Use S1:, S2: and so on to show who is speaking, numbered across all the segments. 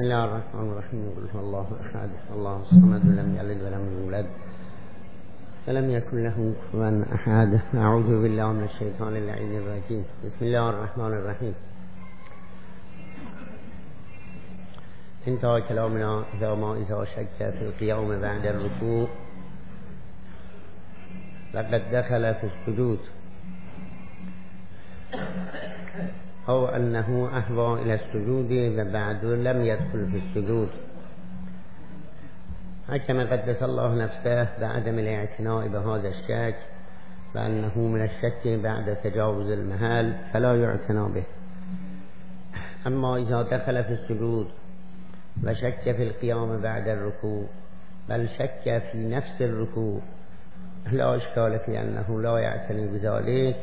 S1: بسم الله الرحمن الرحيم. قل هو الله احد الله الصمد لم يلد ولم يولد ولم يكن له كفوا احد. اعوذ بالله من الشيطان اللعين الرجيم. بسم الله الرحمن الرحيم. انتهى كلامنا إذا شك في القيام بعد الركوع لقد دخل في السجود أو أنه أهوى إلى السجود وبعد لم يدخل في السجود، حكم قدس الله نفسه بعدم الاعتناء بهذا الشك وأنه من الشك بعد تجاوز المحل فلا يعتنى به. أما إذا دخل في السجود وشك في القيام بعد الركوع بل شك في نفس الركوع لا إشكال في أنه لا يعتني بذلك،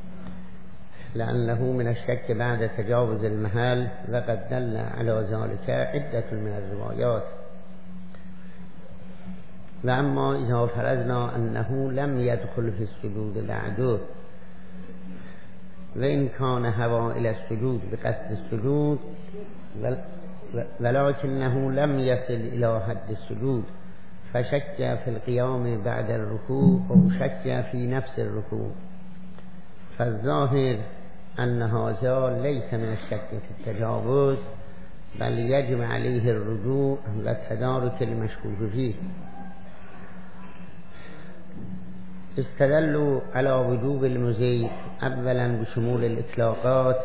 S1: لأنه من الشك بعد تجاوز المحل، وقد دل على ذلك عدة من الروايات. وأما إذا فرضنا أنه لم يدخل في السجود بعده وإن كان هوى إلى السجود بقصد السجود ولكنه لم يصل إلى حد السجود فشك في القيام بعد الركوع أو شك في نفس الركوع، فالظاهر أن هذا ليس من الشك في التجاوز بل يجب عليه الرجوع وتدارك المشكوك فيه. استدلوا على وجوب المزيد أولا بشمول الإطلاقات،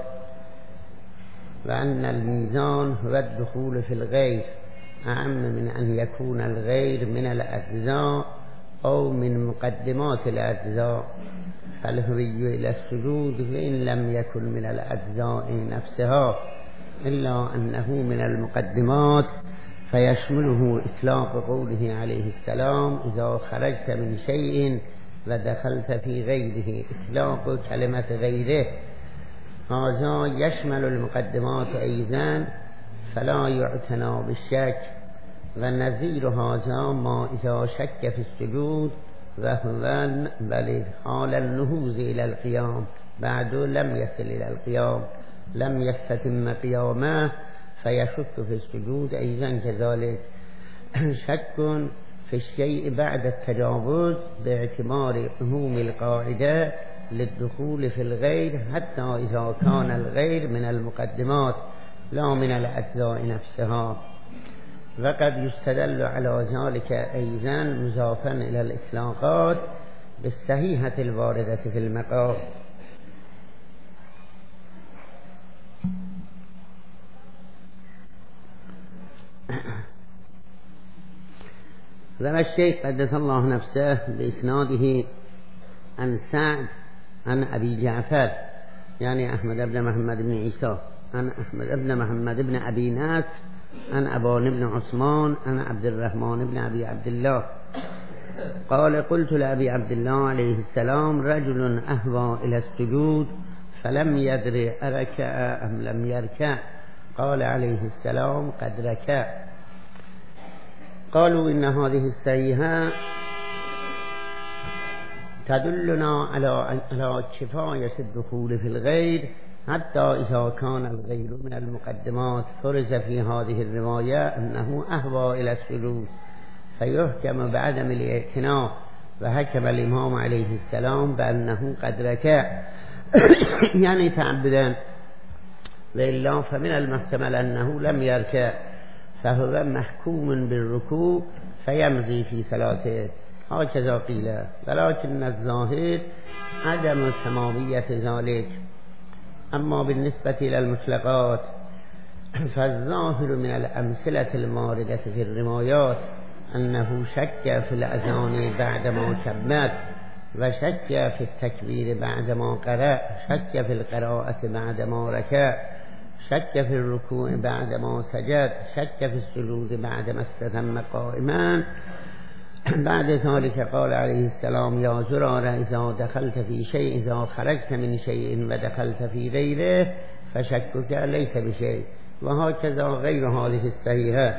S1: وأن الميزان هو الدخول في الغير أعم من أن يكون الغير من الأجزاء أو من مقدمات الأجزاء، فالهوي إلى السجود وإن لم يكن من الأجزاء نفسها إلا أنه من المقدمات، فيشمله إطلاق قوله عليه السلام إذا خرجت من شيء ودخلت في غيره. إطلاق كلمة غيره هذا يشمل المقدمات أيضا فلا يعتنى بالشك، والنظير هذا ما إذا شك في السجود وهو بل حال النهوض إلى القيام بعد لم يصل إلى القيام لم يستتم قيامه فيشك في السجود أيضا كذلك. شك في الشيء بعد التجاوز باعتبار عموم القاعدة للدخول في الغير حتى إذا كان الغير من المقدمات لا من الأجزاء نفسها، وقد يستدل على ذلك أيضا مضافا إلى الإطلاقات بالصحيحة الواردة في المقام. روى الشيخ قدس الله نفسه بإسناده عن سعد عن أبي جعفر يعني أحمد بن محمد بن عيسى عن أحمد بن محمد بن أبي ناس عن أبان بن عثمان عن عبد الرحمن بن أبي عبد الله قال قلت لأبي عبد الله عليه السلام رجل أهوى إلى السجود فلم يدر أركع أم لم يركع؟ قال عليه السلام قد ركع. قالوا إن هذه الصحيحة تدلنا على كفاية الدخول في الغير حتى إذا كان الغير من المقدمات. فرز في هذه الرواية أنه أهوى إلى السجود فيحكم بعدم الاعتناء، وحكم الإمام عليه السلام بأنه قد ركع يعني تعبدا، وإلا فمن المحتمل أنه لم يركع فهو محكوم بالركوع فيمضي في صلاته، هكذا قيل. ولكن الظاهر عدم سماوية ذلك. أما بالنسبة إلى المطلقات فالظاهر من الأمثلة الماردة في الروايات أنه شك في الأذان بعدما كبر، وشك في التكبير بعدما قرأ، شك في القراءة بعدما ركع، شك في الركوع بعدما سجد، شك في السجود بعدما استتم قائما. بعد ذلك قال عليه السلام يا زرارة إذا دخلت في شيء إذا خرجت من شيء ودخلت في غيره فشكك ليس بشيء. وهكذا غير هذه الصحيحة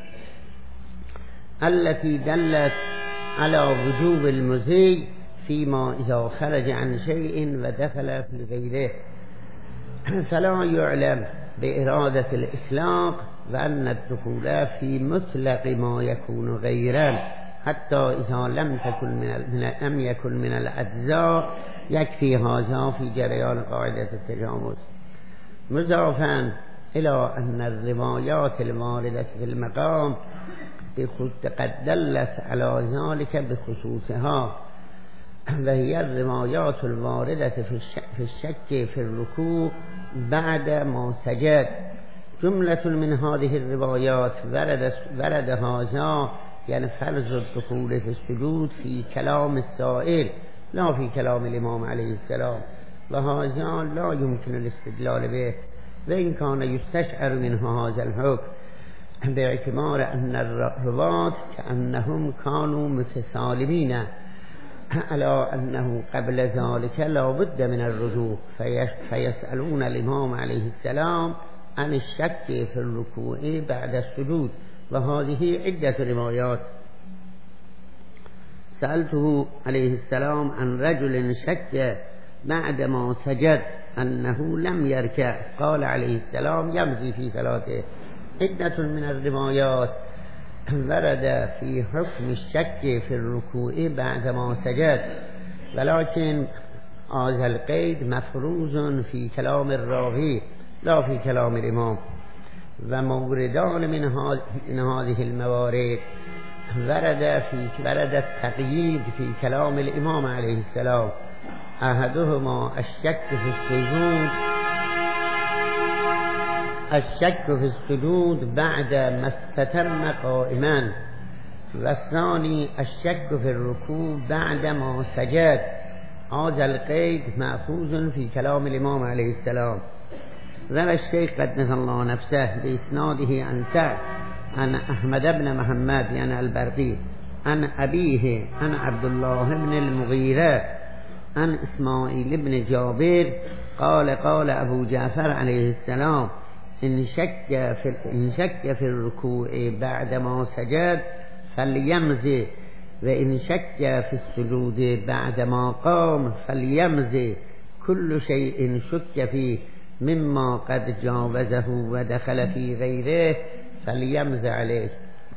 S1: التي دلت على وجوب المزي فيما إذا خرج عن شيء ودخل في غيره، فلا يعلم بإرادة الإطلاق وأن الدخول في مطلق ما يكون غيرا حتى إذا لم يكن من الأجزاء يكفي هذا في جريان قاعدة التجاوز، مضافا إلى أن الروايات الواردة في المقام قد دلت على ذلك بخصوصها، وهي الروايات الواردة في الشك في الركوع بعد ما سجد. جملة من هذه الروايات ورد هذا يعني فرض الدخول في السجود في كلام السائل لا في كلام الإمام عليه السلام، وهذا لا يمكن الاستدلال به، وإن كان يستشعر منه هذا الحكم باعتبار أن الرواة كأنهم كانوا متسالمين على أنه قبل ذلك لا بد من الرجوع، فيسألون الإمام عليه السلام عن الشك في الركوع بعد السجود. وهذه عدة روايات. سألته عليه السلام عن رجل شك بعدما سجد أنه لم يركع، قال عليه السلام يمضي في صلاته. عدة من الروايات ورد في حكم الشك في الركوع بعدما سجد، ولكن هذا القيد مفروض في كلام الراوي لا في كلام الإمام. وموردان من هذه الموارد ورد التقييد في كلام الإمام عليه السلام. أحدهما الشك في السجود بعد ما استتم قائما، والثاني الشك في الركوع بعد ما سجد. هذا القيد مأخوذ في كلام الإمام عليه السلام. روى الشيخ قدس الله نفسه بإسناده عن سعد عن أحمد بن محمد يعني البرقي عن أبيه عن عبد الله بن المغيرة عن إسماعيل بن جابر قال أبو جعفر عليه السلام إن شك في الركوع بعدما سجد فليمضي، وإن شك في السجود بعدما قام فليمضي. كل شيء شك فيه مما قد جاوزه ودخل في غيره فليمضي عليه.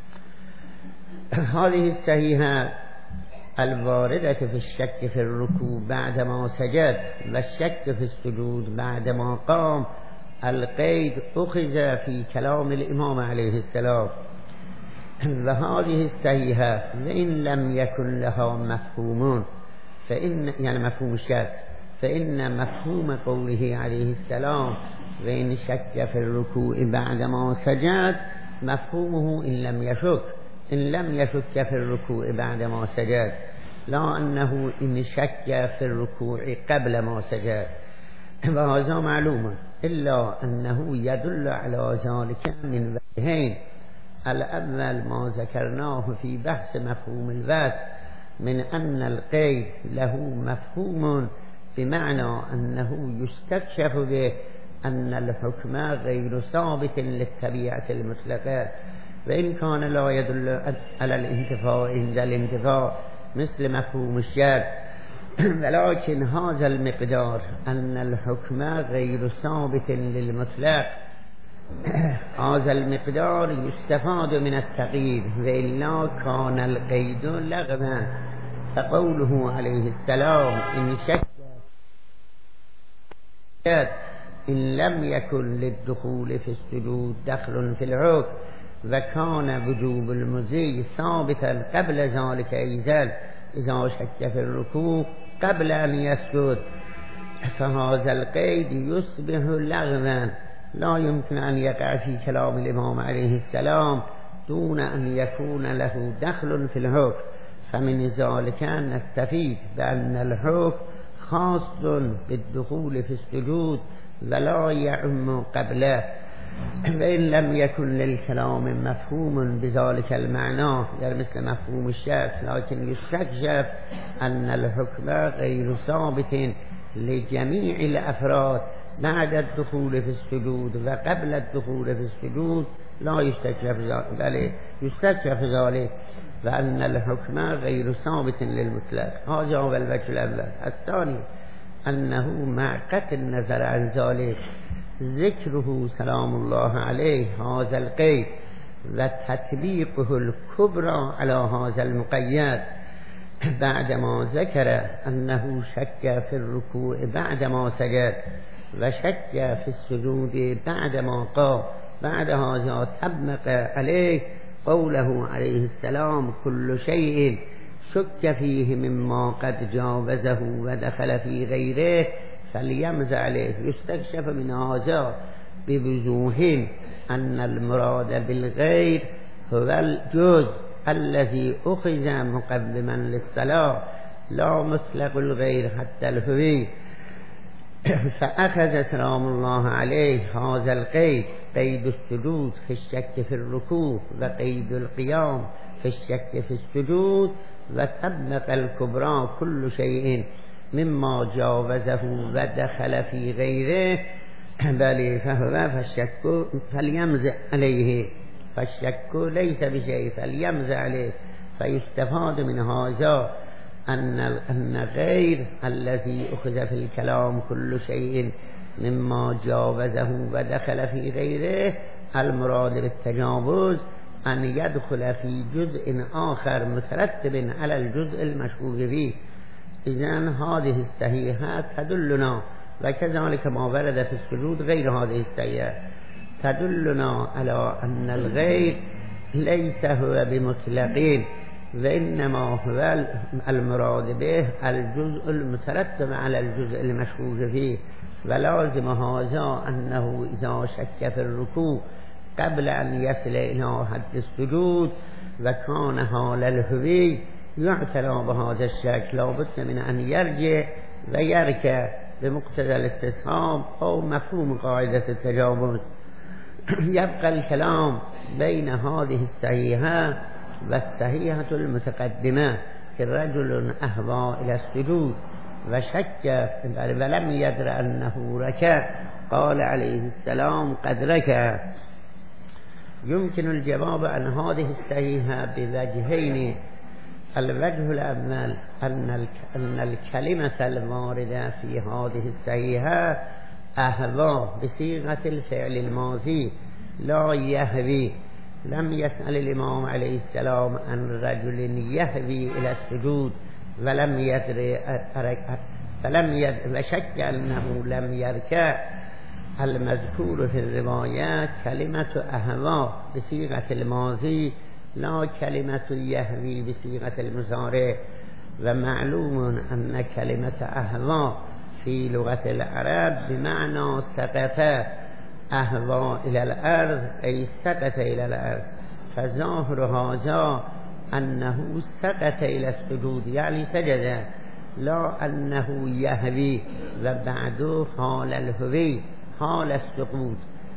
S1: هذه الصحيحة الواردة في الشك في الركوع بعدما سجد والشك في السجود بعدما قام، القيد أخذ في كلام الإمام عليه السلام. وهذه الصحيحة وإن لم يكن لها مفهوم يعني مفهوم الشك، فإن مفهوم قوله عليه السلام وإن شك في الركوع بعدما سجد مفهومه إن لم يشك في الركوع بعدما سجد، لا أنه إن شك في الركوع قبل ما سجد. وهذا معلوم، إلا أنه يدل على ذلك من وجهين. الأول ما ذكرناه في بحث مفهوم الوصف من أن القيد له مفهوم بمعنى أنه يستكشف به أن الحكم غير ثابت للطبيعة المطلقة، وإن كان لا يدل على الانتفاء عند الانتفاء مثل مفهوم الشك، ولكن هذا المقدار أن الحكم غير ثابت للمطلق هذا المقدار يستفاد من التقييد، وإلا كان القيد لغوا. فقوله عليه السلام إن شك إن لم يكن للدخول في السجود دخل في الحكم وكان وجوب المضي ثابتا قبل ذلك إذا شك في الركوع قبل أن يسجد، فهذا القيد يصبح لغوا لا يمكن أن يقع في كلام الإمام عليه السلام دون أن يكون له دخل في الحكم. فمن ذلك نستفيد بأن الحكم خاص بالدخول في السجود ولا يعم قبله، وإن لم يكن للكلام مفهوم بذلك المعنى يعني مثل مفهوم الشك، لكن يستكشف أن الحكم غير ثابت لجميع الأفراد بعد الدخول في السجود وقبل الدخول في السجود لا يستكشف ذلك، يستكشف ذلك وأن الحكم غير ثابت للمطلق. هذا هو الوجه الأول. الثاني أنه مع قطع النظر عن ذلك ذكره سلام الله عليه هذا القيد وتطبيقه الكبرى على هذا المقيد بعدما ذكر أنه شك في الركوع بعدما سجد وشك في السجود بعدما قام. بعد هذا طبق عليه قوله عليه السلام كل شيء شك فيه مما قد جاوزه ودخل في غيره فليمز عليه. يستكشف من هذا بوضوح أن المراد بالغير هو الجزء الذي أخذ مقدما للصلاة لا مطلق الغير حتى الهوي. فأخذ سلام الله عليه هذا القيد قيد السجود في الشك في الركوع وقيد القيام في الشك في السجود وطبق الكبرى كل شيء مما جاوزه ودخل في غيره بل فهو فالشك فليمز عليه فالشك ليس بشيء فليمز عليه. فيستفاد من هذا أن غير الذي أخذ في الكلام كل شيء مما جاوزه ودخل في غيره المراد بالتجاوز أن يدخل في جزء آخر مترتب على الجزء المشكوك فيه. إذن هذه الصحيحة تدلنا وكذلك ما ورد في السجود غير هذه الصحيحة تدلنا على أن الغير ليس هو بمطلقين وإنما هو المراد به الجزء المترتب على الجزء المشكوك فيه. ولازم هذا أنه إذا شك في الركوع قبل أن يصل إلى حد السجود وكان حال الهوي يعتنى بهذا الشك لابد من أن يرجع ويركع بمقتضى الاستصحاب أو مفهوم قاعدة التجاوز. يبقى الكلام بين هذه الصحيحة والصحيحة المتقدمة رجل أهوى إلى السجود وشك ولم يدر أنه ركع قال عليه السلام قد ركع. يمكن الجواب عن هذه الصحيحة بوجهين. الوجه الأول أن الكلمة الواردة في هذه الصحيحة أهوى بصيغة الفعل الماضي لا يهوي. لم يسأل الإمام عليه السلام عن رجل يهوي إلى السجود ولم يدري وشك أنه لم يركع. المذكور في الروايات كلمة أهوى بصيغة الماضي لا كلمة يهوي بصيغة المضارع. ومعلوم أن كلمة أهوى في لغة العرب بمعنى سقط. أهوى إلى الأرض أي سقط إلى الأرض. فظاهر هذا أنه سقط إلى السجود يعني سجد لا أنه يهوي وبعده حال الهوي حال السقوط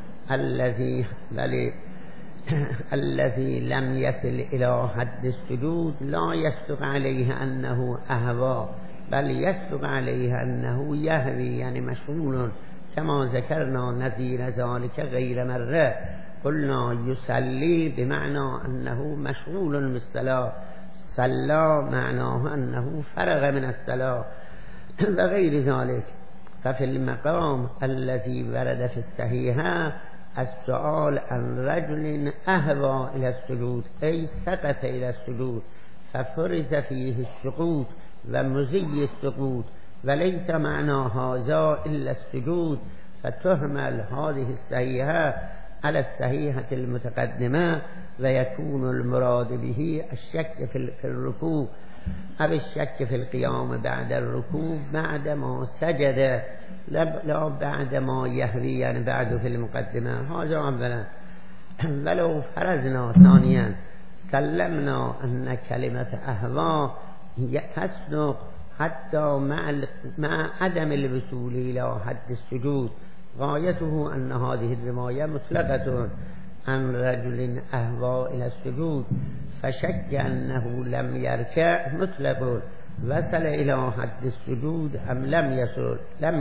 S1: الذي لم يصل إلى حد السجود لا يصدق عليه أنه أهوى بل يصدق عليه أنه يهوي يعني مشغول كما ذكرنا نظير ذلك غير مرة. قلنا يصلي بمعنى أنه مشغول بالصلاة صلى معناه أنه فرغ من الصلاة وغير ذلك. ففي المقام الذي ورد في الصحيحة السؤال عن رجل أهوى إلى السجود أي سقط إلى السجود ففرز فيه السقوط ومزي السقوط وليس معنى هذا إلا السجود. فتهمل هذه الصحيحة على الصحيحة المتقدمة ويكون المراد به الشك في الركوع أو الشك في القيام بعد الركوع بعدما سجد لا بعدما يهوي يعني بعد في المقدمة. هذا أولا. ولو فرضنا ثانيا سلمنا أن كلمة أهوى تصدق حتى مع عدم الوصول إلى حد السجود. غايته أن هذه الرواية مطلقة عن رجل أهوى إلى السجود فشك أنه لم يركع مطلق وصل إلى حد السجود أم لم يصل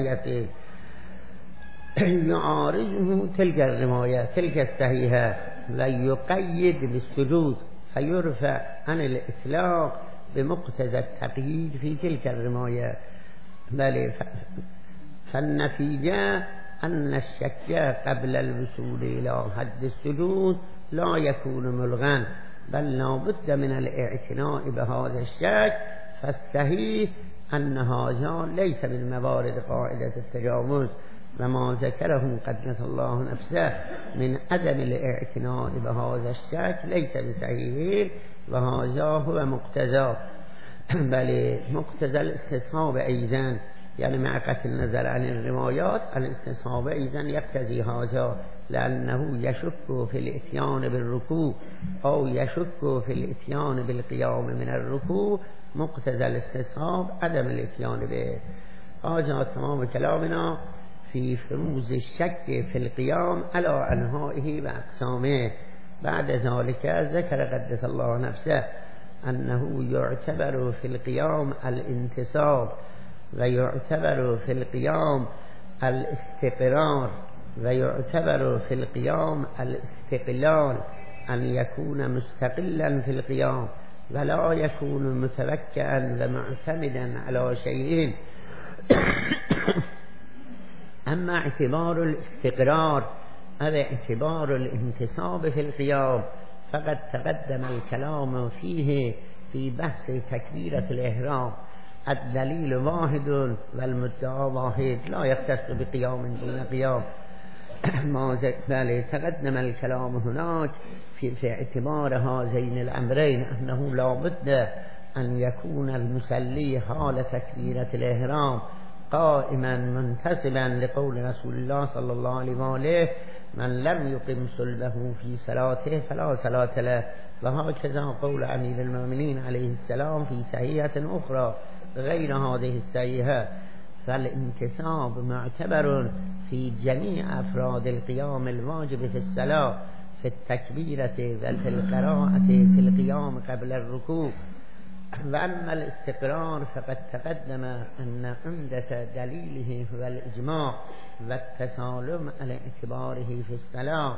S1: يعارضه تلك الرواية تلك الصحيحة ويقيد بالسجود فيرفع عن الإطلاق بمقتضى التقييد في تلك الرواية. بل فالنتيجة أن الشك قبل الوصول إلى حد السجود لا يكون ملغا، بل لا بد من الاعتناء بهذا الشك. فالصحيح أن هذا ليس من موارد قاعدة التجاوز، وما ذكره قدس الله نفسه من عدم الاعتناء بهذا الشك ليس بصحيح، وهذا هو مقتضى، بل مقتضى الاستصحاب أيضا، يعني مع قطع النظر عن الروايات الاستصحاب أيضا يقتضي هذا، لأنه يشك في الاتيان بالركوع أو يشك في الاتيان بالقيام من الركوع، مقتضى الاستصحاب عدم الاتيان به. هذا تمام كلامنا في فروز الشك في القيام على أنواعه وأقسامه. بعد ذلك ذكر قدس الله نفسه أنه يعتبر في القيام الانتصاب، ويعتبر في القيام الاستقرار، ويعتبر في القيام الاستقلال، أن يكون مستقلا في القيام ولا يكون متوكئا ومعتمدا على شيء. أما اعتبار الاستقرار أو اعتبار الانتصاب في القيام فقد تقدم الكلام فيه في بحث تكبيرة الإحرام. الدليل واحد والمدعى واحد، لا يختص بقيام دون قيام. بل تقدم الكلام هناك في اعتبار هذين الأمرين، أنه لا بد أن يكون المصلي حال تكبيرة الإحرام قائما منتسبا لقول رسول الله صلى الله عليه وآله: من لم يقم صلبه في صلاته فلا صلاة له. وهكذا قول أمير المؤمنين عليه السلام في صحيحة أخرى غير هذه الصحيحة. فالانتصاب معتبر في جميع أفراد القيام الواجب في الصلاة، في التكبيرة وفي القراءة في القيام قبل الركوع. وأما الاستقرار فقد تقدم أن عمدة دليله هو الإجماع والتسالم على اعتباره في الصلاة.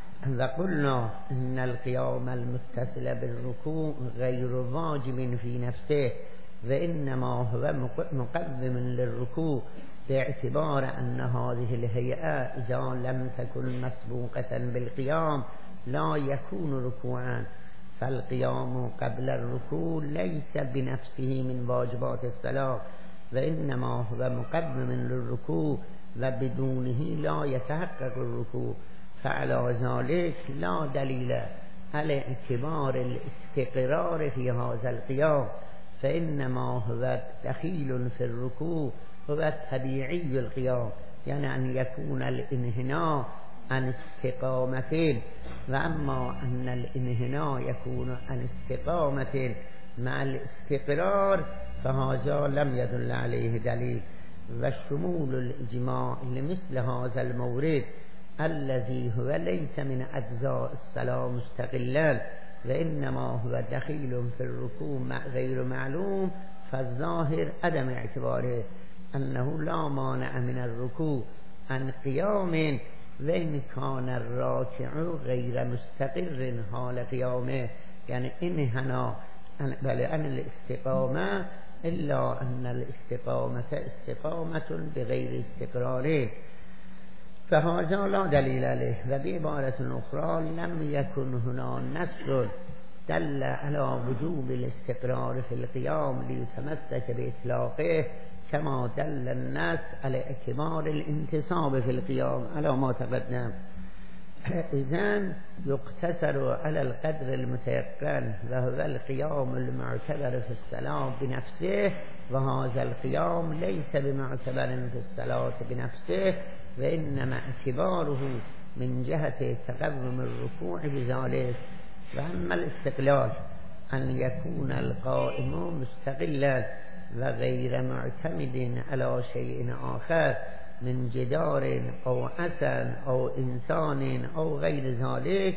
S1: وقلنا إن القيام المتصل بالركوع غير واجب في نفسه، وإنما هو مقدم للركوع، باعتبار أن هذه الهيئة إذا لم تكن مسبوقة بالقيام لا يكون ركوعا. فالقيام قبل الركوع ليس بنفسه من واجبات الصلاة، وإنما هو مقدم للركوع، وبدونه لا يتحقق الركوع. فعلى ذلك لا دليل على اعتبار الاستقرار في هذا القيام، فإنما هو دخيل في الركوع، هو طبيعي القيام، يعني أن يكون الانحناء عن استقامة. وأما أن الانحناء يكون عن استقامة مع الاستقرار فهذا لم يدل عليه دليل. وشمول الإجماع لمثل هذا المورد الذي هو ليس من أجزاء الصلاة مستقلا، وإنما هو دخيل في الركوع غير معلوم، فالظاهر عدم اعتباره، أنه لا مانع من الركوع عن قيام، وإن كان الراكع غير مستقر حال قيامه، يعني انحنى بل عن الاستقامة، إلا أن الاستقامة استقامة بغير استقرار، فهذا لا دليل عليه. وبعبارة أخرى لم يكن هنا نص دل على وجوب الاستقرار في القيام ليتمسك بإطلاقه، كما دل النص على اعتبار الانتصاب في القيام على ما تقدم. إذن يقتصر على القدر المتيقن، وهو القيام المعتبر في الصلاة بنفسه، وهذا القيام ليس بمعتبر في الصلاة بنفسه، وإنما اعتباره من جهة تقوم الركوع بذلك. وأما الاستقلال أن يكون القائم مستقلا وغير معتمد على شيء آخر من جدار أو عصا أو إنسان أو غير ذلك،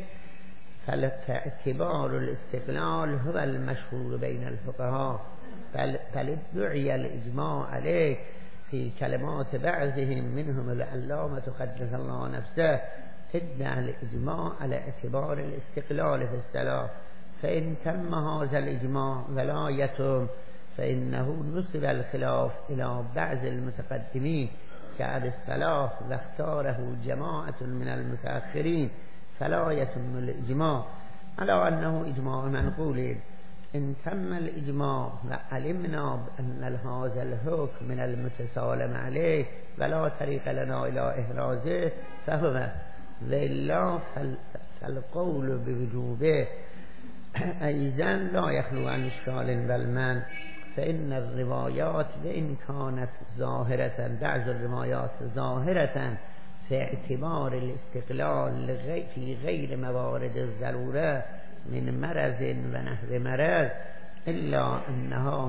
S1: فاعتبار الاستقلال هو المشهور بين الفقهاء، بل ادعي الإجماع عليه في كلمات بعضهم منهم العلامة قدس الله نفسه، ادعى الإجماع على اعتبار الاستقلال في الصلاة. فإن تم هذا الإجماع ولا يتم، فإنه نسب الخلاف إلى بعض المتقدمين كأبي الصلاح واختاره جماعة من المتأخرين فلا يتم الإجماع على أنه إجماع منقول. إن تم الإجماع وعلمنا أن هذا الحكم من المتسالم عليه ولا طريق لنا إلى إحرازه فهو، وإلا فالقول بوجوبه أيضا لا يخلو عن إشكال والمنع، فإن الروايات وإن كانت ظاهرة بعض الروايات ظاهرة في اعتبار الاستقلال في غير موارد الضرورة من مرض ونحو مرض، إلا أنها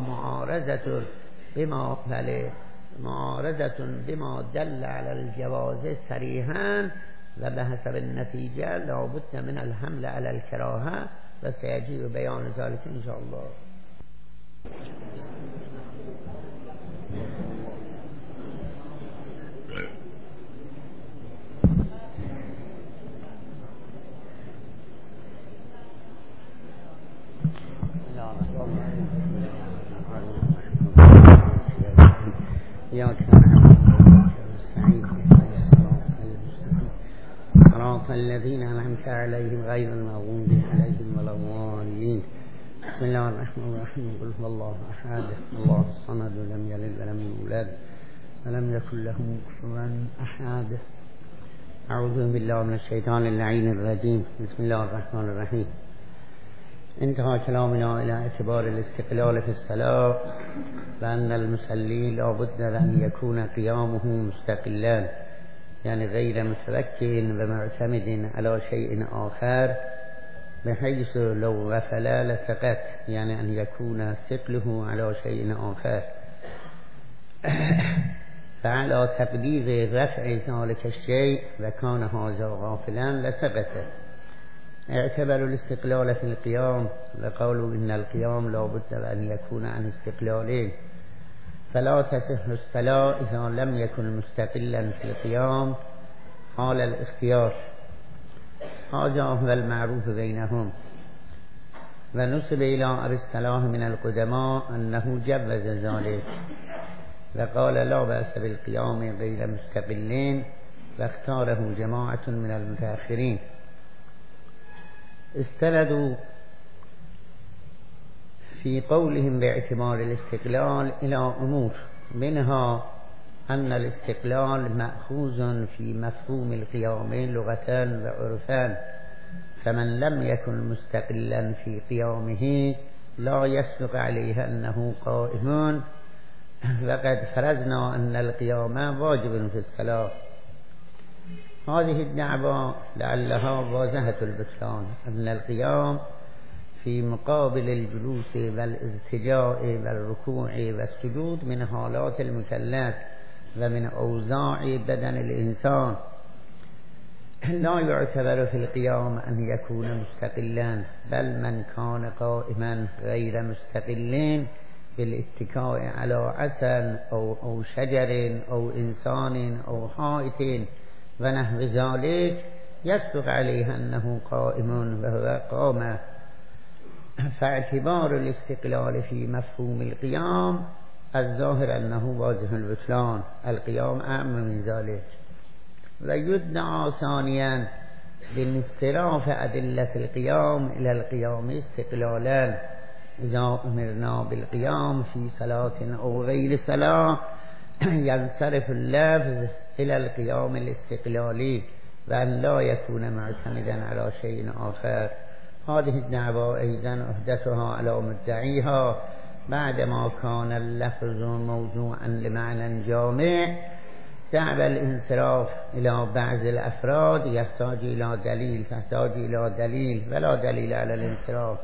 S1: معارضة بما دل على الجواز صريحا، وبحسب النتيجة لا بد من الحمل على الكراهة، وسيجيء بيان ذلك إن شاء الله. صراط الذين أنعمت عليهم غير المغضوب عليهم ولا الضالين. بسم الله الرحمن الرحيم. قل هو الله أحد الله الصمد لم يلد ولم يولد ولم يكن له كفوا أحد. أعوذ بالله من الشيطان اللعين الرجيم. بسم الله الرحمن الرحيم. انتهى كلامنا إلى اعتبار الاستقلال في الصلاة، وأن المصلي لا بد أن يكون قيامه مستقلا، يعني غير متوكل ومعتمد على شيء آخر، بحيث لو غفل لسقط، يعني أن يكون ثقله على شيء آخر. فعلى تقدير رفع ذلك الشيء وكان هذا غافلا لسقط. اعتبروا الاستقلال في القيام وقالوا إن القيام لا بد أن يكون عن استقلالين، فلا تصح الصلاة إذا لم يكن مستقلا في القيام حال الاختيار. هذا هو المعروف بينهم. ونسب إلى أبي الصلاح من القدماء أنه جوز ذلك، وقال لا بأس بالقيام غير مستقلين، واختاره جماعة من المتأخرين. استندوا في قولهم باعتبار الاستقلال إلى أمور، منها أن الاستقلال مأخوذ في مفهوم القيام لغة وعرفا، فمن لم يكن مستقلا في قيامه لا يصدق عليه أنه قائم، وقد فرضنا أن القيام واجب في الصلاة. هذه الدعوة لعلها واضحة البطلان، أن القيام في مقابل الجلوس والاضطجاع والركوع والسجود من حالات المكلف ومن أوضاع بدن الإنسان، لا يعتبر في القيام أن يكون مستقلا، بل من كان قائما غير مستقلين بالاتكاء على عصا أو شجر أو إنسان أو حائط ونحو ذلك يصدق عليه أنه قائم وهو قام. فاعتبار الاستقلال في مفهوم القيام الظاهر أنه واضح البطلان، القيام أعم من ذلك. ويدعى ثانيا بانصراف أدلة القيام إلى القيام استقلالا، إذا أمرنا بالقيام في صلاة أو غير صلاة ينصرف اللفظ إلى القيام الاستقلالي، وأن لا يكون معتمدا على شيء آخر. هذه الدعوة أيضا أحدثها على مدعيها بعدما كان اللفظ موضوعا لمعنى جامع، دعوى الانصراف إلى بعض الأفراد يحتاج إلى دليل، تحتاج إلى دليل ولا دليل على الانصراف.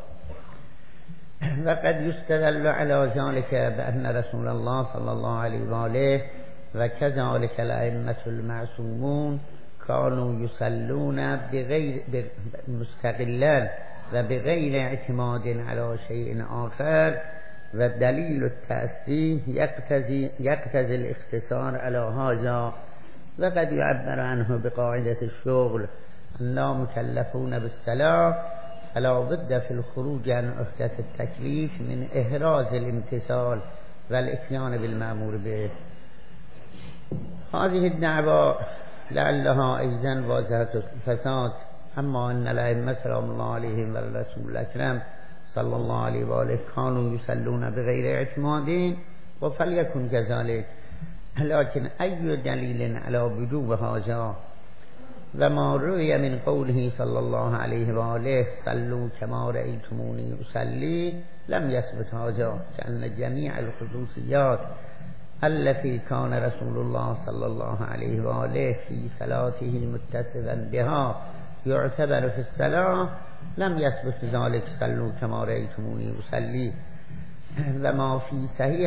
S1: وقد يستدل على ذلك بأن رسول الله صلى الله عليه وآله وكذلك الأئمة المعصومون كانوا يصلون بغير مستقلا وبغير اعتماد على شيء آخر، ودليل التأسيس يقتضي الاختصار على هذا. وقد يعبر عنه بقاعدة الشغل أننا مكلفون بالصلاة، فلا بد في الخروج عن عهدة التكليف من إحراز الامتثال والإتيان بالمأمور به. هذه الدعوة لعلها أيضا واضحة الفساد، أما أن الأئمة سلام الله عليهم والرسول الأكرم صلى الله عليه وآله كانوا يصلون بغير اعتماد وفليكن كذلك، لكن أي دليل على وجوب هذا وما روي من قوله صلى الله عليه وآله صلوا كما رأيتموني أصلي لم يثبت هذا، كأن جميع الخصوصيات التي كان رسول الله صلى الله عليه وآله في صلاته متصفا بها يعتبر في الصلاة لم يثبت ذلك صلوا كما رأيتموني أصلي. وما في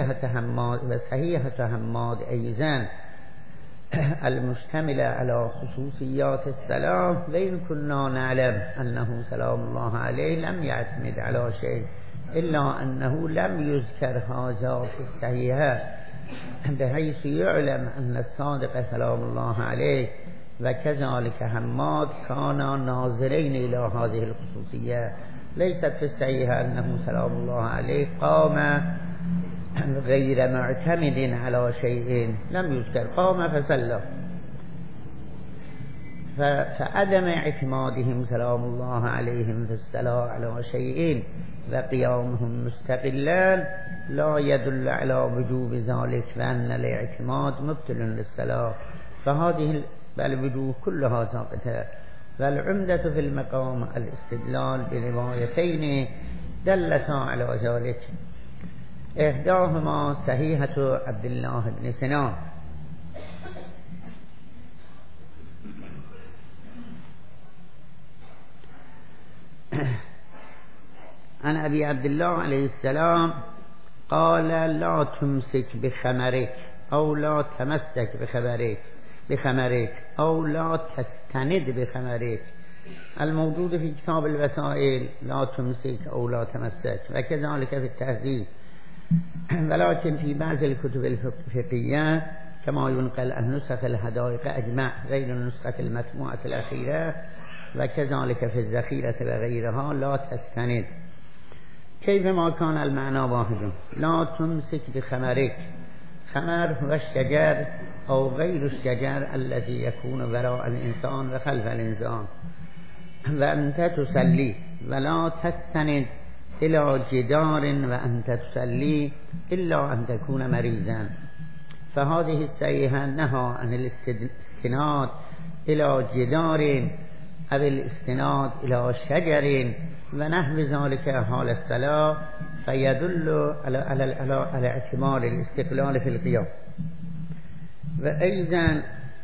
S1: صحيحة حماد أيضا المشتملة على خصوصيات الصلاة، وإن كنا نعلم أنه سلام الله عليه لم يعتمد على شيء إلا أنه لم يذكر هذا في الصحيحة، بحيث يعلم أن الصادق سلام الله عليه وكذلك حماد كانا ناظرين إلى هذه الخصوصية. ليست في الصحيحة أنه سلام الله عليه قام غير معتمد على شيء، لم يذكر، قام فصلى. فعدم اعتمادهم سلام الله عليهم في الصلاة على شيء وقيامهم مستقلا لا يدل على وجوب ذلك وأن الاعتماد مبطل للصلاة، فهذه الوجوه كلها ساقطة. والعمدة في المقام الاستدلال بروايتين دلتا على ذلك، إحداهما صحيحة عبد الله بن سنان عن أبي عبد الله عليه السلام قال لا تمسك بخمرك أو لا تمسك بخمرك أو لا تستند بخمرك، الموجود في كتاب الوسائل لا تمسك أو لا تمسك، وكذلك في التهذيب. ولكن في بعض الكتب الفقهية كما ينقل عن نسخ الحدائق أجمع غير النسخة المطبوعة الأخيرة، وكذلك في الذخيرة وغيرها لا تستند، كيفما كان المعنى واحد. لا تمسك بخمرك، خمر هو الشجر أو غير الشجر الذي يكون وراء الإنسان وخلف الإنسان. وأنت تصلي ولا تستند إلى جدار وأنت تصلي إلا أن تكون مريضا، فهذه الصحيحة نهى عن الاستناد إلى جدار أو الاستناد إلى شجر ونحو ذلك حال الصلاة، فيدل على اعتماد الاستقلال في القيام. وأيضا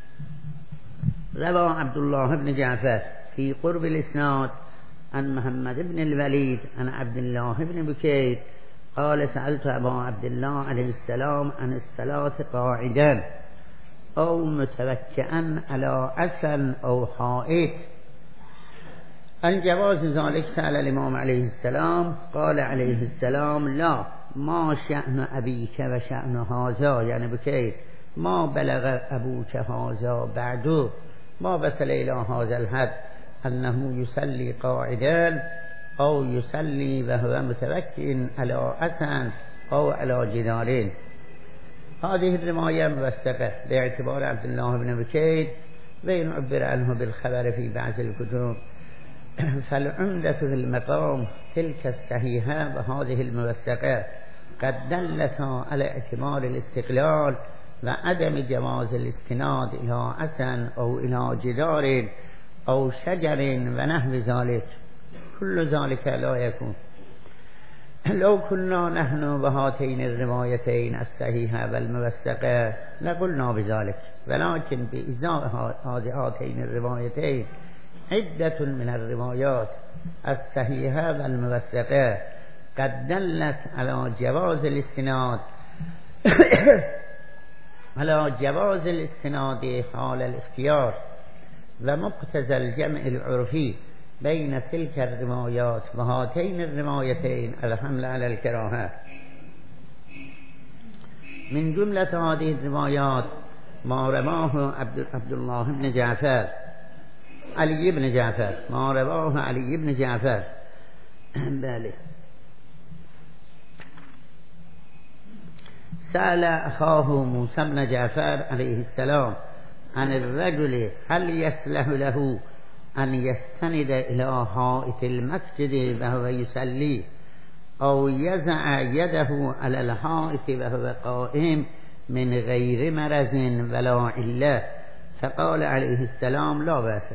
S1: روى عبد الله بن جعفر في قرب الإسناد عن محمد بن الوليد عن عبد الله بن بكير قال سألت أبا عبد الله عليه السلام عن الصلاة قاعدا أو متوكئا على عصا أو حائط، عن جواز ذلك سأل الإمام عليه السلام قال عليه السلام لا، ما شأن أبيك وشأن هذا، يعني بكير ما بلغ أبوك هذا بعد، ما وصل إلى هذا الحد أنه يصلي قاعدا أو يصلي وهو متوكئ على عصا أو على جدار. هذه الرواية موثقة باعتبار عبد الله بن بكير، وإن عبر عنه بالخبر في بعض الكتب، فالعمدة في المقام تلك الصحيحة وهذه الموثقة قد دلتا على اعتبار الاستقلال وعدم جواز الاستناد إلى عصا أو إلى جدار أو شجر ونحو ذلك، كل ذلك لا يكون. لو كنا نحن بهاتين الروايتين الصحيحة والموثقة لقلنا بذلك، ولكن بإزاء هاتين الروايتين عدة من الروايات الصحيحة والموثقة قد دلت على جواز الاستناد على جواز الاستناد حال الاختيار ومقتضى الجمع العرفي بين تلك الروايات وهاتين الروايتين الحمل على الكراهة. من جملة هذه الروايات ما رواه عبد الله بن جعفر علي بن جعفر، ما رواه علي بن جعفر بله سأل أخاه موسى بن جعفر عليه السلام عن الرجل هل يصلح له أن يستند إلى حائط المسجد وهو يصلي أو يضع يده على الحائط وهو قائم من غير مرض ولا علة؟ فقال عليه السلام لا بأس.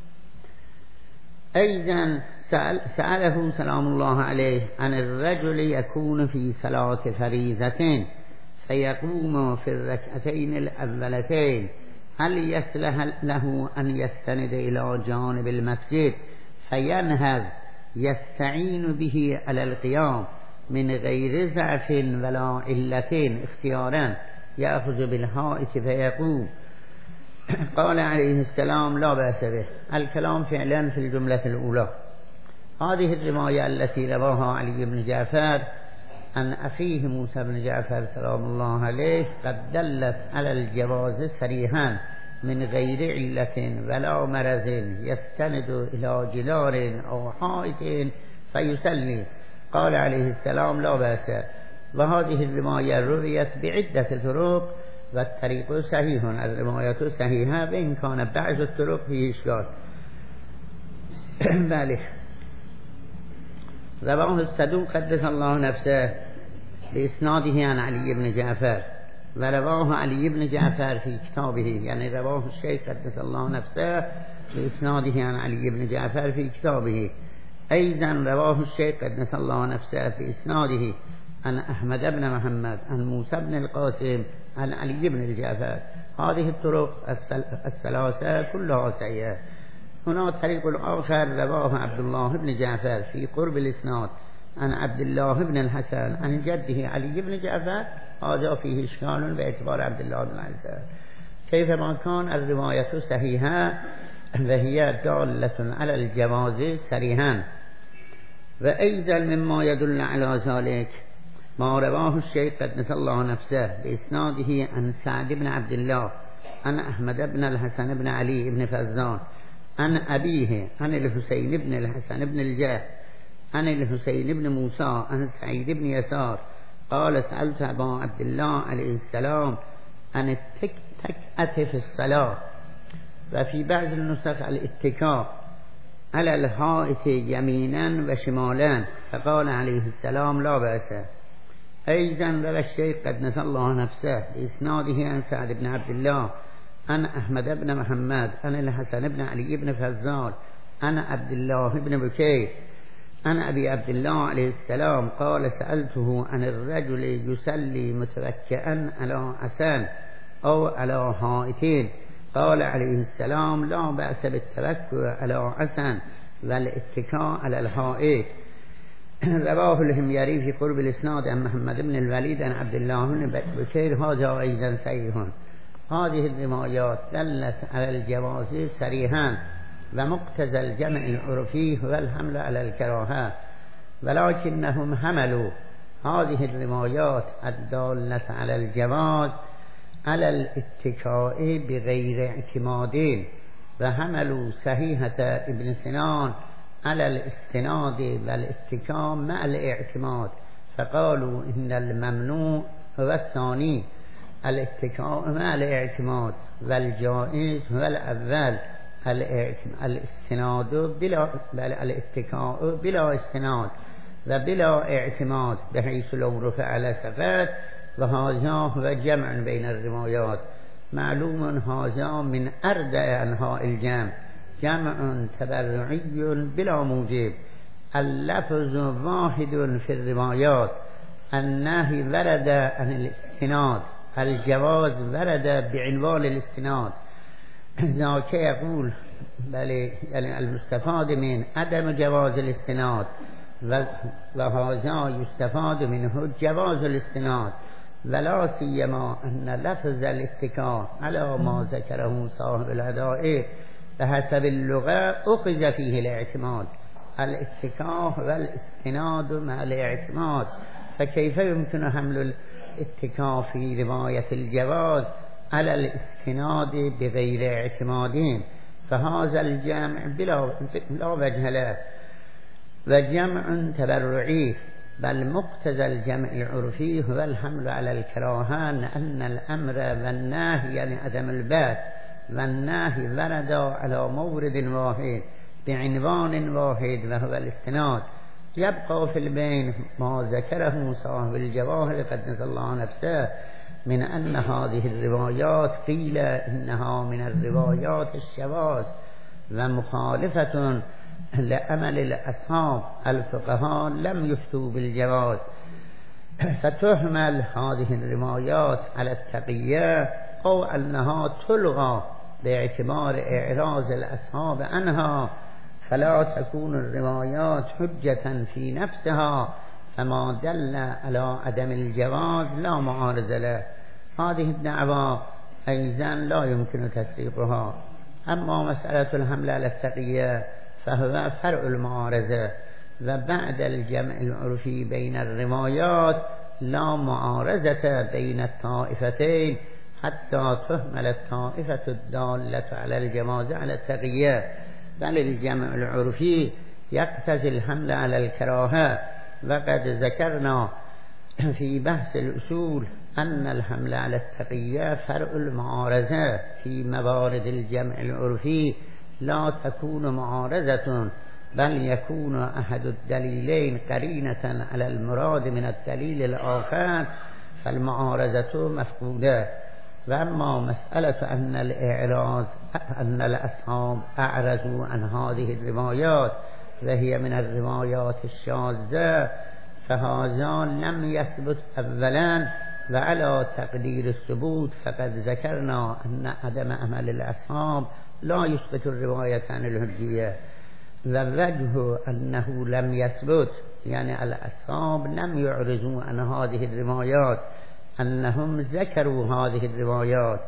S1: أيضا سأله سلام الله عليه عن الرجل يكون في صلاة فريضة فيقوم في الركعتين الأولتين هل يصلح له أن يستند إلى جانب المسجد فينهض يستعين به على القيام من غير ضعف ولا علة اختيارا يأخذ بالحائط فيقوم؟ قال عليه السلام لا بأس به. الكلام فعلا في الجملة الأولى. هذه الرواية التي رواها علي بن جعفر عن أخيه موسى بن جعفر سلام الله عليه قد دلت على الجواز صريحا من غير علة ولا مرض يستند إلى جدار أو حائط فيصلي. قال عليه السلام لا بأس. وهذه الرواية رويت بعدة طرق والطريق صحيح، الرواية صحيحة وإن كان بعض الطرق فيه إشكال. بله. رواه الصدوق قدس الله نفسه بإسناده عن علي بن جعفر، ورواه علي بن جعفر في كتابه، يعني رواه الشيخ قدس الله نفسه بإسناده عن علي بن جعفر في كتابه. أيضا رواه الشيخ قدس الله نفسه بإسناده عن أحمد بن محمد عن موسى بن القاسم عن علي بن الجعفر. هذه الطرق الثلاثة كلها صحيحة. هنا طريق الآخر رواه عبد الله بن جعفر في قرب الإسناد عن عبد الله بن الحسن عن جده علي بن جعفر. هذا فيه إشكال باعتبار عبد الله بن الحسن. كيفما كان الرواية صحيحة وهي دالة على الجواز صريحا. وأيضا مما يدل على ذلك ما رواه الشيخ قدس الله نفسه بإسناده عن سعد بن عبد الله عن أحمد بن الحسن بن علي بن فزان عن أبيه عن الحسين بن الحسن بن الجاه عن الحسين بن موسى عن سعيد بن يسار قال سألت أبا عبد الله عليه السلام عن التكأة في الصلاة. وفي بعض النسخ الاتكاء على الحائط يمينا وشمالا فقال عليه السلام لا بأس. أيضا روى الشيخ قدس الله نفسه بإسناده عن سعد بن عبد الله عن أحمد بن محمد عن الحسن بن علي بن فزال عن عبد الله بن بكير عن أبي عبد الله عليه السلام قال سألته عن الرجل يصلي متوكئا على عصا أو على حائط قال عليه السلام لا بأس بالتوكل على عصا والاتكاء على الحائط. رواه الهميري في قرب الإسناد عن محمد بن الوليد عن عبد الله بن بكير. هذا أيضا صحيح. هذه الروايات دلت على الجواز صريحا ومقتضى الجمع العرفي والحمل على الكراهة، ولكنهم حملوا هذه الروايات الدالة على الجواز على الاتكاء بغير اعتماد، وحملوا صحيحة ابن سنان على الاستناد والاتكاء مع الاعتماد، فقالوا إن الممنوع هو الثاني الاتكاء مع الاعتماد، والجائز هو الأول الاستناد بلا الاتكاء بلا استناد وبلا اعتماد، بحيث لو رفع على سقط. وهذا هو جمع بين الروايات. معلوم هذا من أردع أنواع الجمع، جمع تبرعي بلا موجب. اللفظ واحد في الروايات، النهي ورد عن الاستناد، الجواز ورد بعنوان الاستناد. ذاك يقول بل يعني المستفاد من عدم جواز الاستناد، وهذا يستفاد منه جواز الاستناد، ولا سيما أن لفظ الاتكاء على ما ذكره صاحب الهدائر بحسب اللغة أخذ فيه الاعتماد. الاتكاء والاستناد مع الاعتماد، فكيف يمكن حمل الاتكاء في رواية الجواز على الاستناد بغير اعتماد؟ فهذا الجمع بلا وجه له، وجمع تبرعي بل مقتضى الجمع العرفي هو الحمل على الكراهة لأن الأمر والنهي يعني عدم البأس والنهي ورد على مورد واحد بعنوان واحد وهو الاستناد. يبقى في البين ما ذكره صاحب الجواهر قدس الله نفسه من أن هذه الروايات قيل إنها من الروايات الشواذ ومخالفة لعمل الأصحاب الفقهاء لم يفتوا بالجواز، فتحمل هذه الروايات على التقية أو أنها تلغى باعتبار إعراض الأصحاب عنها، فلا تكون الروايات حجة في نفسها، فما دل على عدم الجواز لا معارض له. هذه الدعوة أيضا لا يمكن تصديقها. أما مسألة الحمل على التقية فهو فرع المعارضة، وبعد الجمع العرفي بين الروايات لا معارضة بين الطائفتين حتى تحمل الطائفة الدالة على الجواز على التقية، بل الجمع العرفي يقتضي الحمل على الكراهة. وقد ذكرنا في بحث الأصول أن الحمل على التقية فرع المعارضة في موارد الجمع العرفي لا تكون معارضة، بل يكون أحد الدليلين قرينة على المراد من الدليل الآخر، فالمعارضة مفقودة. وأما مسألة أن الإعراض أن الأصحاب أعرضوا عن هذه الروايات وهي من الروايات الشاذة، فهذا لم يثبت أولا، وعلى تقدير الثبوت فقد ذكرنا أن عدم عمل الأصحاب لا يثبت الرواية عن الحجية، ووجه أنه لم يثبت يعني الأصحاب لم يعرضوا عن هذه الروايات، أنهم ذكروا هذه الروايات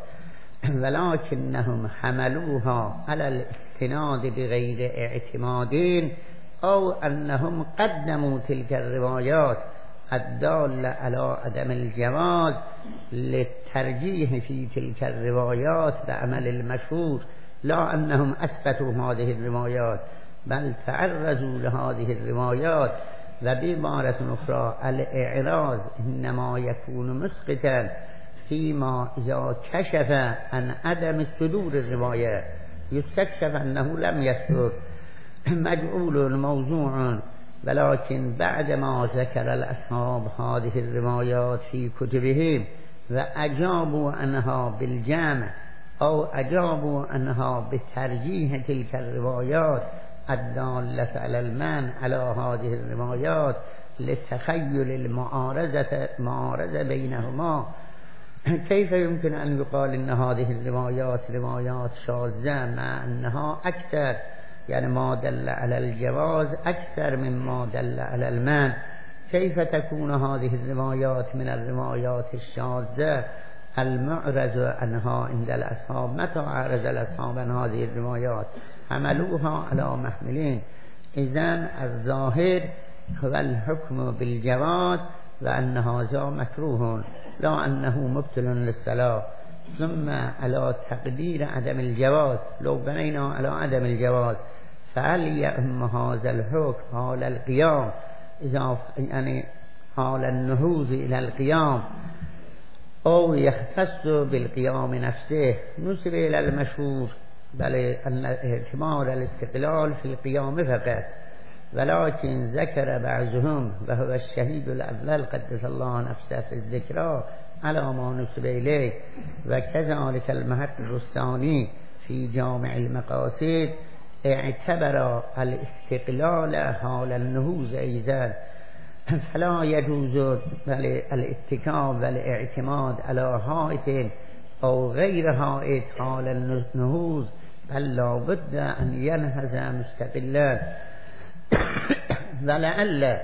S1: ولكنهم حملوها على الاستناد بغير اعتماد، أو أنهم قدموا تلك الروايات الدالة على عدم الجواز للترجيح في تلك الروايات بعمل المشهور، لا أنهم أثبتوا هذه الروايات بل تعرضوا لهذه الروايات. وبعبارة أخرى الإعراض إنما يكون مسقطا فيما إذا كشف عن عدم صدور الرواية، يستكشف أنه لم يصدر مجعول موضوع، ولكن بعدما ذكر الأصحاب هذه الروايات في كتبهم وأجابوا عنها بالجمع أو أجابوا عنها بترجيح تلك الروايات الدالة على المنع على هذه الروايات لتخيل المعارضة بينهما، كيف يمكن أن يقال إن هذه الروايات روايات شاذة مع أنها أكثر يعني ما دل على الجواز أكثر مما دل على المنع؟ كيف تكون هذه الروايات من الروايات الشاذة المعرض عنها عند الأصحاب؟ متى عرض الأصحاب عن هذه الروايات؟ عملوها على محملين. إذن الظاهر هو الحكم بالجواز وأن هذا مكروه لا أنه مبطل للصلاة، ثم على تقدير عدم الجواز لو بنينا على عدم الجواز فهل يأم هذا الحكم حال القيام يعني حال النهوض إلى القيام أو يختص بالقيام نفسه؟ نسب إلى المشهور بل أن اعتبار الاستقلال في القيام فقط، ولكن ذكر بعضهم وهو الشهيد الأول قدس الله نفسه في الذكرى على ما نسب إليه، وكذلك المحق الرستاني في جامع المقاصد اعتبر الاستقلال حال النهوض أيضا، فلا يجوز الاتكال والاعتماد على حائط أو غير حائط حال النهوض، بل لا بد أن ينهز مستقلا. ولعل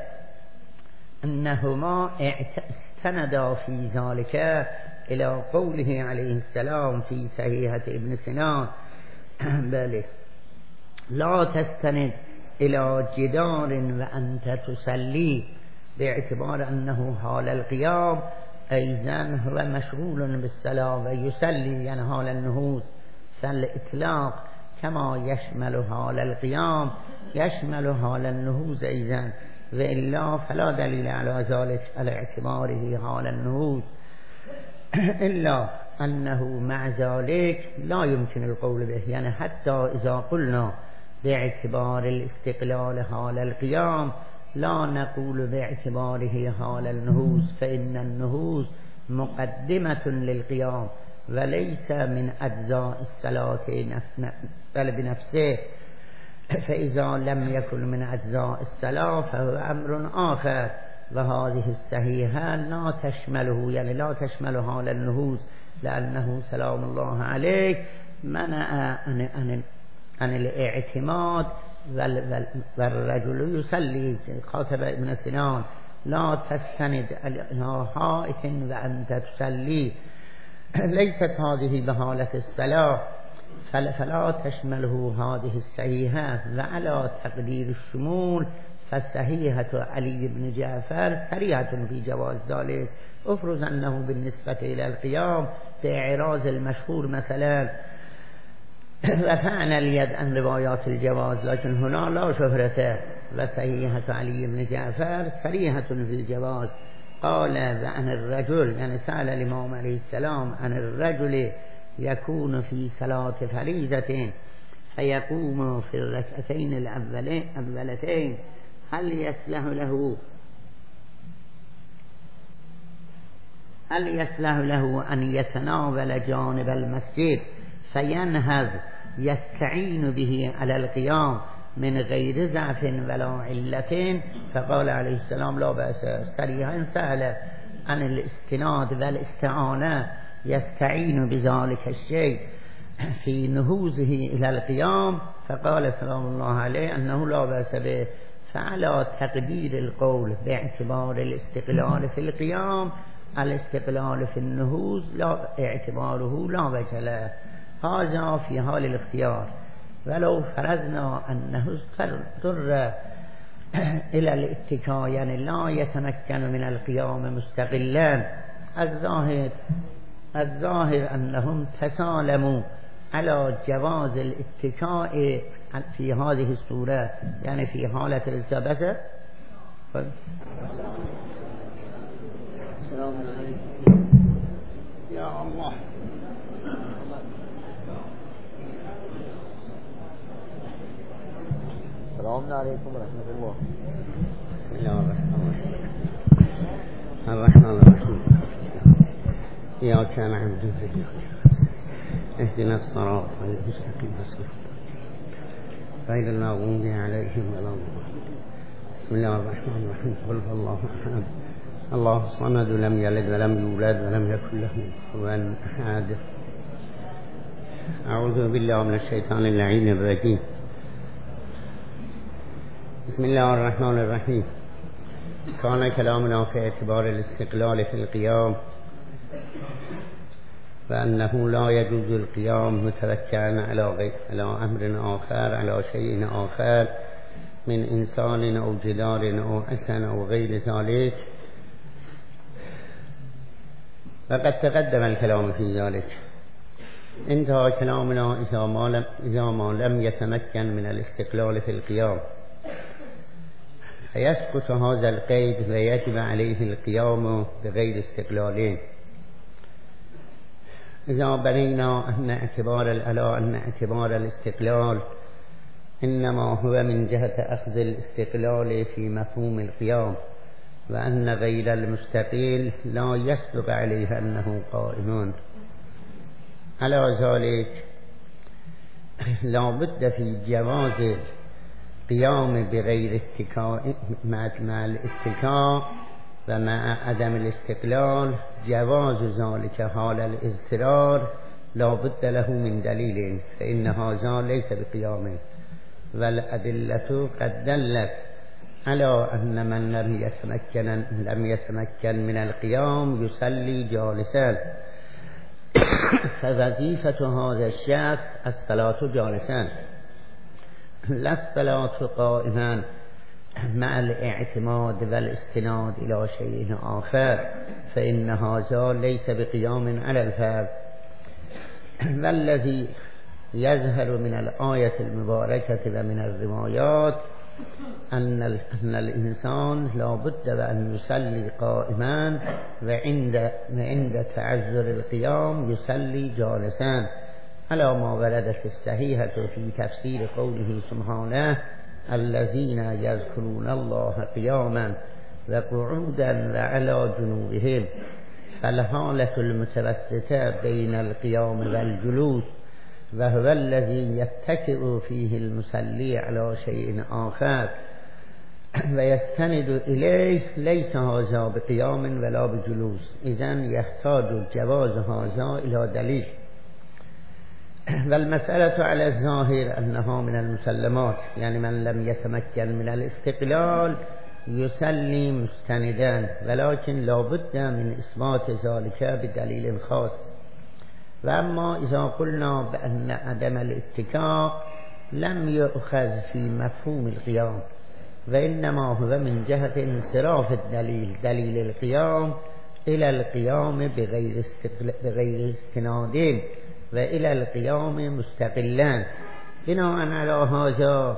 S1: أنهما استندا في ذلك إلى قوله عليه السلام في صحيحة ابن سنان بله لا تستند إلى جدار وأنت تصلي، باعتبار أنه حال القيام أيضا هو مشغول بالصلاة ويصلي يعني حال النهوض، فالإطلاق كما يشمل حال القيام يشمل حال النهوض أيضا. وإلا فلا دليل على ذلك على اعتباره حال النهوض إلا أنه مع ذلك لا يمكن القول به. يعني حتى إذا قلنا باعتبار الاستقلال حال القيام لا نقول باعتباره حال النهوض، فإن النهوض مقدمة للقيام وليس من أجزاء الصلاة بل بنفسه، فإذا لم يكن من أجزاء الصلاة فهو أمر آخر. وهذه الصحيحة لا تشمله، يعني لا تشمل حال النهوض، لأنه سلام الله عليه منع عن الاعتماد والرجل يصلي. خاطب ابن سنان لا تستند إلى حائط وأنت تصلي، ليست هذه بحالة الصلاة، فلا تشمله هذه الصحيحة. وعلى تقدير الشمول فالصحيحة علي بن جعفر صريحة في جواز ذلك. افرض أنه بالنسبة إلى القيام بإعراض المشهور مثلا رفعنا اليد عن روايات الجواز، لكن هنا لا شهرته. وصحيحة علي بن جعفر صريحة في الجواز. قال وعن الرجل، يعني سأل الإمام عليه السلام عن الرجل يكون في صلاة فريضة فيقوم في الركعتين الأولتين هل يصلح له أن يتناول جانب المسجد فينهض يستعين به على القيام من غير ضعف ولا علة؟ فقال عليه السلام لا بأس. صريحا سأل عن الاستناد والاستعانة يستعين بذلك الشيء في نهوضه إلى القيام، فقال سلام الله عليه أنه لا بأس به. فعلى تقدير القول باعتبار الاستقلال في القيام الاستقلال في النهوض لا اعتباره لا وجه له، هذا في حال الاختيار. ولو فرضنا أنه اضطر إلى الاتكاء، يعني لا يتمكن من القيام مستقلا، الظاهر أنهم تسالموا على جواز الاتكاء في هذه الصورة، يعني في حالة التبسة. السلام عليكم يا الله.
S2: السلام عليكم ورحمة الله.
S1: بسم الله الرحمن الرحيم. إياك نعبد اهدنا الصراط المستقيم غير المغضوب عليهم ولا الضالين. بسم الله الرحمن الرحيم. قل هو الله أحد الله الصمد لم يلد ولم يولد ولم يكن له كفوا أحد. أعوذ بالله من الشيطان اللعين الرجيم. بسم الله الرحمن الرحيم. كان كلامنا في اعتبار الاستقلال في القيام وأنه لا يجوز القيام متوكلا على أمر آخر، على شيء آخر من إنسان أو جدار أو أسن أو غير ذلك، وقد تقدم الكلام في ذلك. انتهى كلامنا إذا ما لم يتمكن من الاستقلال في القيام فيسقط هذا القيد ويجب عليه القيام بغير استقلالين. إذا بنينا أن اعتبار الاستقلال إنما هو من جهة أخذ الاستقلال في مفهوم القيام، وأن غير المستقيل لا يصدق عليه أنه قائم. على ذلك لا بد في جواز قيام بغير اتكاء مع الاتكاء ومع عدم الاستقلال جواز ذلك حال الاضطرار لا بد له من دليل، فإن هذا ليس بقيامه. والأدلة قد دلت على أن من لم يتمكن من القيام يصلي جالسا، فوظيفة هذا الشخص الصلاة جالسا لا الصلاة قائما مع الاعتماد والاستناد إلى شيء آخر، فإن هذا ليس بقيام على الفرد. والذي يظهر من الآية المباركة ومن الروايات أن الإنسان لا بد وأن يصلي قائما وعند تعذر القيام يصلي جالسا، على ما وردت الصحيحة في تفسير قوله سبحانه الذين يذكرون الله قياما وقعودا وعلى جنوبهم، فالحالة المتوسطة بين القيام والجلوس وهو الذي يتكئ فيه المصلي على شيء آخر ويستند إليه ليس هذا بقيام ولا بجلوس، إذن يحتاج جواز هذا إلى دليل. والمسألة على الظاهر أنها من المسلمات، يعني من لم يتمكن من الاستقلال يسلي مستندا، ولكن لا بد من إثبات ذلك بدليل خاص. وأما إذا قلنا بأن عدم الاتكاء لم يؤخذ في مفهوم القيام، وإنما هو من جهة انصراف الدليل، دليل القيام إلى القيام بغير استناد وإلى القيام مستقلا. بناء على هذا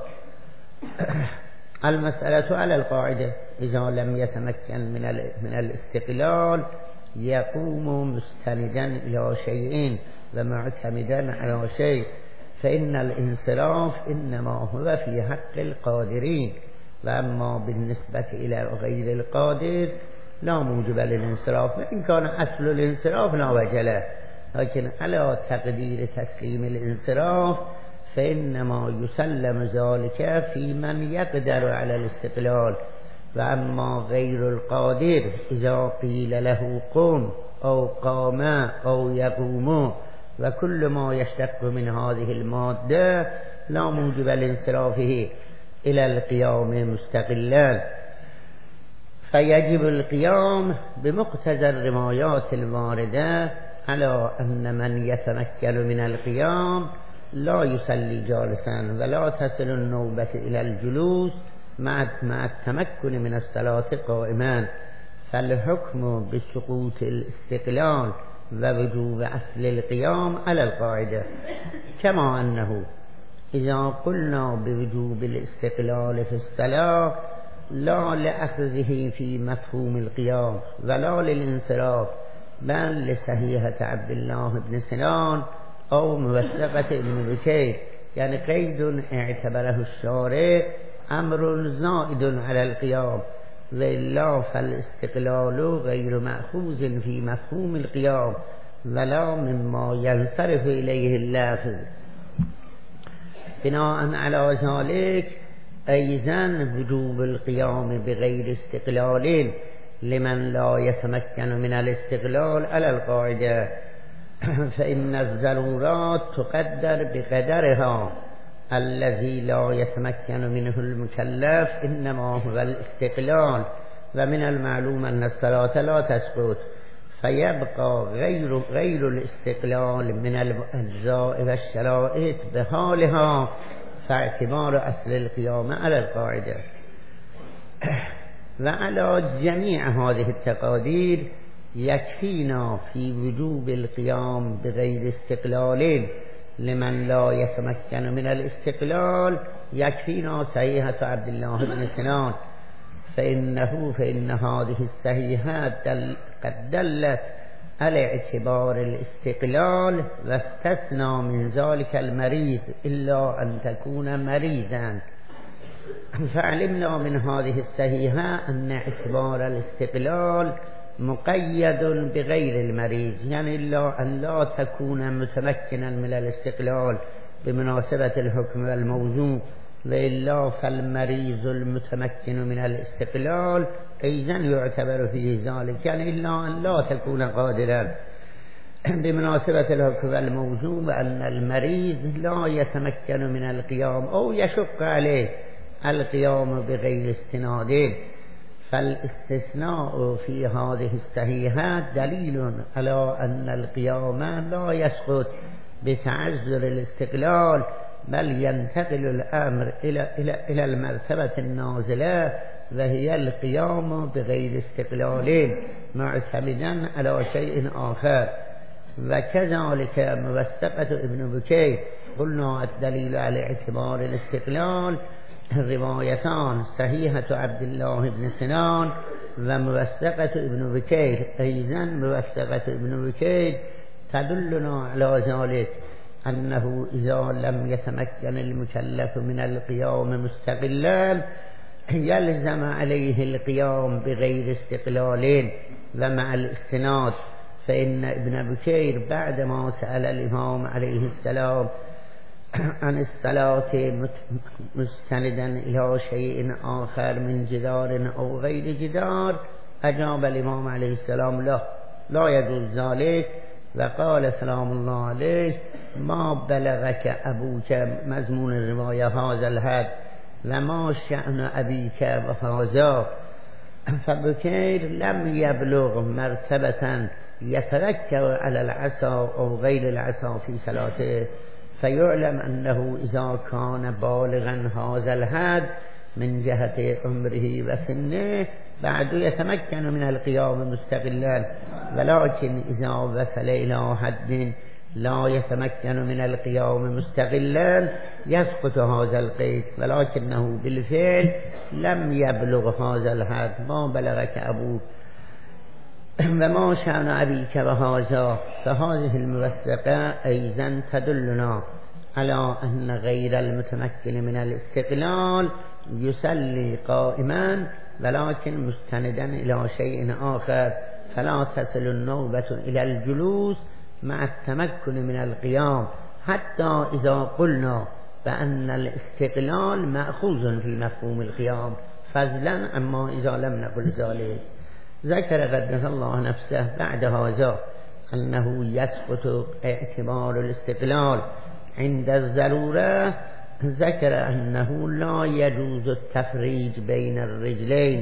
S1: المسألة على القاعدة إذا لم يتمكن من الاستقلال يقوم مستندا إلى شيء ومعتمدا على شيء، فإن الانصراف إنما هو في حق القادرين، وأما بالنسبة إلى غير القادر لا موجب للانصراف، وإن كان أصل الانصراف لا وجه له، لكن على تقدير تسليم الانصراف فإنما يسلم ذلك في من يقدر على الاستقلال. وأما غير القادر إذا قيل له قم أو قام أو يقوم وكل ما يشتق من هذه المادة لا موجب لانصرافه إلى القيام مستقلا، فيجب القيام بمقتضى الروايات الواردة على أن من يتمكن من القيام لا يصلي جالسا ولا تصل النوبة إلى الجلوس مع التمكن من الصلاة قائما، فالحكم بسقوط الاستقلال ووجوب أصل القيام على القاعدة، كما أنه إذا قلنا بوجوب الاستقلال في الصلاة لا لأخذه في مفهوم القيام ولا للانصراف، بل لصحيحة عبد الله بن سنان أو موثقة ابن بكير، يعني قيد اعتبره الشارع أمر زائد على القيام، وإلا فالاستقلال غير مأخوذ في مفهوم القيام ولا مما ينصرف إليه اللفظ. بناء على ذلك أيضا وجوب القيام بغير استقلال لمن لا يتمكن من الاستقلال على القاعدة، فإن الضرورات تقدر بقدرها، الذي لا يتمكن منه المكلف إنما هو الاستقلال، ومن المعلوم أن الصلاة لا تسقط، فيبقى غير الاستقلال من الأجزاء والشرائط بحالها، فاعتبار أصل القيام على القاعدة. وعلى جميع هذه التقادير يكفينا في وجوب القيام بغير استقلال لمن لا يتمكن من الاستقلال، يكفينا صحيحة عبد الله بن سنان، فإن هذه الصحيحات قد دلت على اعتبار الاستقلال، واستثنى من ذلك المريض إلا أن تكون مريضا، فعلمنا من هذه الصحيحة أن اعتبار الاستقلال مقيد بغير المريض، يعني إلا أن لا تكون متمكنا من الاستقلال بمناسبة الحكم والموضوع، وإلا فالمريض المتمكن من الاستقلال أيضا يعتبر فيه ذلك، يعني إلا أن لا تكون قادرا بمناسبة الحكم والموضوع، وأن المريض لا يتمكن من القيام أو يشق عليه القيام بغير استناد، فالاستثناء في هذه الصحيحات دليل على أن القيام لا يسقط بتعذر الاستقلال، بل ينتقل الأمر إلى المرتبة النازلة وهي القيام بغير استقلال معتمدا على شيء آخر. وكذلك موثقة ابن بكير قلنا الدليل على اعتبار الاستقلال روايتان صحيحة عبد الله بن سنان وموثقة ابن بكير، أيضا موثقة ابن بكير تدلنا على ذلك أنه إذا لم يتمكن المكلف من القيام مستقلا يلزم عليه القيام بغير استقلال ومع الاستناد، فإن ابن بكير بعدما سأل الإمام عليه السلام عن الصلاة مستندا إلى شيء آخر من جدار أو غير جدار أجاب الإمام عليه السلام لا يجوز ذلك، وقال سلام الله عليه ما بلغك أبوك مضمون الرواية هذا الحد وما شأن أبيك وهذا، فبكير لم يبلغ مرتبة يتركب على العصا أو غير العصا في صلاته، فيعلم أنه إذا كان بالغا هذا الحد من جهة عمره وسنه بعد يتمكن من القيام مستقلا، ولكن إذا وصل إلى حد لا يتمكن من القيام مستقلا يسقط هذا القيد، ولكنه بالفعل لم يبلغ هذا الحد ما بلغك أبوك وما شأن أبيك وهذا، فهذه الموثقة أيضا تدلنا على أن غير المتمكن من الاستقلال يصلي قائما ولكن مستندا إلى شيء آخر، فلا تصل النوبة إلى الجلوس مع التمكن من القيام حتى إذا قلنا بأن الاستقلال مأخوذ في مفهوم القيام فضلا، أما إذا لم نقل ذلك. ذكر قدس الله نفسه بعد هذا أنه يسقط اعتبار الاستقلال عند الضرورة، ذكر أنه لا يجوز التفريج بين الرجلين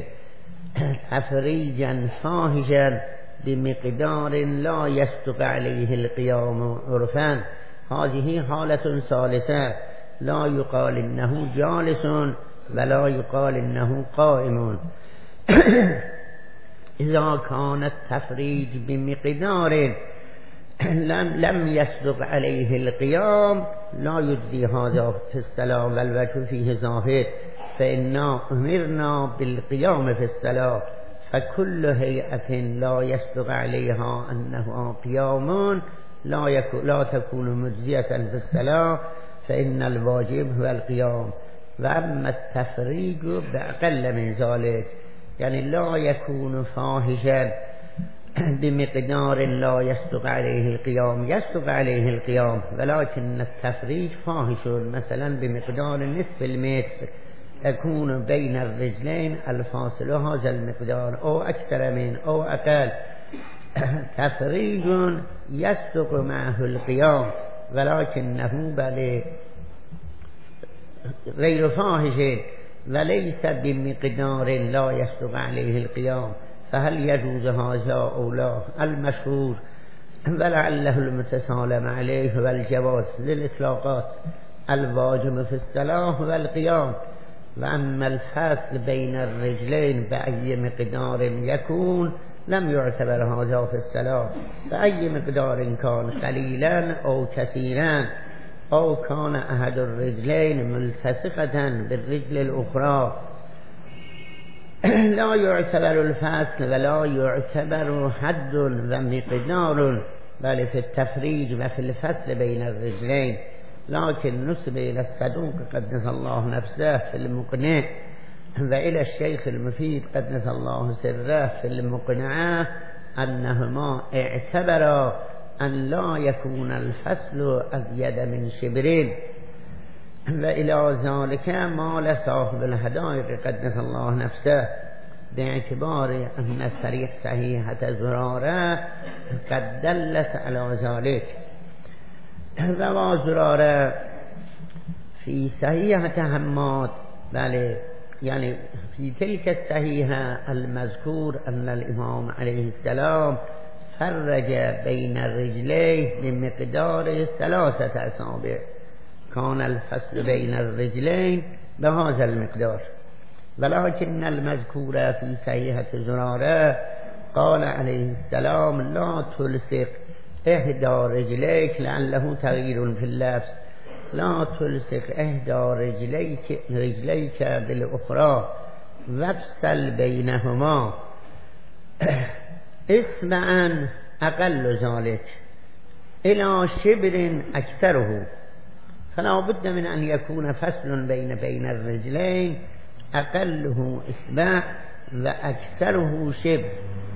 S1: تفريجا فاحشا بمقدار لا يصدق عليه القيام عرفا، هذه حالة ثالثة لا يقال إنه جالس ولا يقال إنه قائم. إذا كان التفريج بمقدار لم يصدق عليه القيام لا يجزي هذا في الصلاة، والوجه فيه ظاهر، فإنا أمرنا بالقيام في الصلاة، فكل هيئة لا يصدق عليها أنه قيام لا تكون مجزية في الصلاة، فإن الواجب هو القيام. وأما التفريج بأقل من ذلك يعني لا يكون فاحشا بمقدار لا يصدق عليه القيام، يصدق عليه القيام ولكن التفريج فاحش، مثلا بمقدار نصف المتر يكون بين الرجلين الفاصل هذا المقدار أو أكثر من أو أقل، تفريج يصدق معه القيام ولكنه بل غير فاحش وليس بمقدار لا يصدق عليه القيام، فهل يجوز هذا أو لا؟ المشهور ولعله المتسالم عليه والجواز للإطلاقات الواجب في الصلاة والقيام. وأما الفصل بين الرجلين بأي مقدار يكون لم يعتبر هذا في الصلاة، بأي مقدار كان قليلا أو كثيرا أو كان أحد الرجلين ملتصقة بالرجل الأخرى لا يعتبر الفصل ولا يعتبر حد ومقدار، بل في التفريج وفي الفصل بين الرجلين. لكن نسب إلى الصدوق قدس الله نفسه في المقنع وإلى الشيخ المفيد قدس الله سره في المقنعة أنهما اعتبرا أن لا يكون الفصل أزيد من شبرين، وإلى ذلك مال صاحب الحدائق قدس الله نفسه باعتبار أن صحيحة زرارة قد دلت على ذلك. روى زرارة في صحيحة حماد بله، يعني في تلك الصحيحة المذكور أن الإمام عليه السلام فرج بين الرجلين بمقدار 3 أصابع، كان الفصل بين الرجلين بهذا المقدار، ولكن المذكور في صحيحة زرارة قال عليه السلام لا تلصق إحدى رجليك لعله تغيير في اللبس، لا تلصق احدى رجليك بالاخرى وافصل بینهما اسمعا اقل ذلك الى شبر اکثره. فلا بد من ان يكون فصل بين الرجلين اقله اصبع واكثره شبر.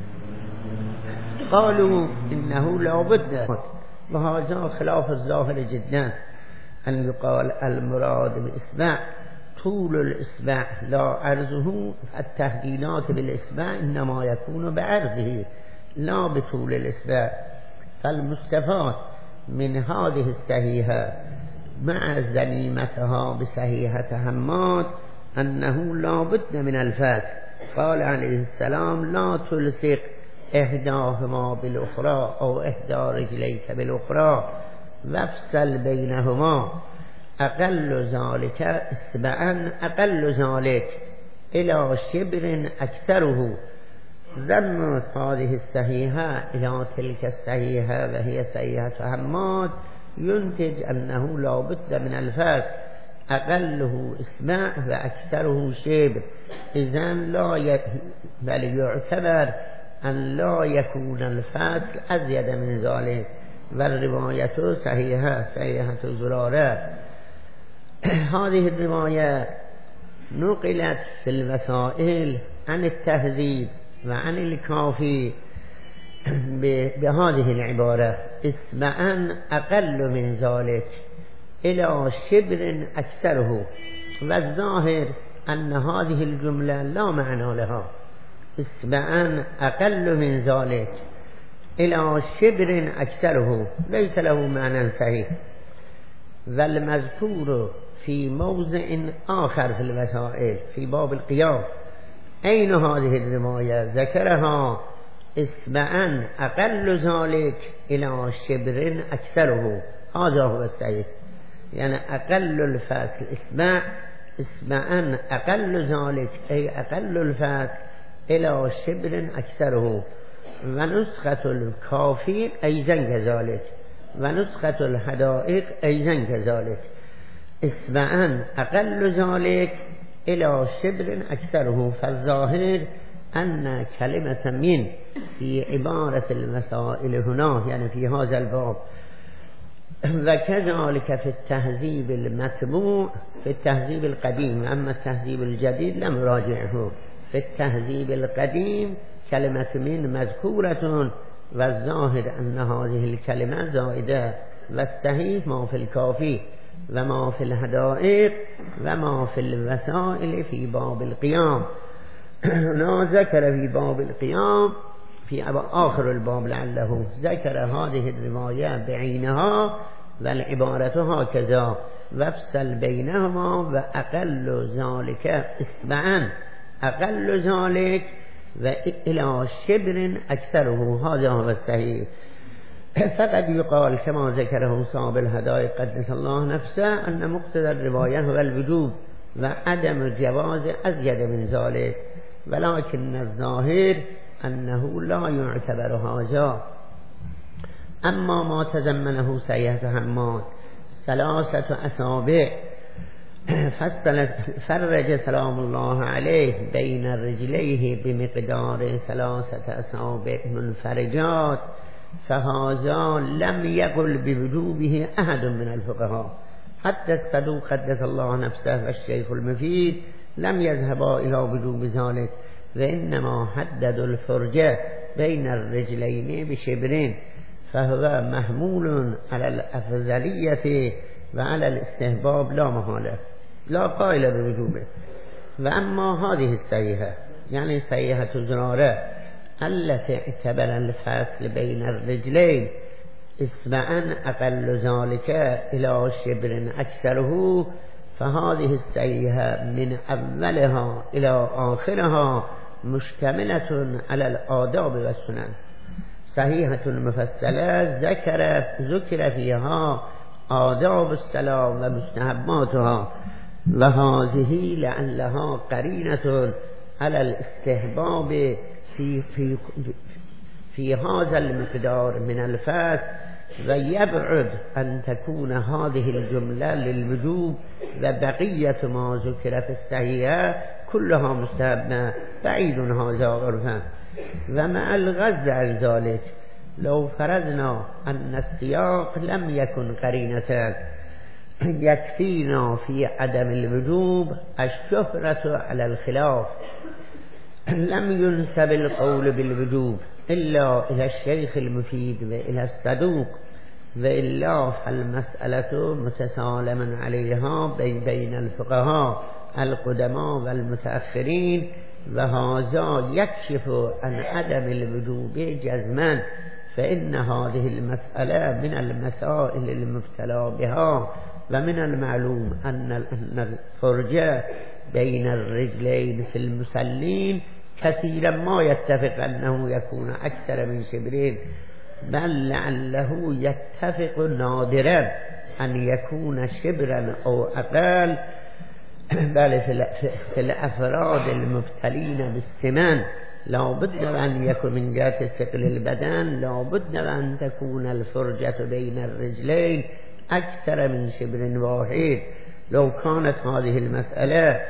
S1: قالوا انه لا بد، وهذا خلاف الظاهر جدا، ان يقال المراد باصبع طول الاصبع لا عرضه. التهديدات بالاصبع انما يكون بعرضه لا بطول الاصبع. فالمستفاد من هذه الصحيحة مع زنيمتها بصحيحة حماد أنه لا بد من الفصل. قال عليه السلام لا تلصق إحداهما بالأخرى أو إحدى رجليك بالأخرى وافصل بينهما أقل ذلك اسبعا أقل ذلك إلى شبر أكثره. ضمت هذه الصحيحة إلى تلك الصحيحة وهي صحيحة حماد ينتج أنه لا بد من الفصل، أقله اسمع وأكثره شبر. إذن بل يعتبر أن لا يكون الفصل أزيد من ذلك. والرواية صحيحة زرارة. هذه الرواية نقلت في الوسائل عن التهذيب وعن الكافي بهذه العبارة اسمعا أقل من ذلك إلى شبر أكثره. والظاهر أن هذه الجملة لا معنى لها. اسمعا أقل من ذلك إلى شبر أكثره ليس له معنى صحيح. والمذكور في موضع آخر في الوسائل في باب القيام أين هذه الرواية ذكرها اسمعا أقل ذلك إلى شبر أكثره. هذا هو الصحيح، يعني أقل الفصل اسمعا أقل ذلك أي أقل الفصل إلى شبر أكثره. ونسخة الكافي أيضا كذلك، ونسخة الحدائق أيضا كذلك اسمعا أقل ذلك إلى شبر أكثره. فالظاهر أن كلمة من في عبارة المسائل هنا يعني في هذا الباب. وكذلك في التهذيب المتبوع في التهذيب القديم، أما التهذيب الجديد لم راجعه. في التهذيب القديم كلمة من مذكورة والظاهر أن هذه الكلمة زائدة. والصحيح ما في الكافي وما في الحدائق وما في الوسائل في باب القيام. هنا ذكر في باب القيام في آخر الباب لعله ذكر هذه الرواية بعينها والعبارة هكذا وافصل بينهما وأقل ذلك اسمعا أقل ذلك وإلى شبر أكثره. هذا هو الصحيح. فقد يقال كما ذكره صاحب الهدايق قدس الله نفسه أن مقتضى الرواية هو الوجوب وعدم جواز أزيد من ذلك، ولكن الظاهر أنه لا يعتبر هذا. أما ما تضمنه صحيحة حماد 3 أصابع فرج سلام الله عليه بين رجليه بمقدار 3 أصابع منفرجات، فهذا لم يقل بوجوبه أحد من الفقهاء. حتى الصدوق قدس الله نفسه والشيخ المفيد لم يذهبا إلى وجوب ذلك، وإنما حددوا الفرجة بين الرجلين بشبرين، فهو محمول على الأفضلية وعلى الاستحباب لا محالة، لا قائل بوجوبه. وأما هذه الصحيحة يعني صحيحة زرارة التي اعتبر الفصل بين الرجلين اسمعا أقل ذلك إلى شبر أكثره، فهذه الصحيحة من أولها إلى آخرها مشتملة على الآداب والسنن. صحيحة مفصلة ذكر فيها آداب الصلاة ومستحباتها، وهذه لعلها قرينة على الاستحباب في هذا المقدار من الفصل ويبعد أن تكون هذه الجملة للوجوب وبقية ما ذكر في الصحيحة كلها مستحبة بعيد هذا عرفا. ومع الغض عن ذلك لو فرضنا أن السياق لم يكن قرينة يكفينا في عدم الوجوب الشهرة على الخلاف لم ينسب القول بالوجوب إلا إلى الشيخ المفيد وإلى الصدوق، وإلا فالمسألة متسالم عليها بين الفقهاء القدماء والمتأخرين، وهذا يكشف عن عدم الوجوب جزما. فإن هذه المسألة من المسائل المبتلى بها، ومن المعلوم أن الفرجة بين الرجلين في المسلين كثيرا ما يتفق أنه يكون أكثر من شبرين، بل لعله يتفق نادرا أن يكون شبرا أو أقل. بل في الأفراد المبتلين بالسمان لا بد أن يكون من جهة ثقل البدن لا بد أن تكون الفرجة بين الرجلين أكثر من شبر واحد. لو كانت هذه المسألة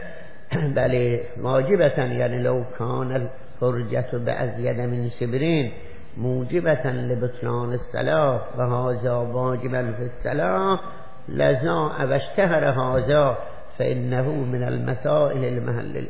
S1: بل واجبة، يعني لو كان الفرجة بأزيد من شبرين موجبة لبطلان الصلاة وهذا واجبا في الصلاة لزاء واشتهر هذا، فإنه من المسائل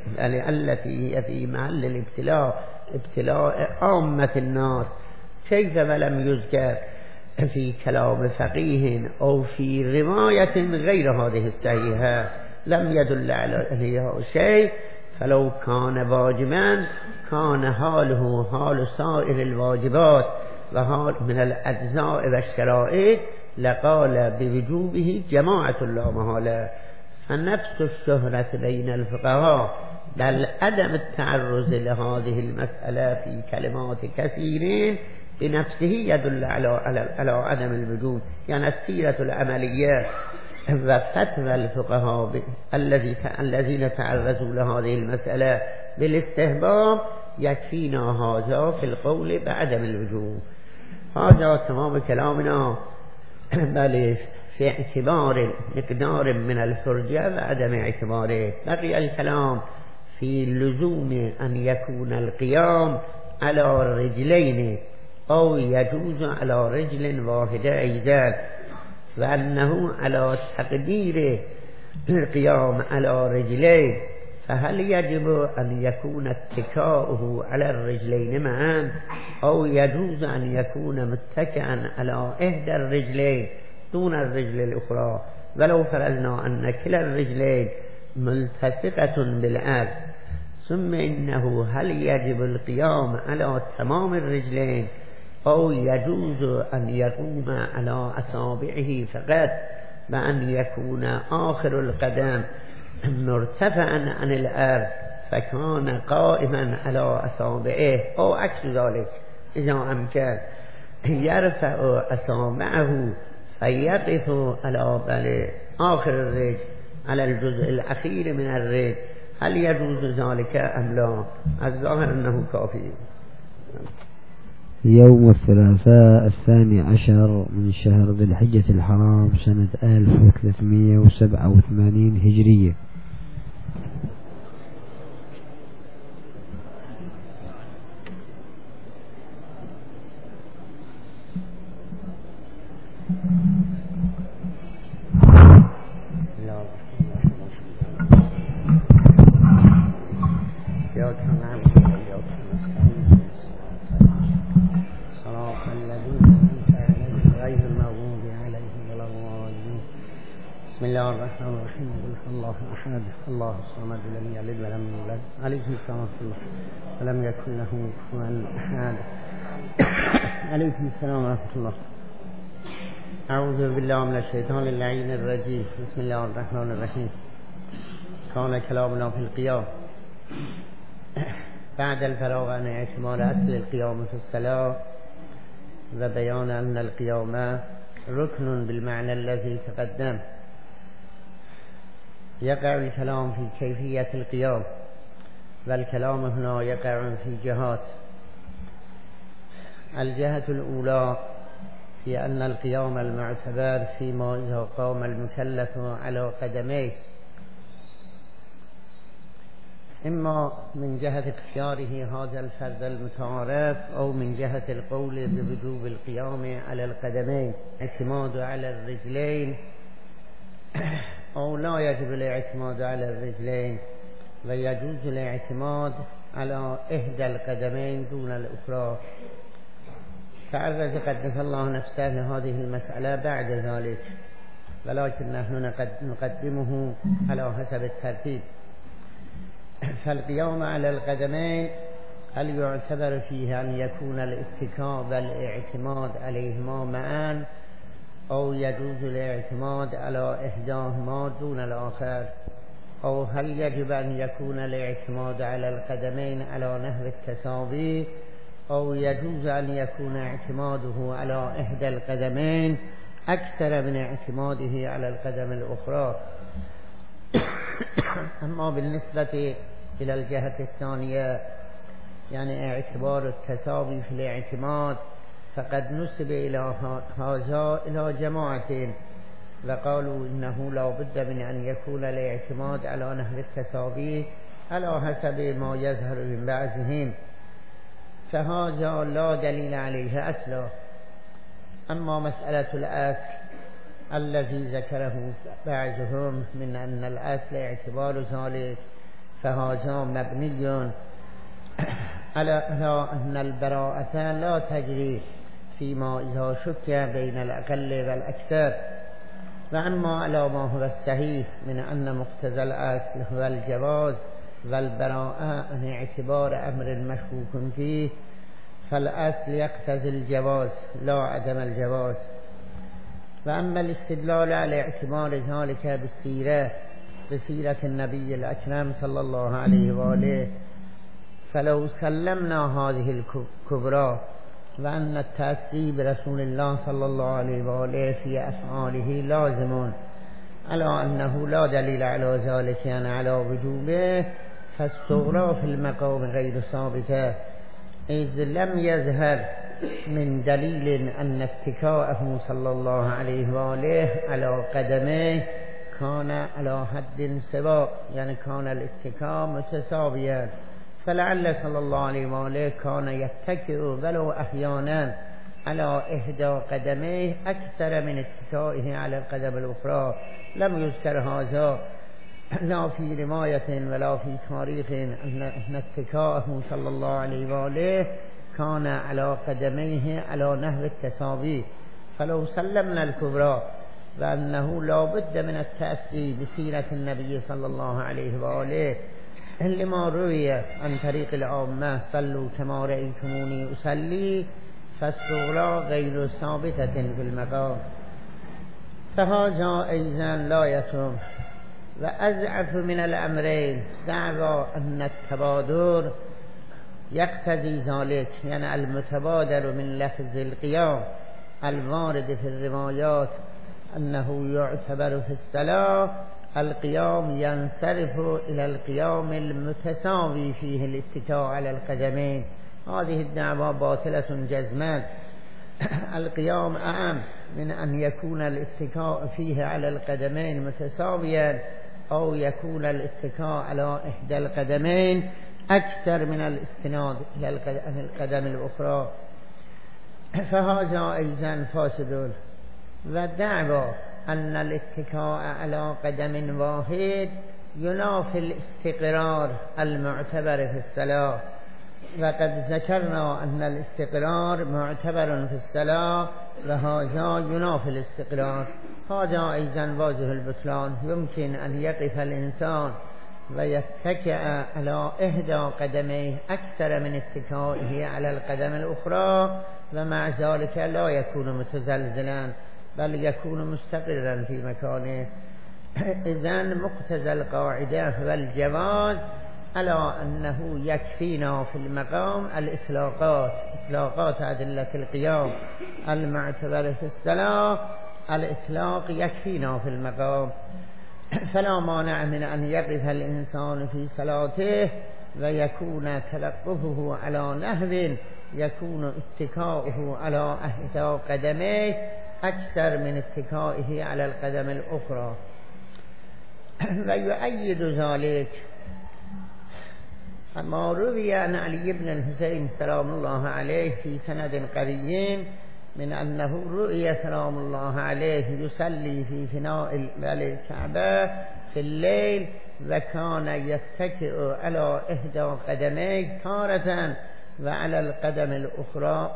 S1: التي هي في محل الابتلاء، ابتلاء عامة الناس. كيف ولم يذكر في كلام فقيه أو في رواية غير هذه الصحيحة لم يدل عليها شيء، فلو كان واجبا كان حاله حال سائر الواجبات وحال من الأجزاء والشرائط لقال بوجوبه جماعة لا محالة. فنفس الشهرة بين الفقهاء بل عدم التعرض لهذه المسألة في كلمات كثيرين بنفسه يدل على عدم الوجوب. يعني السيرة العملية وفتوى الفقهاء الذين تعرضوا لهذه المسألة بالاستهباب يكفينا هذا في القول بعدم الوجوب. هذا تمام كلامنا بل في اعتبار مقدار من الفرجة وعدم اعتباره. بقي الكلام في لزوم أن يكون القيام على رجلين أو يجوز على رجل واحدة أيضا، وأنه على تقدير القيام على رجلين فهل يجب أن يكون اتكاؤه على الرجلين معا أو يجوز أن يكون متكئا على إحدى الرجلين دون الرجل الأخرى، ولو فرضنا أن كلا الرجلين ملتصقة بالأرض، ثم إنه هل يجب القيام على تمام الرجلين أو يجوز أن يقوم على أصابعه فقط وأن يكون آخر القدم مرتفعا عن الأرض فكان قائما على أصابعه أو عكس ذلك. إذا أمكن يرفع أصابعه فيقف على آخر الرجل على الجزء الأخير من الرجل، هل يجوز ذلك أم لا؟ الظاهر أنه كافي.
S3: يوم الثلاثاء 12 من شهر ذي الحجة الحرام سنة 1387 هجرية.
S1: بسم الله الرحمن الرحيم. الله أحد الله الصمد لم يلد ولم يولد عليه السلام ولم يكن له كفوا أحد عليه السلام ورحمة الله. أعوذ بالله من الشيطان اللعين الرجيم. بسم الله الرحمن الرحيم. كان كلامنا في القيام بعد الفراغ عن اعتبار أصل القيام في الصلاة وبيان أن القيام ركن بالمعنى الذي تقدم. يقع الكلام في كيفية القيام، والكلام هنا يقع في جهات. الجهة الأولى في أن القيام المعتبر فيما إذا قام المكلف على قدميه، إما من جهة اختياره هذا الفرد المتعارف، أو من جهة القول بوجوب القيام على القدمين، اعتماد على الرجلين، أو لا يجب الاعتماد على الرجلين ويجوز الاعتماد على إحدى القدمين دون الأخرى. تعرض قدس الله نفسه لهذه المسألة بعد ذلك، ولكن نحن نقدمه على حسب الترتيب. فالقيام على القدمين هل يعتبر فيه أن يكون الاتكاء والاعتماد عليهما معا، أو يجوز الاعتماد على إحداهما دون الآخر، أو هل يجب أن يكون الاعتماد على القدمين على نحو التساوي، أو يجوز أن يكون اعتماده على إحدى القدمين أكثر من اعتماده على القدم الأخرى. أما بالنسبة إلى الجهة الثانية، يعني اعتبار التساوي في الاعتماد، فقد نسب إلى هذا إلى جماعة وقالوا إنه لا بد من أن يكون الاعتماد على نحو التساوي على حسب ما يظهر من بعضهم، فهذا لا دليل عليه أصلا. أما مسألة الأصل الذي ذكره بعضهم من أن الأصل اعتبار ذلك، فهذا مبني على أن البراءة لا تجري فيما إذا شك بين الأقل والأكثر. وأما على ما هو الصحيح من أن مقتضى الأصل هو الجواز والبراءة عن اعتبار أمر مشكوك فيه، فالأصل يقتضي الجواز لا عدم الجواز. وأما الاستدلال على اعتبار ذلك بسيرة النبي الأكرم صلى الله عليه وآله، فلو سلمنا هذه الكبرى وأن التأسي برسول الله صلى الله عليه وآله في أفعاله لازم على أنه لا دليل على ذلك يعني على وجوبه، فالصغرى في المقام غير ثابتة، إذ لم يظهر من دليل أن اتكاءه صلى الله عليه وآله على قدمه كان على حد سواء، يعني كان الاتكاء متساويا، فلعل صلى الله عليه وآله كان يتكئ ولو أحيانا على إحدى قدميه أكثر من اتكائه على القدم الأخرى. لم يذكر هذا لا في رواية ولا في تاريخ أن اتكاءه صلى الله عليه وآله كان على قدميه على نحو التساوي. فلو سلمنا الكبرى وأنه لا بد من التأسي بسيرة النبي صلى الله عليه وآله لما روي عن طريق العامة صلوا كما رأيتموني أصلي، فالصغرى غير ثابتة في المقام، فهذا أيضا لا يتم. وأضعف من الأمرين دعوى أن التبادر يقتضي ذلك، يعني المتبادر من لفظ القيام الوارد في الروايات أنه يعتبر في الصلاة القيام ينصرف إلى القيام المتساوي فيه الاتكاء على القدمين. هذه الدعوة باطلة جزما. القيام أعم من أن يكون الاتكاء فيه على القدمين متساويا، أو يكون الاتكاء على إحدى القدمين أكثر من الاستناد إلى القدم الأخرى، فهذا أيضا فاسد. والدعوى أن الاتكاء على قدم واحد ينافي الاستقرار المعتبر في الصلاة، وقد ذكرنا أن الاستقرار معتبر في الصلاة وهذا ينافي الاستقرار. هذا أيضا واضح البطلان. يمكن أن يقف الإنسان ويتكئ على إحدى قدميه أكثر من اتكائه على القدم الأخرى، ومع ذلك لا يكون متزلزلا بل يكون مستقرا في مكانه. إذن مقتضى القاعدة والجواز على أنه يكفينا في المقام إطلاقات أدلة القيام المعتبر في الصلاة، الإطلاق يكفينا في المقام، فلا مانع من أن يقف الإنسان في صلاته ويكون تلقفه على نحو يكون اتكاؤه على إحدى قدميه أكثر من اتكائه على القدم الأخرى. ويؤيد ذلك ما روي عن علي بن الحسين سلام الله عليه في سند قوي من أنه رؤي سلام الله عليه يصلي في فناء الكعبة في الليل وكان يتكئ على إحدى قدميه تارة وعلى القدم الأخرى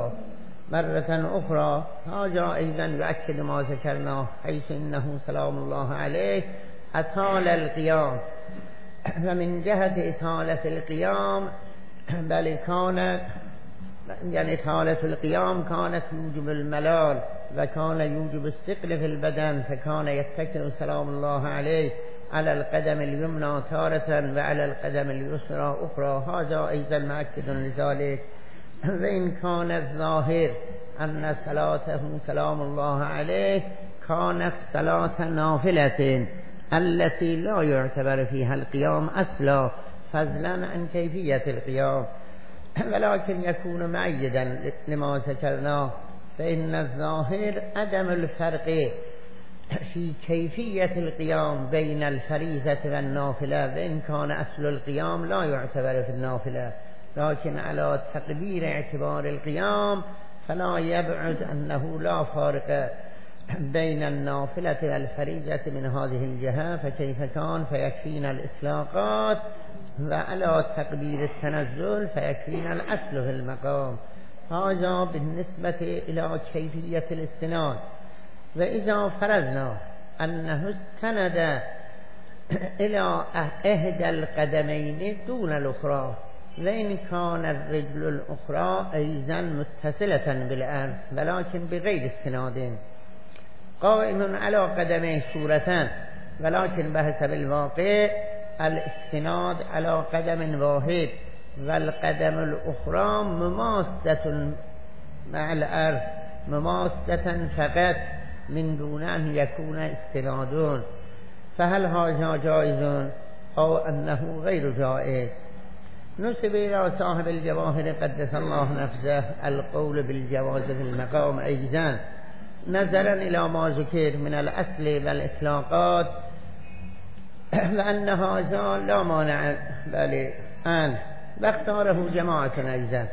S1: مرة أخرى. هذا أيضا يؤكد ما ذكرناه حيث إنه سلام الله عليه أطال القيام، ومن جهة إطالة القيام بل كانت يعني إطالة القيام كانت يوجب الملال وكان يوجب الثقل في البدن، فكان يتكئ سلام الله عليه على القدم اليمنى تارة وعلى القدم اليسرى أخرى. هذا أيضا مؤكد لذلك. وإن كان الظاهر أن صلاته سلام الله عليه كانت صلاة نافلة التي لا يعتبر فيها القيام أصلا فضلا عن كيفية القيام، ولكن يكون مؤيدا لما ذكرناه، فإن الظاهر عدم الفرق في كيفية القيام بين الفريضة والنافلة، وإن كان أصل القيام لا يعتبر في النافلة، لكن على تقدير اعتبار القيام فلا يبعد أنه لا فارق بين النافلة والفريضة من هذه الجهة، فكيف كان فيكفينا الإطلاقات، وعلى تقدير التنزل فيكفينا الأصل في المقام. هذا بالنسبة إلى كيفية الاستناد. وإذا فرضنا أنه استند إلى إحدى القدمين دون الأخرى، وإن كان الرجل الأخرى أيضا متصلة بالأرض ولكن بغير استناد، قائم على قدمه صورة، ولكن بحسب الواقع الاستناد على قدم واحد، والقدم الأخرى مماسة مع الأرض، مماسة فقط من دون أن يكون استناد، فهل هذا جائز أو أنه غير جائز؟ نسب إلى صاحب الجواهر قدس الله نفسه القول بالجواز في المقام أيضا، نظرا إلى ما ذكر من الأصل والإطلاقات، وأن هذا لا مانع بل عنه، واختاره جماعة أيضا.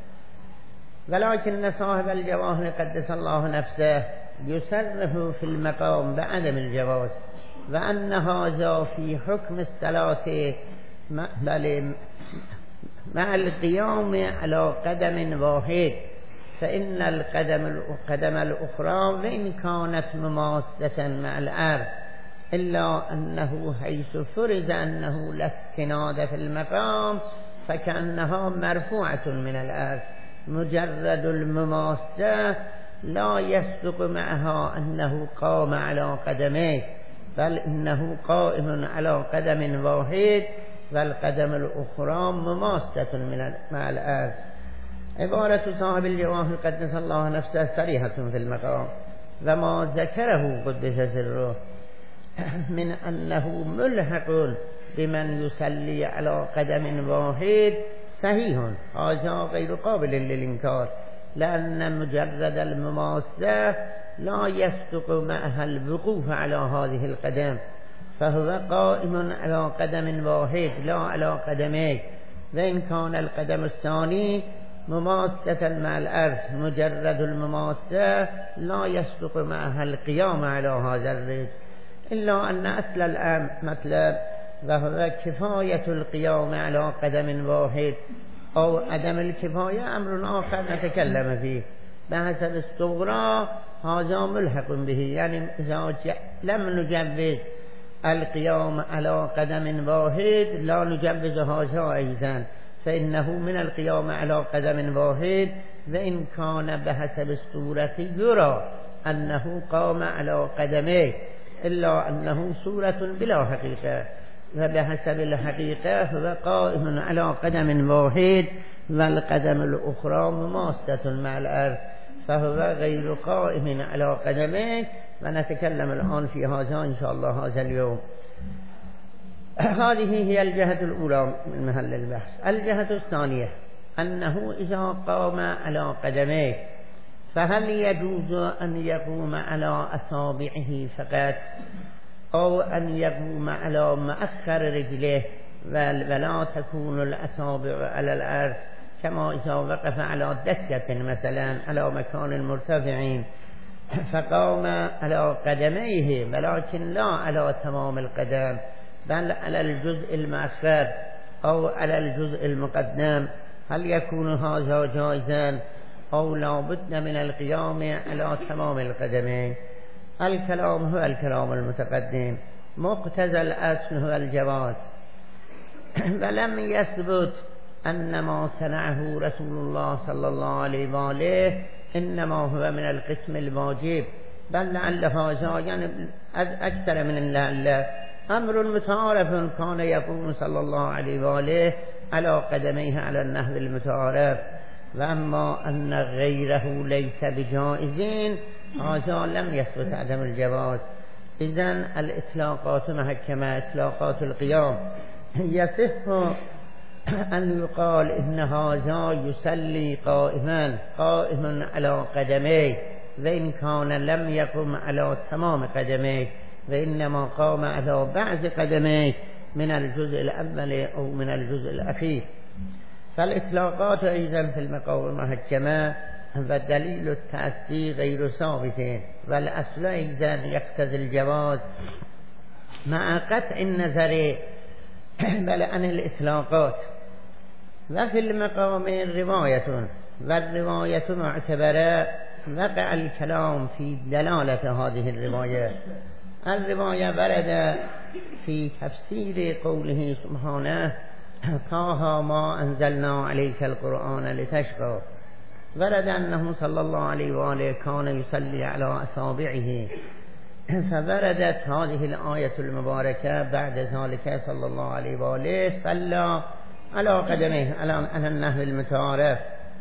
S1: ولكن صاحب الجواهر قدس الله نفسه يصرح في المقام بعدم الجواز، وأن هذا في حكم الصلاة بل مع القيام على قدم واحد، فإن القدم الأخرى وإن كانت مماسة مع الأرض، إلا أنه حيث فرض أنه لا استناد في المقام فكأنها مرفوعة من الأرض، مجرد المماسة لا يصدق معها أنه قام على قدميه، بل إنه قائم على قدم واحد والقدم الأخرى مماسة مع الأرض. عبارة صاحب الجواهر قدس الله نفسه صريحة في المقام، وما ذكره قدس سره من أنه ملحق بمن يصلي على قدم واحد صحيح، هذا غير قابل للإنكار، لأن مجرد المماسة لا يصدق معها الوقوف على هذه القدم، فهو قائم على قدم واحد لا على قدمين، وإن كان القدم الثاني مماسة مع الأرض، مجرد المماسة لا يصدق معها القيام على هذا الرجل، إلا أن أصل الأمر مطلب وهو كفاية القيام على قدم واحد أو عدم الكفاية أمر آخر نتكلم فيه. بحسب الصغرى هذا ملحق به، يعني إذا لم نجوز القيام على قدم واحد لا نجوز هذا أيضا، فإنه من القيام على قدم واحد، وإن كان بحسب الصورة يرى أنه قام على قدمه، إلا أنه صورة بلا حقيقة، وبحسب الحقيقة هو قائم على قدم واحد والقدم الأخرى مماسة مع الأرض، فهو غير قائم على قدمه، ونتكلم الآن في هذا إن شاء الله هذا اليوم. هذه هي الجهة الأولى من محل البحث. الجهة الثانية أنه إذا قام على قدميه فهل يجوز أن يقوم على أصابعه فقط أو أن يقوم على مؤخر رجله ولا تكون الأصابع على الأرض كما إذا وقف على دكة مثلا على مكان مرتفع فقام على قدميه ولكن لا على تمام القدم بل على الجزء المؤخر أو على الجزء المقدم، هل يكون هذا جائزا أو لا بد من القيام على تمام القدمين؟ الكلام هو الكلام المتقدم، مقتضى الأصل هو الجواز، ولم يثبت أن ما صنعه رسول الله صلى الله عليه وآله إنما هو من القسم الواجب، بل لعل هذا يعني أكثر من لعل أمر متعارف كان يقوم صلى الله عليه وآله على قدميه على النحو المتعارف، وأما أن غيره ليس بجائزين هذا لم يثبت عدم الجواز. إذن الإطلاقات محكمة، إطلاقات القيام يصح أن يقال إن هذا يصلي قائما على قدميه وإن كان لم يقم على تمام قدميه وإنما قام على بعض قدميه من الجزء الأول أو من الجزء الأخير. فالإطلاقات أيضا في المقام المحكمة ودليل التأسي غير ثابتين، والأصل أيضا يقتضي الجواز مع قطع النظر بل عن الإطلاقات. وفي المقام رواية، والرواية معتبرة وقع الكلام في دلالة هذه الرواية. الرواية ورد في تفسير قوله سبحانه طه ما أنزلنا عليك القرآن لتشقى، ورد أنه صلى الله عليه وآله كان يصلي على أصابعه، فوردت هذه الآية المباركة بعد ذلك صلى الله عليه وآله صلى على قدمه على النحو المتعارف.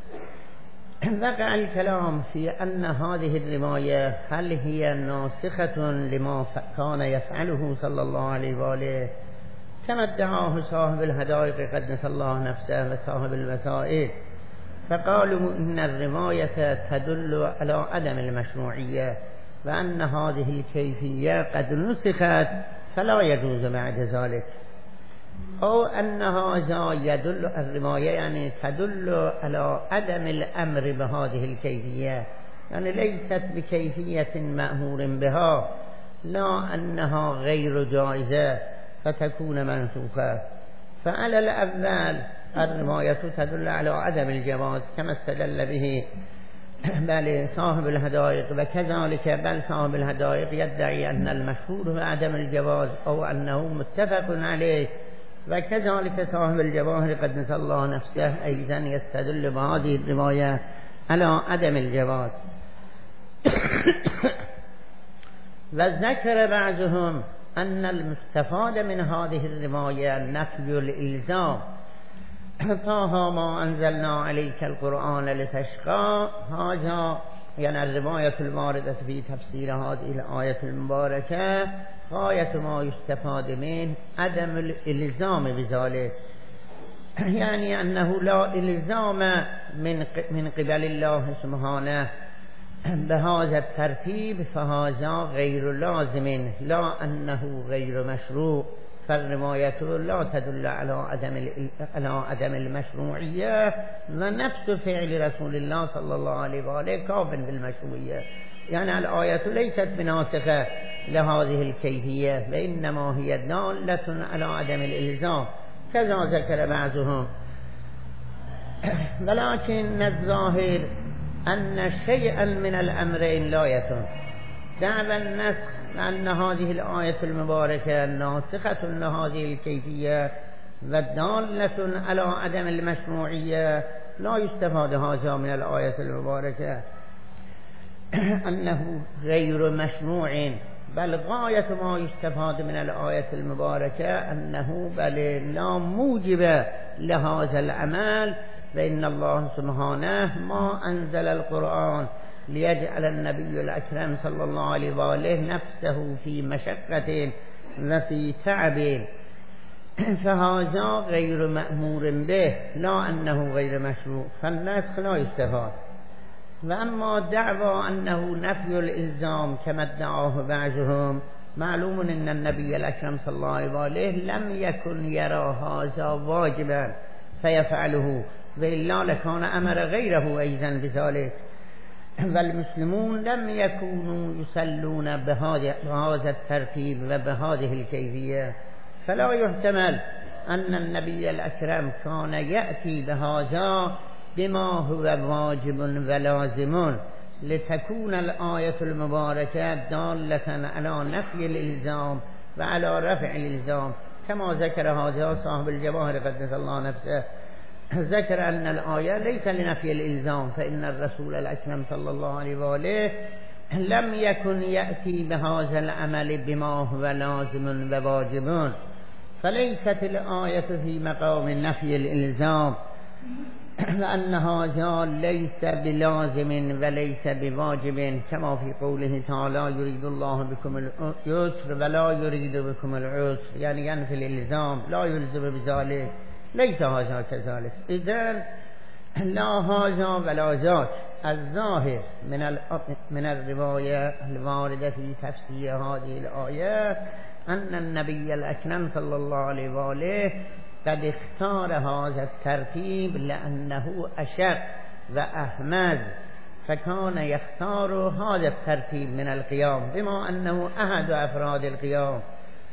S1: وقع الكلام في أن هذه الرواية هل هي ناسخة لما كان يفعله صلى الله عليه وآله كما ادعاه صاحب الحدائق قدس الله نفسه وصاحب الوسائل، فقالوا إن الرواية تدل على عدم المشروعية وأن هذه الكيفية قد نسخت فلا يجوز بعد ذلك، أو أن هذا يدل الرواية يعني تدل على عدم الأمر بهذه الكيفية، يعني ليست بكيفية مأمور بها، لا أنها غير جائزة فتكون منسوخة. فعلى الأول الرواية تدل على عدم الجواز كما استدل به بل صاحب الحدائق، وكذلك بل صاحب الحدائق يدعي أن المشهور هو عدم الجواز أو أنه متفق عليه، وكذلك صاحب الجواهر قدس الله نفسه أيضا يستدل بهذه الرواية على عدم الجواز. وذكر بعضهم أن المستفاد من هذه الرواية نفي الإلزام، طه ما أنزلنا عليك القرآن لتشقى، هذا يعني الرواية الواردة في تفسير هذه الآية المباركة غاية ما يستفاد منه عدم الإلزام بذلك، يعني أنه لا إلزام من قبل الله سبحانه بهذا الترتيب، فهذا غير لازم لا أنه غير مشروع، فالرواية لا تدل على عدم المشروعية، ونفس فعل رسول الله صلى الله عليه وآله كاف بالمشروعية، يعني الآية ليست بناسخة لهذه الكيفية وإنما هي دالة على عدم الإلزام كذا ذكر بعضهم. ولكن الظاهر أن شيئا من الأمرين لا يتم، دعوى النسخ أن هذه الآية المباركة ناسخة لهذه الكيفية ودالة على عدم المشروعية، لا يستفاد هذا من الآية المباركة أنه غير مشروع، بل غاية ما يستفاد من الآية المباركة أنه بل لا موجب لهذا العمل، فإن الله سبحانه ما أنزل القرآن ليجعل النبي الأكرم صلى الله عليه وآله نفسه في مشقة وفي تعب، فهذا غیر مأمور به لا انه غیر مشروع فالنسخ لا يستفاد. و اما دعوى انه نفی الالزام كما ادعاه بعضهم معلوم ان النبي الاكرم صلى الله عليه وآله لم يكن يرى هذا واجبا فيفعله والا لكان امر غيره ايضا بذلك والمسلمون لم يكونوا يصلون بهذا الترتيب وبهذه الكيفية فلا يحتمل أن النبي الأكرم كان يأتي بهذا بما هو واجب ولازم لتكون الآية المباركة دالة على نفي الإلزام وعلى رفع الإلزام كما ذكر هذا صاحب الجواهر قدس الله نفسه. ذكر أن الآية ليس لنفي الإلزام فإن الرسول الأكرم صلى الله عليه وآله لم يكن يأتي بهذا العمل بما هو لازم وواجب فليست الآية في مقام نفي الإلزام لأن هذا ليس بلازم وليس بواجب كما في قوله تعالى يريد الله بكم اليسر ولا يريد بكم العسر يعني ينفي الإلزام لا يلزم بذلك ليس هذا كذلك. إذن لا هذا ولا ذاك. الظاهر من الرواية الواردة في تفسير هذه الآية أن النبي الأكرم صلى الله عليه وآله قد اختار هذا الترتيب لأنه أشق وأحمد فكان يختار هذا الترتيب من القيام بما أنه أحد أفراد القيام.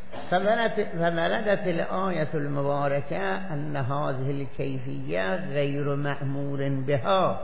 S1: فوردت الآية المباركة أن هذه الكيفية غير مأمور بها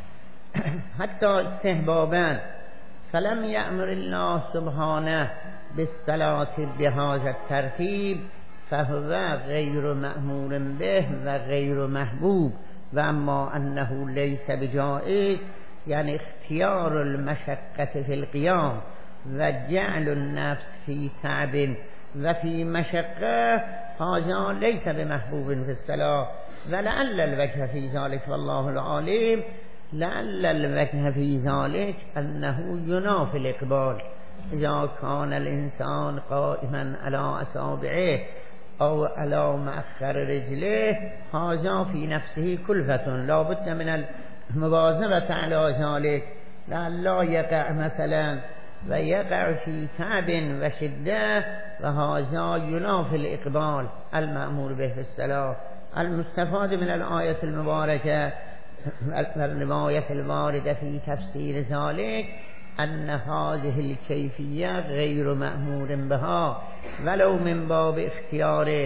S1: حتى استحبابا فلم يأمر الله سبحانه بالصلاة بهذا الترتيب فهو غير مأمور به وغير محبوب. وأما أنه ليس بجائز يعني اختيار المشقة في القيام وجعل النفس في تعب وفي مشقة هذا ليس بمحبوب في الصلاة. ولعل الوجه في ذلك والله العالم لعل الوجه في ذلك أنه ينافي الإقبال. إذا كان الإنسان قائما على أصابعه أو على مؤخر رجله هذا في نفسه كلفة لا بد من المواظبة على ذلك لا يقع مثلا ويقع في تعب وشدة وهذا ينافي الإقبال المأمور به في الصلاة. المستفاد من الآية المباركة الرواية الواردة في تفسير ذلك أن هذه الكيفية غير مأمور بها ولو من باب اختيار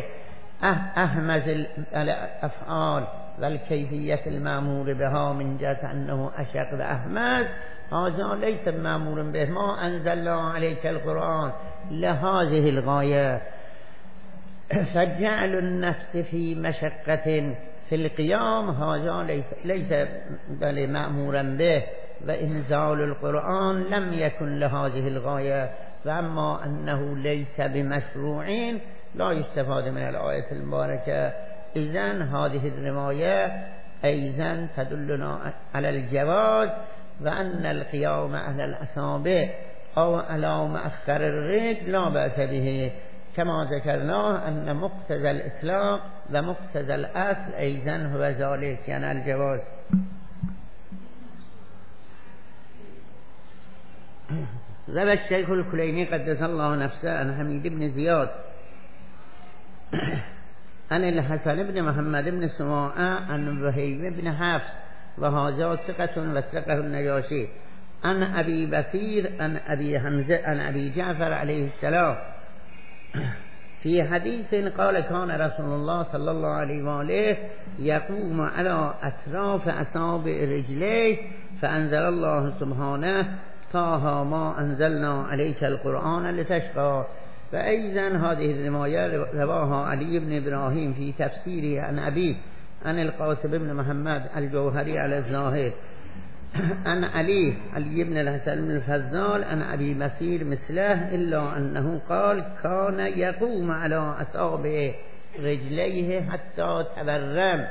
S1: أحمد الأفعال والكيفية المأمور بها من جهة أنه أشق وأحمد هذا ليس مأمور به. ما أنزلنا عليك القرآن لهذه الغاية فجعل النفس في مشقة في القيام هذا ليس مأمورا به وإنزال القرآن لم يكن لهذه الغاية. وأما أنه ليس بمشروع لا يستفاد من الآية المباركة. إذن هذه الرواية أيضا تدلنا على الجواز وأن القيام على الأصابع أو على مؤخر الرجل لا بأس به كما ذكرنا أن مقتضى الإطلاق ومقتضى الأصل أيضا هو ذلك يعني الجواز. روى الشيخ الكليني قدس الله نفسه عن حميد بن زياد عن الحسن بن محمد بن سماعة عن وهيب بن حفص وهذا ثقة وثقه النجاشي عن أبي بصير عن أبي حمزة عن أبي جعفر عليه السلام في حديث قال كان رسول الله صلى الله عليه وآله يقوم على أطراف أصابع رجليه فأنزل الله سبحانه طه ما أنزلنا عليك القرآن لتشقى. فأيضا هذه الرواية رواها علي بن إبراهيم في تفسيره عن أبيه عن القاسم بن محمد الجوهري على الظاهر عن علي بن الحسن بن الفضال عن أبي بصير مثله إلا أنه قال كان يقوم على أصابع رجليه حتى تبرم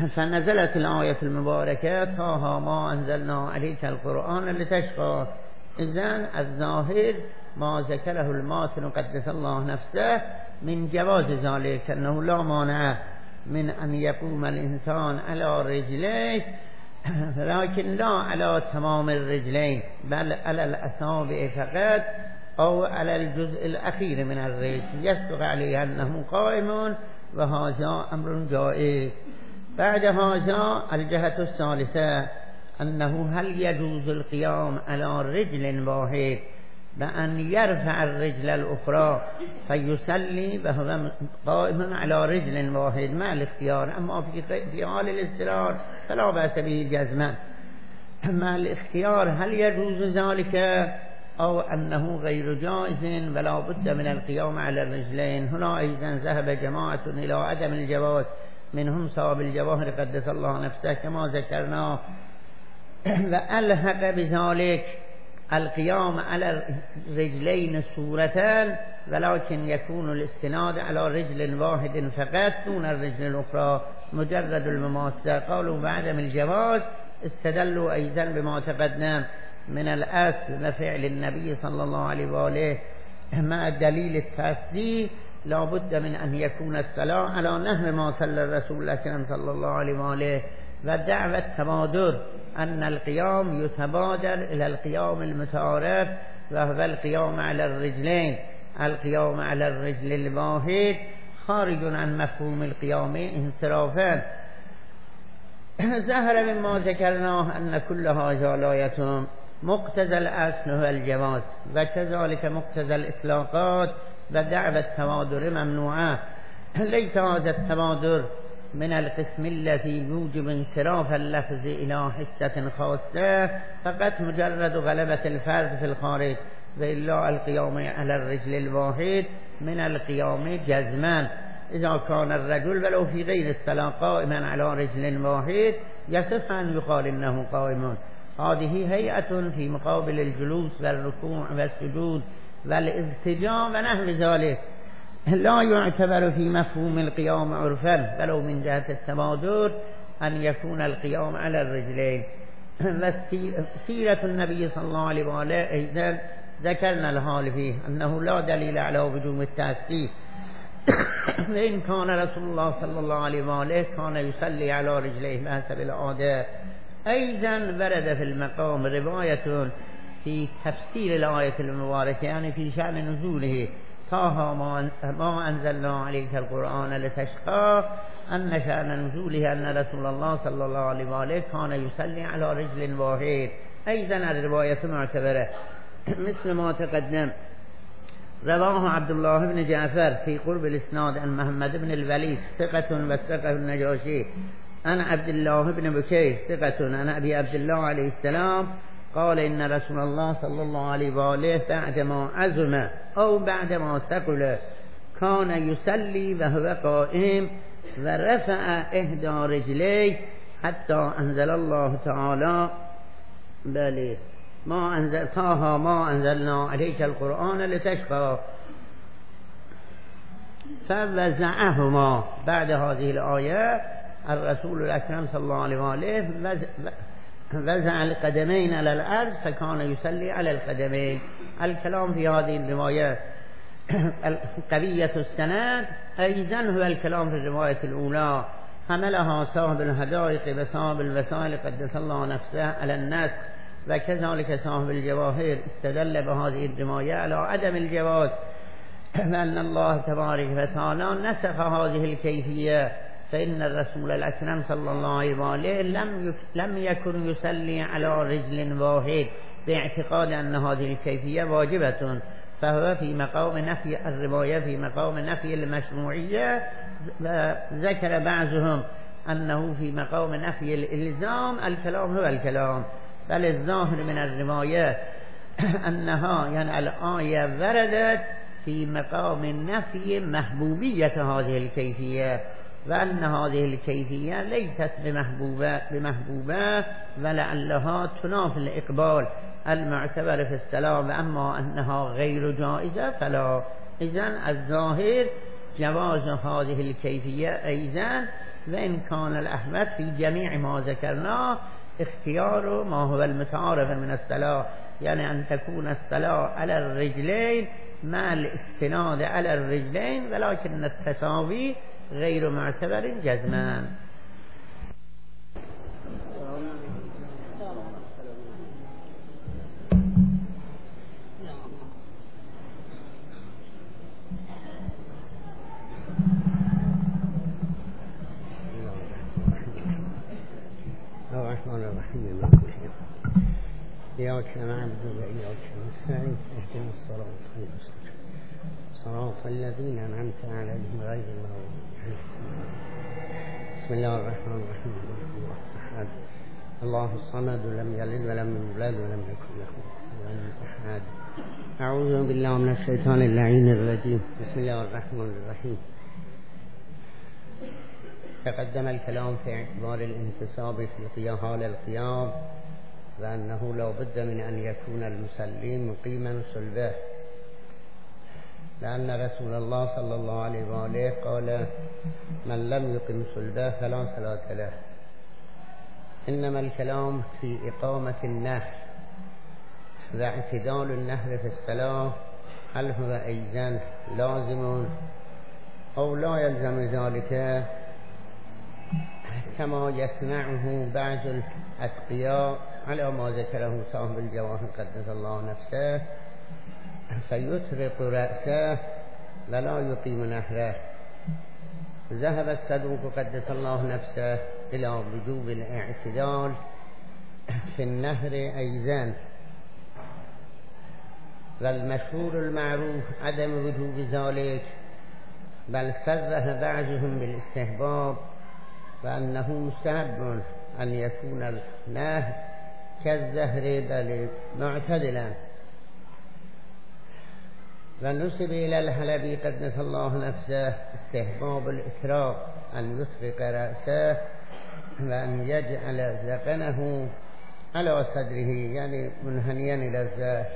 S1: فنزلت الآية المباركة طه ما أنزلنا عليك القرآن لتشقى إذن الظاهر ما ذكره الماتن قدس الله نفسه من جواز ذلك، أنه لا مانع من أن يقوم الإنسان على رجليه، لكن لا على تمام الرجلين، بل على الأصابع فقط أو على الجزء الأخير من الرجل، يصدق عليه أنه قائم، وهذا أمر جائز. بعد هذا الجهة الثالثة أنه هل يجوز القيام على رجل واحد بأن يرفع الرجل الأخرى فيصلي وهو قائم على رجل واحد مع الاختيار، أما في حال الاضطرار فلا بأس به جزما. مع الاختيار هل يجوز ذلك أو أنه غير جائز ولا بد من القيام على الرجلين؟ هنا أيضا ذهب جماعة إلى عدم الجواز، منهم صاحب الجواهر قدس الله نفسه كما ذكرنا، وألحق بذلك القيام على الرجلين صورتان، ولكن يكون الاستناد على رجل واحد فقط دون الرجل الأخرى مجرد المماسة. قالوا بعدم الجواز استدلوا أيضا بما تقدم من الأصل وفعل النبي صلى الله عليه وآله مع دليل التصديق، لا بد من أن يكون الصلاة على نحو ما صلى الرسول الأكرم صلى الله عليه وآله، ودعوة التبادر أن القيام يتبادر إلى القيام المتعارف وهو القيام على الرجلين. القيام على الرجل الواحد خارج عن مفهوم القيام انصرافا. ظهر مما ذكرناه أن كل هذا لا يتم، مقتضى الأصل هو الجواز، وكذلك مقتضى الإطلاقات ودعوة التبادر ممنوعة. ليس هذا التبادر من القسم الذي يوجب انصراف اللفظ إلى حصة خاصة، فقط مجرد غلبة الفرد في الخارج، وإلا القيام على الرجل الواحد من القيام جزما. إذا كان الرجل ولو في غير الصلاة قائما على رجل واحد يصح أن يقال إنه قائم. هذه هيئة في مقابل الجلوس والركوع والسجود والاضطجاع ونحو ذلك، لا يعتبر في مفهوم القيام عرفا ولو من جهة التبادر أن يكون القيام على الرجلين. وسيرة النبي صلى الله عليه وآله أيضا ذكرنا الحال فيه أنه لا دليل على وجوب التأسيس، وإن كان رسول الله صلى الله عليه وآله كان يصلي على رجليه بحسب العادة. أيضا ورد في المقام رواية في تفسير الآية المباركة، يعني في شأن نزوله: طه ما أنزلنا عليك القرآن لتشقى، أن شأن نزوله أن رسول الله صلى الله عليه وآله كان يصلي على رجل واحد. أيضا الرواية معتبرة مثل ما تقدم. رواه عبد الله بن جعفر في قرب الإسناد عن محمد بن الوليد ثقة وثقة النجاشي عن عبد الله بن بكير ثقة عن أبي عبد الله عليه السلام قال إن رسول الله صلى الله عليه وآله بعدما عزم أو بعدما ثقل كان يصلي وهو قائم ورفع إحدى رجليه حتى أنزل الله تعالى بل ما أنزل طه ما أنزلنا عليك القرآن لتشقى، فوزعهما. بعد هذه الآية الرسول الأكرم صلى الله عليه وآله وزع القدمين على الأرض فكان يصلي على القدمين. الكلام في هذه الرواية قوية السند أيضا هو الكلام في الرواية الأولى، حملها صاحب الحدائق وصاحب الوسائل قدس الله نفسه على النسخ، وكذلك صاحب الجواهر استدل بهذه الرواية على عدم الجواز، لأن الله تبارك وتعالى نسخ هذه الكيفية، فإن الرسول الأكرم صلى الله عليه وآله لم يكن يصلي على رجل واحد باعتقاد أن هذه الكيفية واجبة، فهو في مقام نفي الرواية في مقام نفي المشروعية، وذكر بعضهم أنه في مقام نفي الإلزام. الكلام هو الكلام، بل الظاهر من الرواية أنها يعني الآية وردت في مقام نفي محبوبية هذه الكيفية، وأن هذه الكيفية ليست بمحبوبة ولعلها تنافي الإقبال المعتبر في الصلاة، وأما أنها غير جائزة فلا. إذن الظاهر جواز هذه الكيفية أيضا، وإن كان الأحمد في جميع ما ذكرناه اختيار ما هو المتعارف من الصلاة، يعني أن تكون الصلاة على الرجلين مع الاستناد على الرجلين، ولكن التساوي غير معتبر جزما. الرحمن الرحيم إياك نعبد وإياك نستعين اهدنا الصراط المستقيم صراط الذين أنعمت عليهم غير المغضوب عليهم. بسم الله الرحمن الرحيم الله أحد الله الصمد لم يلد ولم يولد ولم يكن له كفوا أحد. أعوذ بالله من الشيطان اللعين الرجيم. بسم الله الرحمن الرحيم. تقدم الكلام في اعتبار الانتصاب في حال القيام، وأنه لا بد من أن يكون المصلي مقيما صلبه، لأن رسول الله صلى الله عليه وآله قال: من لم يقم صلبه فلا صلاة له. إنما الكلام في إقامة النهر واعتدال النهر في الصلاة، هل هو أيضا لازم أو لا يلزم ذلك كما يصنعه بعض الأتقياء على ما ذكره صاحب الجواهر قدس الله نفسه، فيطرق رأسه ولا يقيم نهره. ذهب الصدوق قدس الله نفسه إلى وجوب الاعتدال في النهر أيضا، والمشهور المعروف عدم وجوب ذلك، بل صرح بعضهم بالاستحباب، وأنه مستحب أن يكون النهر كالزهر بل معتدلا. ونسب إلى الحلبي قدس الله نفسه استحباب الإطراق، أن يطرق رأسه وأن يجعل ذقنه على صدره، يعني منحنيا إلى الظهر.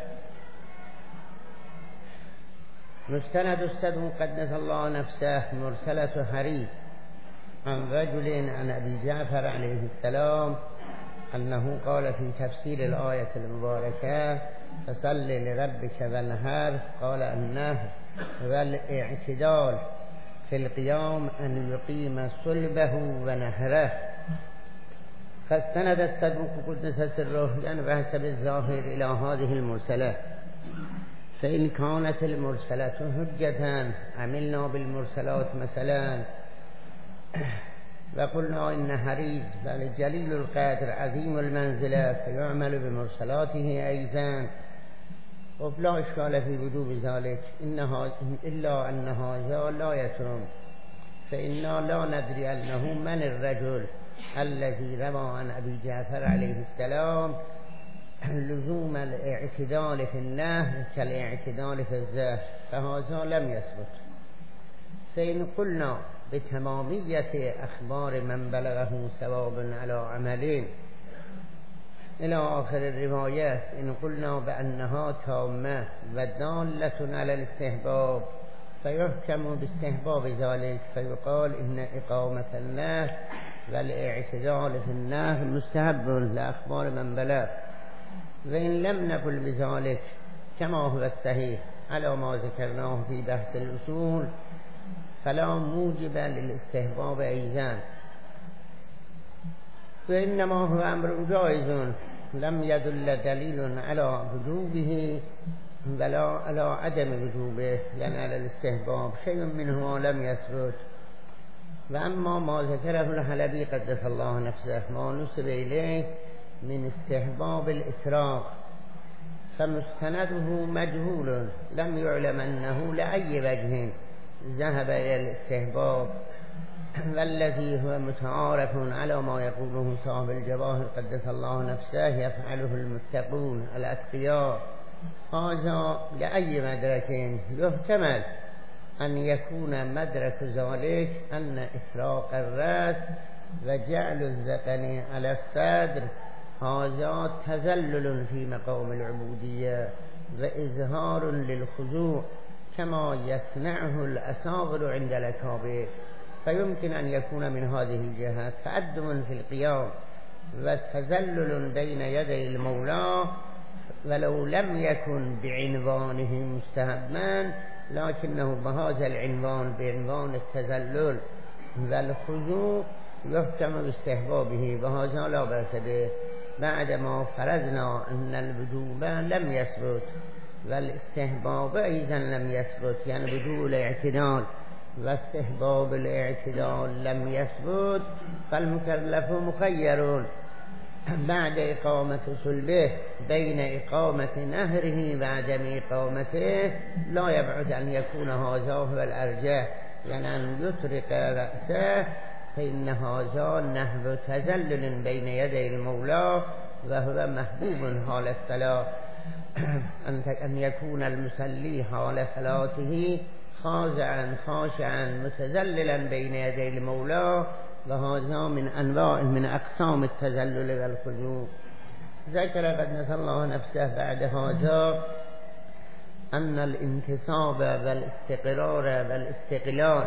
S1: مستند الصدوق قدس الله نفسه مرسلة حريث عن رجل عن أبي جعفر عليه السلام أنه قال في تفسير الآية المباركة: فصل لربك وانحر. قال: النهر والاعتدال في القيام أن يقيم صلبه ونهره. فاستند الصدوق قدس سره يعني بحسب الظاهر إلى هذه المرسلة، فإن كانت المرسلة حجة عملنا بالمرسلات مثلا، وقلنا إن حريث بل جليل القدر عظيم المنزلة فيعمل بمرسلاته أيضا، ولا إشكال في وجوب ذلك، إلا أن هذا لا يتم، فإنا لا ندري أنه من الرجل الذي روى عن أبي جعفر عليه السلام لزوم الاعتدال في النهر كالاعتدال في الزهر، فهذا لم يثبت. فإن قلنا بتمامية أخبار من بلغه ثواب على عملين إلى آخر الروايات، إن قلنا بأنها تامة ودالة على الاستحباب، فيحكم باستحباب ذلك، فيقال إن إقامة النهر والاعتدال في النهر مستحب لأخبار من بلغ. وإن لم نقل بذلك كما هو الصحيح على ما ذكرناه في بحث الأصول، فلا موجب للاستحباب أيضا، فإنما هو أمر جائز لم يدل دليل على وجوبه ولا على عدم وجوبه، يعني على الاستحباب شيء منه لم يثبت. وأما ما ذكره الحلبي قدس الله نفسه ما نسب إليه من استحباب الإطراق، فمستنده مجهول لم يعلم أنه لأي وجه ذهب إلى الاستحباب، والذي هو متعارف على ما يقوله صاحب الجواهر قدس الله نفسه يفعله المتقون الأتقياء. هذا لأي مدرك يحتمل أن يكون مدرك ذلك أن إطراق الرأس وجعل الذقن على الصدر هذا تذلل في مقام العبودية وإظهار للخضوع كما يصنعه الأصاغر عند الأكابر، فيمكن أن يكون من هذه الجهة تقدم في القيام وتذلل بين يدي المولى ولو لم يكن بعنوانه مستحبا لكنه بهذا العنوان بعنوان التذلل والخضوع يحكم باستحبابه وهذا لا بأس به بعدما فرضنا أن الوجوب لم يثبت والاستحباب أيضا لم يثبت يعني بدون الاعتدال واستحباب الاعتدال لم يثبت فالمكلف مخير بعد إقامة صلبه بين إقامة نهره وعدم إقامته لا يبعد أن يكون هذا هو الأرجح يعني أن يطرق رأسه فإن هذا نحو تذلل بين يدي المولى وهو محبوب حال الصلاة أن يكون المصلي حال صلاته خاضعا خاشعا متذللا بين يدي المولى وهذا من أنواع من أقسام التذلل والخضوع. ذكر قدس الله نفسه بعد هذا أن الانتصاب والاستقرار والاستقلال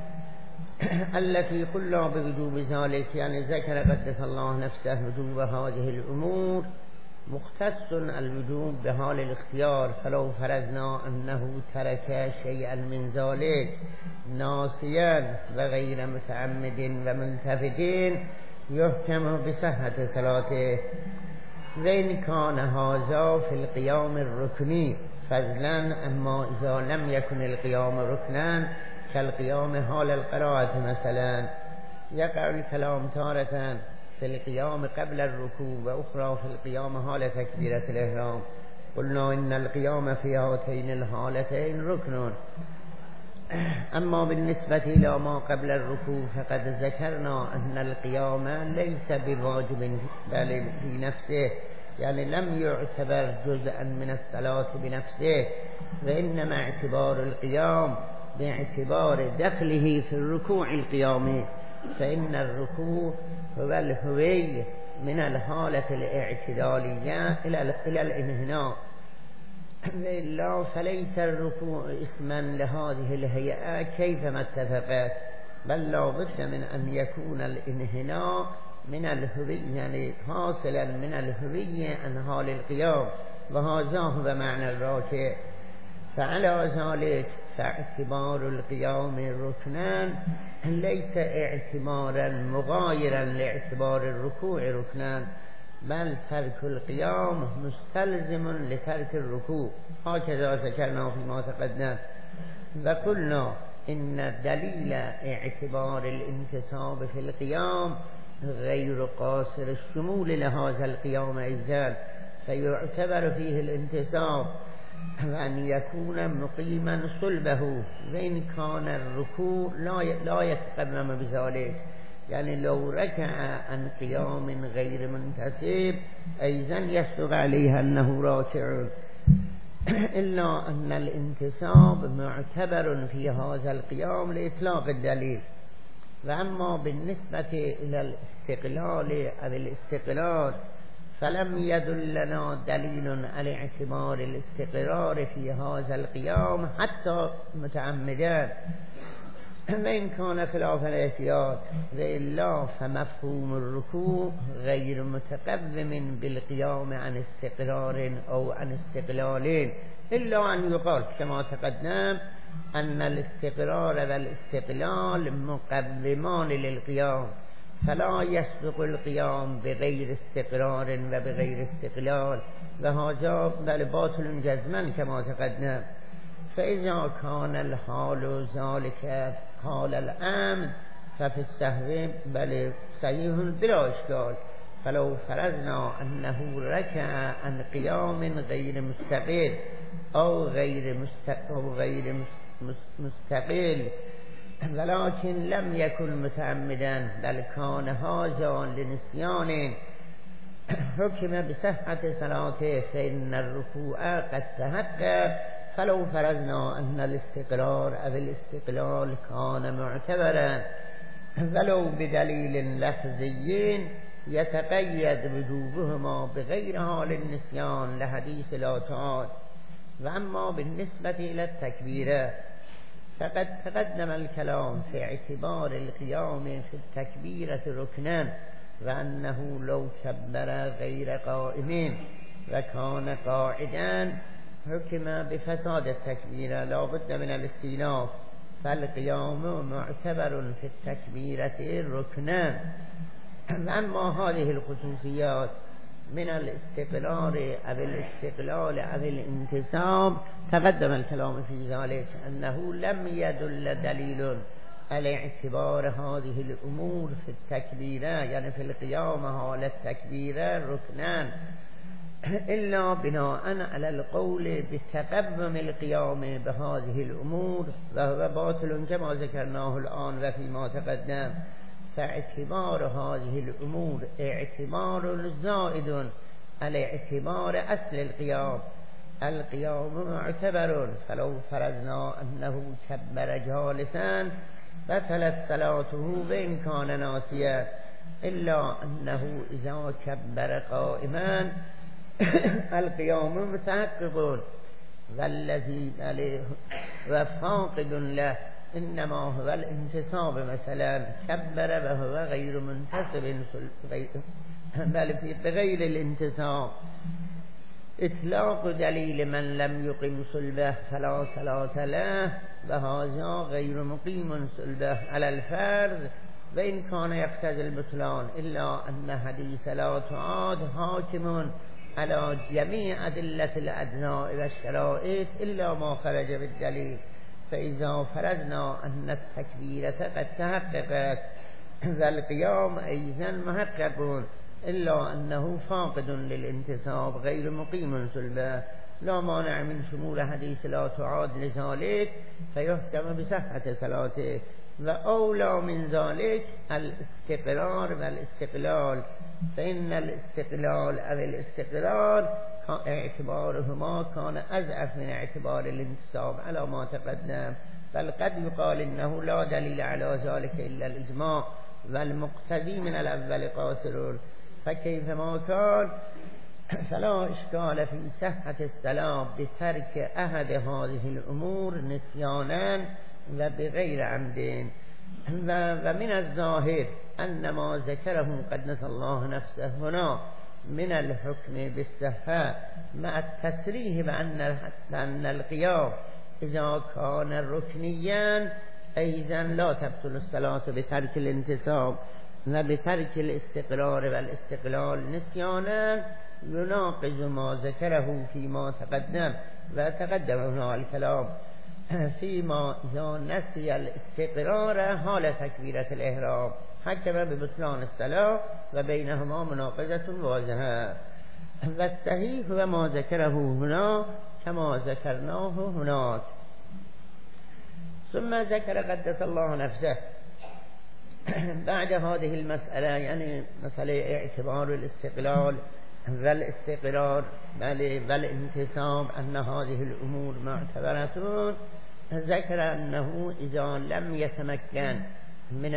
S1: التي قلنا بوجوب ذلك يعني ذكر قدس الله نفسه وجوب هذه الأمور مختص الوجوب بحال الاختيار فلو فرضنا أنه ترك شيئا من ذلك ناسيا وغير متعمد وملتفت يحكم بصحة صلاته وإن كان هذا في القيام الركني فضلا أما إذا لم يكن القيام ركنا كالقيام حال القراءة مثلا يقع الكلام تارة في القيام قبل الركوع وأخرى في القيام حال تكبيرة الإحرام قلنا إن القيام في هاتين الحالتين ركن أما بالنسبة إلى ما قبل الركوع فقد ذكرنا أن القيام ليس بواجب بل في نفسه يعني لم يعتبر جزءا من الصلاة بنفسه وإنما اعتبار القيام باعتبار دخله في الركوع القيامي فإن الركوع هو الهوي من الحالة الاعتدالية إلى الانحناء وإلا فليس الركوع اسما لهذه الهيئة كيفما اتفقت بل لا بد من أن يكون الانحناء من الهوي يعني حاصلا من الهوي عن حال القيام وهذا هو معنى الراكع فعلى ذلك فاعتبار القيام ركنا ليس اعتبارا مغايرا لاعتبار الركوع ركنا بل ترك القيام مستلزم لترك الركوع هكذا ذكرنا فيما تقدم وقلنا إن دليل اعتبار الانتصاب في القيام غير قاصر الشمول لهذا القيام أيضا فيعتبر فيه الانتصاب وأن يكون مقيما صلبه وإن كان الركوع لا يتقدم بذلك يعني لو ركع عن قيام غير منتسب أيضا يصدق عليه أنه راكع إلا أن الانتصاب معتبر في هذا القيام لإطلاق الدليل وأما بالنسبة إلى الاستقلال أو الاستقرار فلم يدلنا دليل على اعتبار الاستقرار في هذا القيام حتى متعمدا وإن كان خلاف الاحتياط وإلا فمفهوم الركوع غير متقوم بالقيام عن استقرار أو عن استقلال إلا أن يقال كما تقدم أن الاستقرار والاستقلال مقومان للقيام فلا يسبق القيام بغير استقرار وبغير استقلال وهذا بل باطل جزما كما تقدم فإذا كان الحال ذلك حال الأمن ففي السهو بل صحيح بلا إشكال فلو فرضنا أنه ركع عن قيام غير مستقل أو غير مستقل ولكن لم يكن متعمدا بل كان هذا لنسيان حكم بصحة صلاته فإن الركوع قد تحقق فلو فرضنا أن الاستقرار أو الاستقلال كان معتبرا ولو بدليل لفظي يتقيد وجوبهما بغير حال النسيان لحديث لا تعاد وأما بالنسبة إلى التكبير فقد تقدم الكلام في اعتبار القيام في التكبيرة ركنا و انه لو کبر غیر قائمین و کان قاعدا حکم بفساد التکبیر لا بد من الاستئناف فالقیام معتبر فی التکبیرة رکنا. و اما هذه الخصوصیات من الاستقلال او الاستقلال او الانتصاب تقدم الكلام في ذلك انه لم يدل دلیل على اعتبار هذه الامور في التكبيره يعني في القيام حال التكبيره ركنا الا بناء على القول بتقدم القيام بهذه الامور وهو باطل كما ذكرناه الان وفيما تقدم. فاعتبار هذه الأمور اعتبار زائد على اعتبار أصل القيام. القيام معتبر فلو فرضنا أنه كبر جالسا بطلت صلاته وإن كان ناسيا إلا أنه إذا كبر قائما القيام متحقق والذي عليه وفاقد له إنما هو الانتصاب مثلا كبر وهو غير منتصب بل بغير الانتصاب. إطلاق دليل من لم يقم صلبه فلا صلاة له وهذا غير مقيم صلبه على الفرض وإن كان يقتضي البطلان إلا أن حديث لا تعاد حاكم على جميع أدلة الأجزاء والشرائط إلا ما خرج بالدليل. فإذا فرضنا أن التكبيرة قد تحققت والقيام أيضا محقق إلا أنه فاقد للانتصاب غير مقيم صلبه لا مانع من شمول حديث لا تعاد لذلك فيحكم بصحة صلاته. وأولى من ذلك الاستقرار والاستقلال فإن الاستقلال أو الاستقرار اعتبارهما كان أضعف من اعتبار الانتصاب على ما تقدم. بل قد يقال إنه لا دليل على ذلك إلا الإجماع والمقتدي من الأول قاصر فكيفما كان فلا إشكال في صحة الصلاة بترك أحد هذه الأمور نسيانا وبغير عمد. ومن الظاهر أن ما ذكره قدس الله نفسه هنا من الحكم بالصحة مع التصريح بأن القيام إذا كان ركنيا أيضا لا تبطل الصلاة بترك الانتصاب وبترك الاستقرار والاستقلال نسيانا يناقض ما ذكره فيما تقدم. وتقدم هنا الكلام فيما إذا نسي الاستقرار حال تكبيرة الإحرام حكم ببطلان الصلاة وبينهما مناقضة واضحة. والصحيح وما ذكره هنا كما ذكرناه هناك. ثم ذكر قدس الله نفسه بعد هذه المسألة يعني مسألة اعتبار الاستقلال والاستقرار والانتصاب أن هذه الأمور معتبرة ذكر أنه إذا لم يتمكن من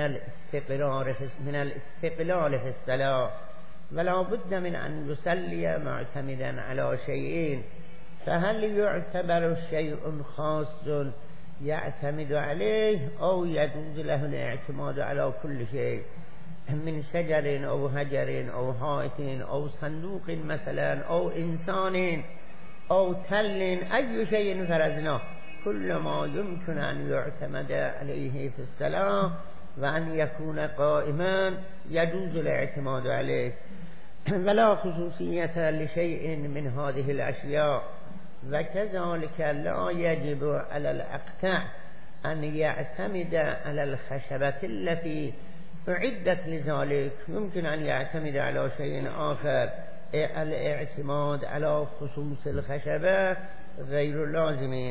S1: الاستقلال في الصلاة ولا بد من أن يصلي معتمدا على شيئين فهل يعتبر شيء خاص يعتمد عليه أو يجوز له الاعتماد على كل شيء من شجر أو هجر أو حائط أو صندوق مثلا أو إنسان أو تل أي شيء فرزناه كل ما يمكن أن يعتمد عليه في الصلاة وأن يكون قائما يجوز الاعتماد عليه ولا خصوصية لشيء من هذه الأشياء. وكذلك لا يجب على الأقطع أن يعتمد على الخشبة التي أعدت لذلك يمكن أن يعتمد على شيء آخر. الاعتماد على خصوص الخشبة غير لازم.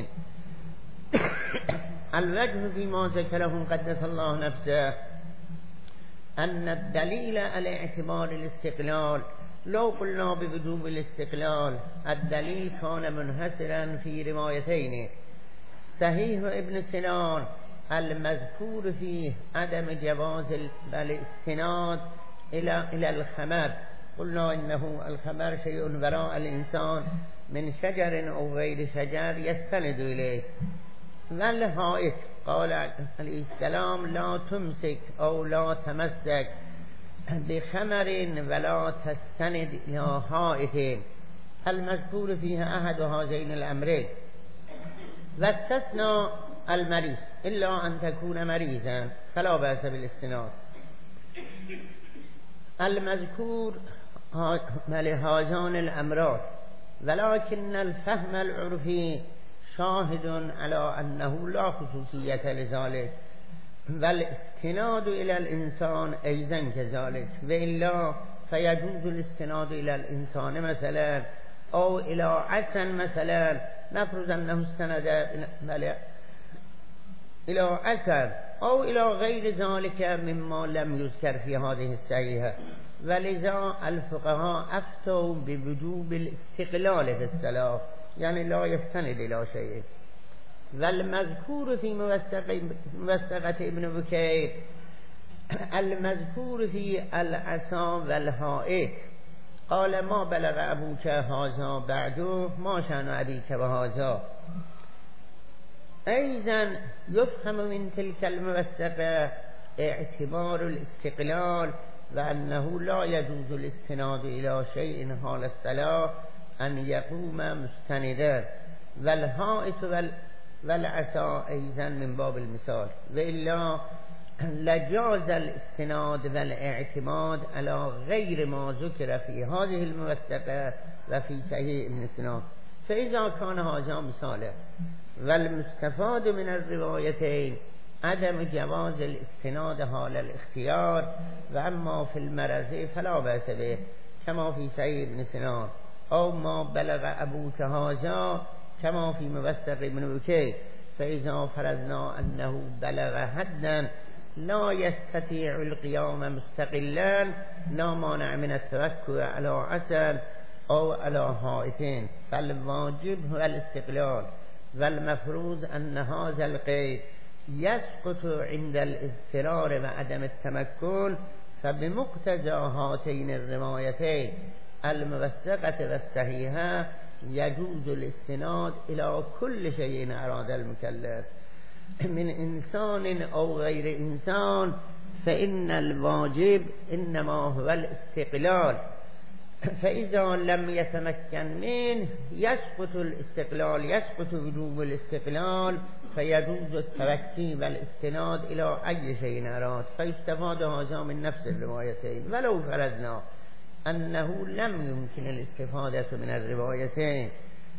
S1: الوجه فيما ذكره قدس الله نفسه أن الدليل على اعتبار الاستقلال لو قلنا بوجوب الاستقلال الدليل كان منحصرا في روايتين صحيح ابن سنان المذكور فيه عدم جواز الاستناد إلى الخمر. قلنا إنه الخمر شيء وراء الإنسان من شجر أو غير شجر يستند إليه. والحائط قال عليه السلام لا تمسك أو لا تمسك بخمر ولا تستند إلى حائط المذكور فيها أحد هذين الأمرين واستثنى المريض إلا أن تكون مريضا فلا بأس بالاستناد. المذكور لهذان الأمران ولكن الفهم العرفي شاهد على أنه لا خصوصية لذلك والاستناد إلى الإنسان أيضا كذلك، وإلا فيجوز الاستناد إلى الإنسان مثلا أو إلى عسل مثلا، نفرض أنه استند إلى عسل أو إلى غير ذلك مما لم يذكر في هذه الصحيحة. ولذا الفقهاء أفتوا بوجوب الاستقلال في الصلاة، يعني لا يستند إلى شيء. والمذكور في موثقة ابن بكير المذكور في العصا والحائط قال ما بلغ أبوك هذا بعده ما شأن أبيك بهذا. أيضا يفهم من تلك الموثقة اعتبار الاستقلال وأنه لا يجوز الاستناد إلى شيء حال الصلاة أن يقوم مستندا، والحائط والعصا أيضا من باب المثال، وإلا لجاز الاستناد والاعتماد على غير ما ذكر في هذه الموثقة وفي صحيح ابن سنان. فإذا كان هذا مثالا والمستفاد من الروايتين عدم جواز الاستناد حال الاختيار، وأما في المرض فلا بأس به كما في صحيح ابن سنان، أو ما بلغ أبوك هذا كما في موثق ابن بكير. فإذا فرضنا أنه بلغ حدا لا يستطيع القيام مستقلا لا مانع من التوكل على عسل أو على حائطين، فالواجب هو الاستقلال. والمفروض أن هذا القيد يسقط عند الاضطرار وعدم التمكن، فبمقتضى هاتين الروايتين الموثقة والصحيحة يجوز الاستناد إلى كل شيء أراد المكلف من إنسان أو غير إنسان، فإن الواجب إنما هو الاستقلال. فإذا لم يتمكن منه يسقط الاستقلال، يسقط وجوب الاستقلال، فيجوز التوكي والاستناد إلى أي شيء أراد. فيستفاد هذا من نفس الروايتين. ولو فرضنا أنه لم يمكن الاستفادة من الروايتين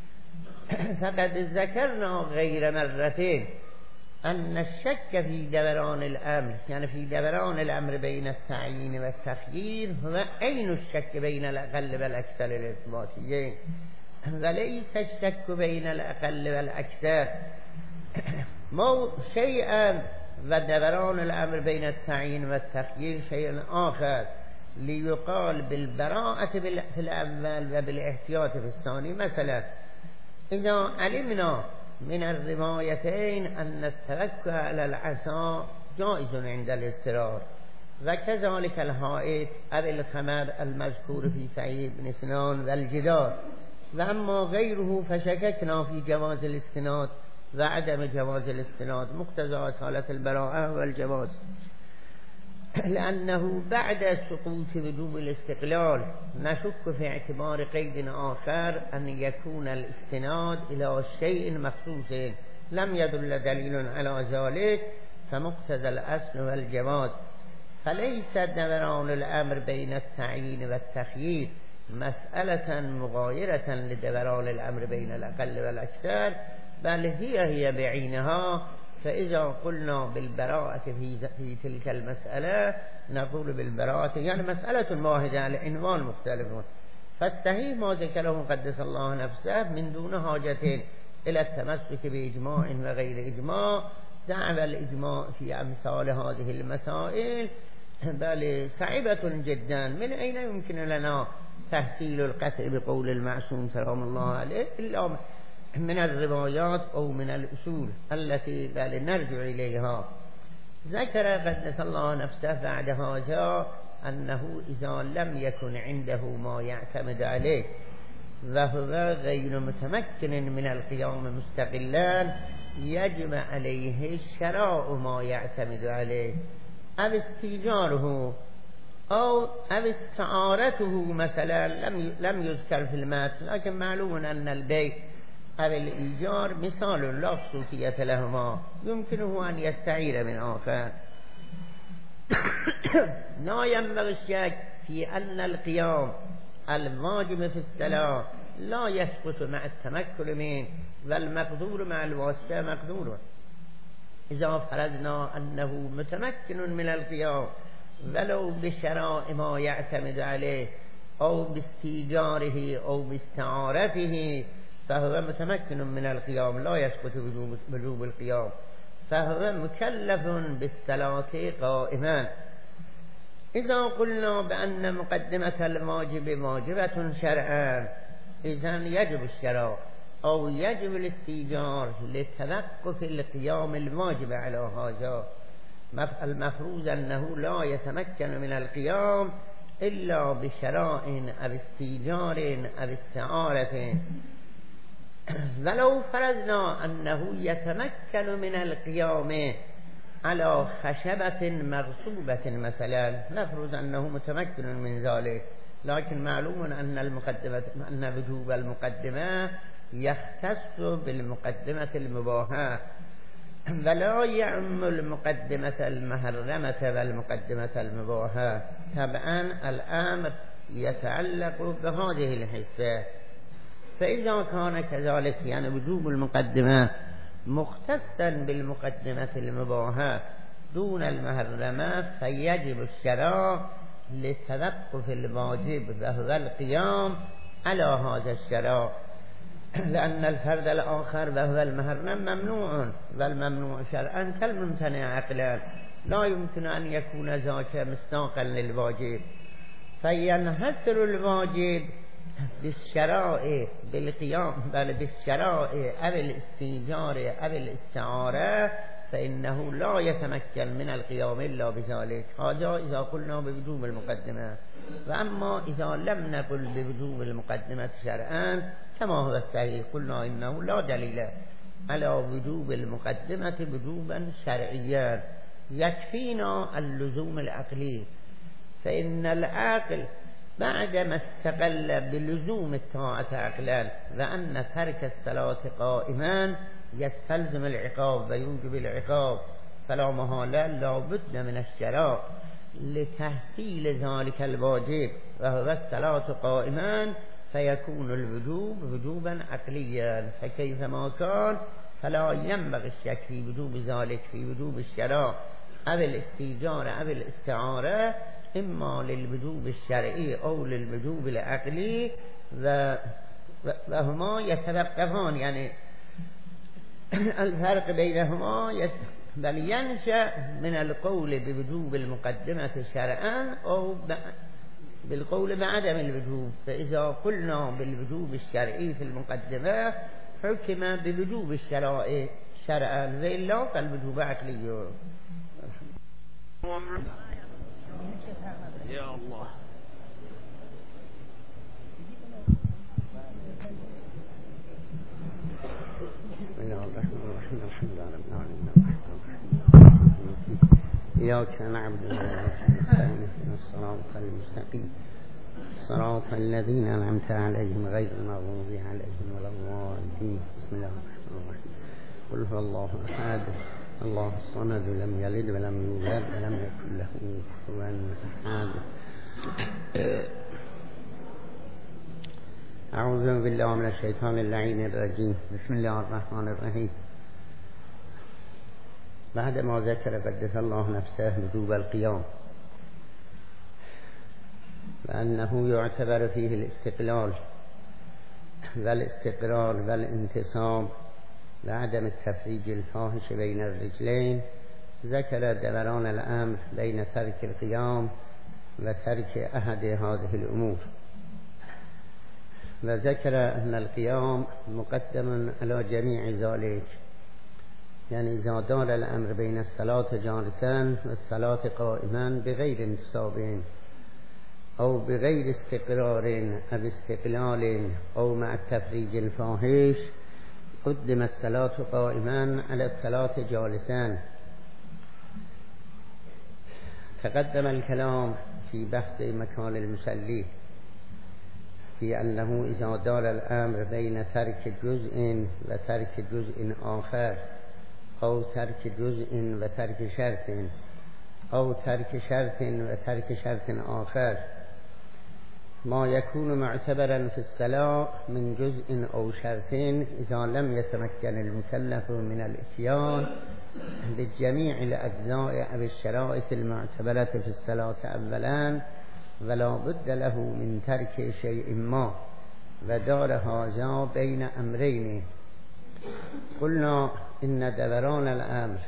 S1: فقد ذكرنا غير مرتين أن الشك في دوران الأمر، يعني في دوران الأمر بين التعيين والتخيير، هو أين الشك بين الأقل والأكثر الإثباتيين، وليس الشك بين الأقل والأكثر. مو شيئا، ودوران الأمر بين التعيين والتخيير شيء آخر، ليقال بالبراءة في الأول وبالاحتياط في الثاني. مثلا إذا علمنا من الروايتين أن التوكل على العصا جائز عند الاضطرار، وكذلك الحائط أو الخمر المذكور في صحيح ابن سنان والجدار، وأما غيره فشككنا في جواز الاستناد وعدم جواز الاستناد مقتضى أصالة البراءة والجواز، لأنه بعد سقوط وجوب الاستقلال نشك في اعتبار قيد آخر أن يكون الاستناد إلى شيء مخصوص لم يدل دليل على ذلك، فمقتضى الأصل والجواز. فليس دوران الأمر بين التعيين والتخيير مسألة مغايرة لدوران الأمر بين الأقل والأكثر، بل هي بعينها. فإذا قلنا بالبراءة في تلك المسألة نقول بالبراءة، يعني مسألة واحدة العنوان مختلف. فالصحيح ما ذكره قدس الله نفسه من دون حاجة إلى التمسك بإجماع وغير إجماع. دعوى الإجماع في أمثال هذه المسائل بل صعبة جدا. من أين يمكن لنا تحصيل القطع بقول المعصوم سلام الله عليه إلا من الروايات أو من الأصول التي نرجع إليها. ذكر قدس الله نفسه بعد هذا أنه إذا لم يكن عنده ما يعتمد عليه وهو غير متمكن من القيام مستقلا يجب عليه شراء ما يعتمد عليه أو استيجاره او استعارته مثلا لم يذكر في المتن، لكن معلوم ان البيع او الإيجار مثال لا خصوصية لهما، يمكنه أن يستعير من آخر. لا ينبغي الشك في أن القيام الواجب في الصلاة لا يسقط مع التمكن منه، والمقدور مع الواسطة مقدور. إذا فرضنا أنه متمكن من القيام ولو بشراء ما يعتمد عليه أو باستيجاره أو باستعارته فهو متمكن من القيام، لا يسقط وجوب القيام، فهو مكلف بالصلاة قائما. إذا قلنا بأن مقدمة الواجب واجبة شرعا، إذن يجب الشراء أو يجب الاستيجار لتوقف القيام الواجب على هذا. المفروض أنه لا يتمكن من القيام إلا بشراء أو استيجار أو استعارة. ولو فرضنا أنه يتمكن من القيام على خشبة مغصوبة مثلا، نفرض أنه متمكن من ذلك، لكن معلوم أن وجوب المقدمة يختص بالمقدمة المباحة ولا يعم المقدمة المحرمة والمقدمة المباحة. طبعا الأمر يتعلق بهذه الحصة، فإذا كان كذلك يعني وجوب المقدمة مختصا بالمقدمة المباحة دون المحرمة، فيجب الشراء لتوقف الواجب وهو القيام على هذا الشراء، لأن الفرد الآخر وهو المحرم ممنوع، والممنوع شرعا كالممتنع عقلا، لا يمكن أن يكون ذاك مصداقا للواجب، فينحصر الواجب بالشراء بالقيام بل بالشراء أو الاستيجار أو الاستعارة، فإنه لا يتمكن من القيام إلا بذلك. هذا إذا قلنا بوجوب المقدمة. وأما إذا لم نقل بوجوب المقدمة شرعا كما هو الصحيح، قلنا إنه لا دليل على وجوب المقدمة وجوبا شرعيا، يكفينا اللزوم العقلي، فإن العقل بعدما استقل بلزوم الطاعة عقلا وأن ترك الصلاة قائما يستلزم العقاب ويوجب العقاب، فلا محالة لا بد من الشراء لتحصيل ذلك الواجب وهو الصلاة قائما، فيكون الوجوب وجوبا عقليا، فكيفما كان فلا ينبغي الشك في وجوب ذلك في وجوب الشراء أو الاستيجار أو الاستعارة، إما للوجوب الشرعي أو للوجوب العقلي، وهما يتوقفان، يعني الفرق بينهما بل ينشأ من القول بوجوب المقدمة شرعا أو بالقول بعدم الوجوب. فإذا قلنا بالوجوب الشرعي في المقدمة حكم بوجوب الشرائع شرعا، وإلا فالوجوب عقلي.
S2: يا الله.
S1: بسم الله الرحمن الرحيم، الحمد لله رب العالمين، إياك نعبد وإياك نستعين، اهدنا الصراط المستقيم صراط الذين أنعمت عليهم غير المغضوب عليهم ولا الضالين. بسم الله الرحمن الرحيم، قل هو الله أحد الله الصمد لم يلد ولم يولد ولم يكن له كفوا أحد. أعوذ بالله من الشيطان اللعين الرجيم. بسم الله الرحمن الرحيم. بعد ما ذكر قدس الله نفسه وجوب القيام وأنه يعتبر فيه الاستقلال والاستقرار والانتصاب وعدم التفريج الفاحش بين الرجلين، ذكر دوران الأمر بين ترك القيام وترك أحد هذه الأمور، وذكر أن القيام مقدم على جميع ذلك، يعني إذا دار الأمر بين الصلاة جالسا والصلاة قائما بغير انتصاب أو بغير استقرار أو استقلال أو مع التفريج الفاحش، قدم الصلاة قائما على الصلاة جالسا. تقدم الكلام في بحث مكان المصلي في أنه إذا دار الأمر بين ترك جزء وترك جزء آخر أو ترك جزء وترك شرط أو ترك شرط وترك شرط آخر ما يكون معتبرا في الصلاة من جزء أو شرط إذا لم يتمكن المكلف من الإتيان بجميع الأجزاء أو الشرائط المعتبرة في الصلاة أولا ولا بد له من ترك شيء ما ودار هذا بين أمرين. قلنا إن دوران الأمر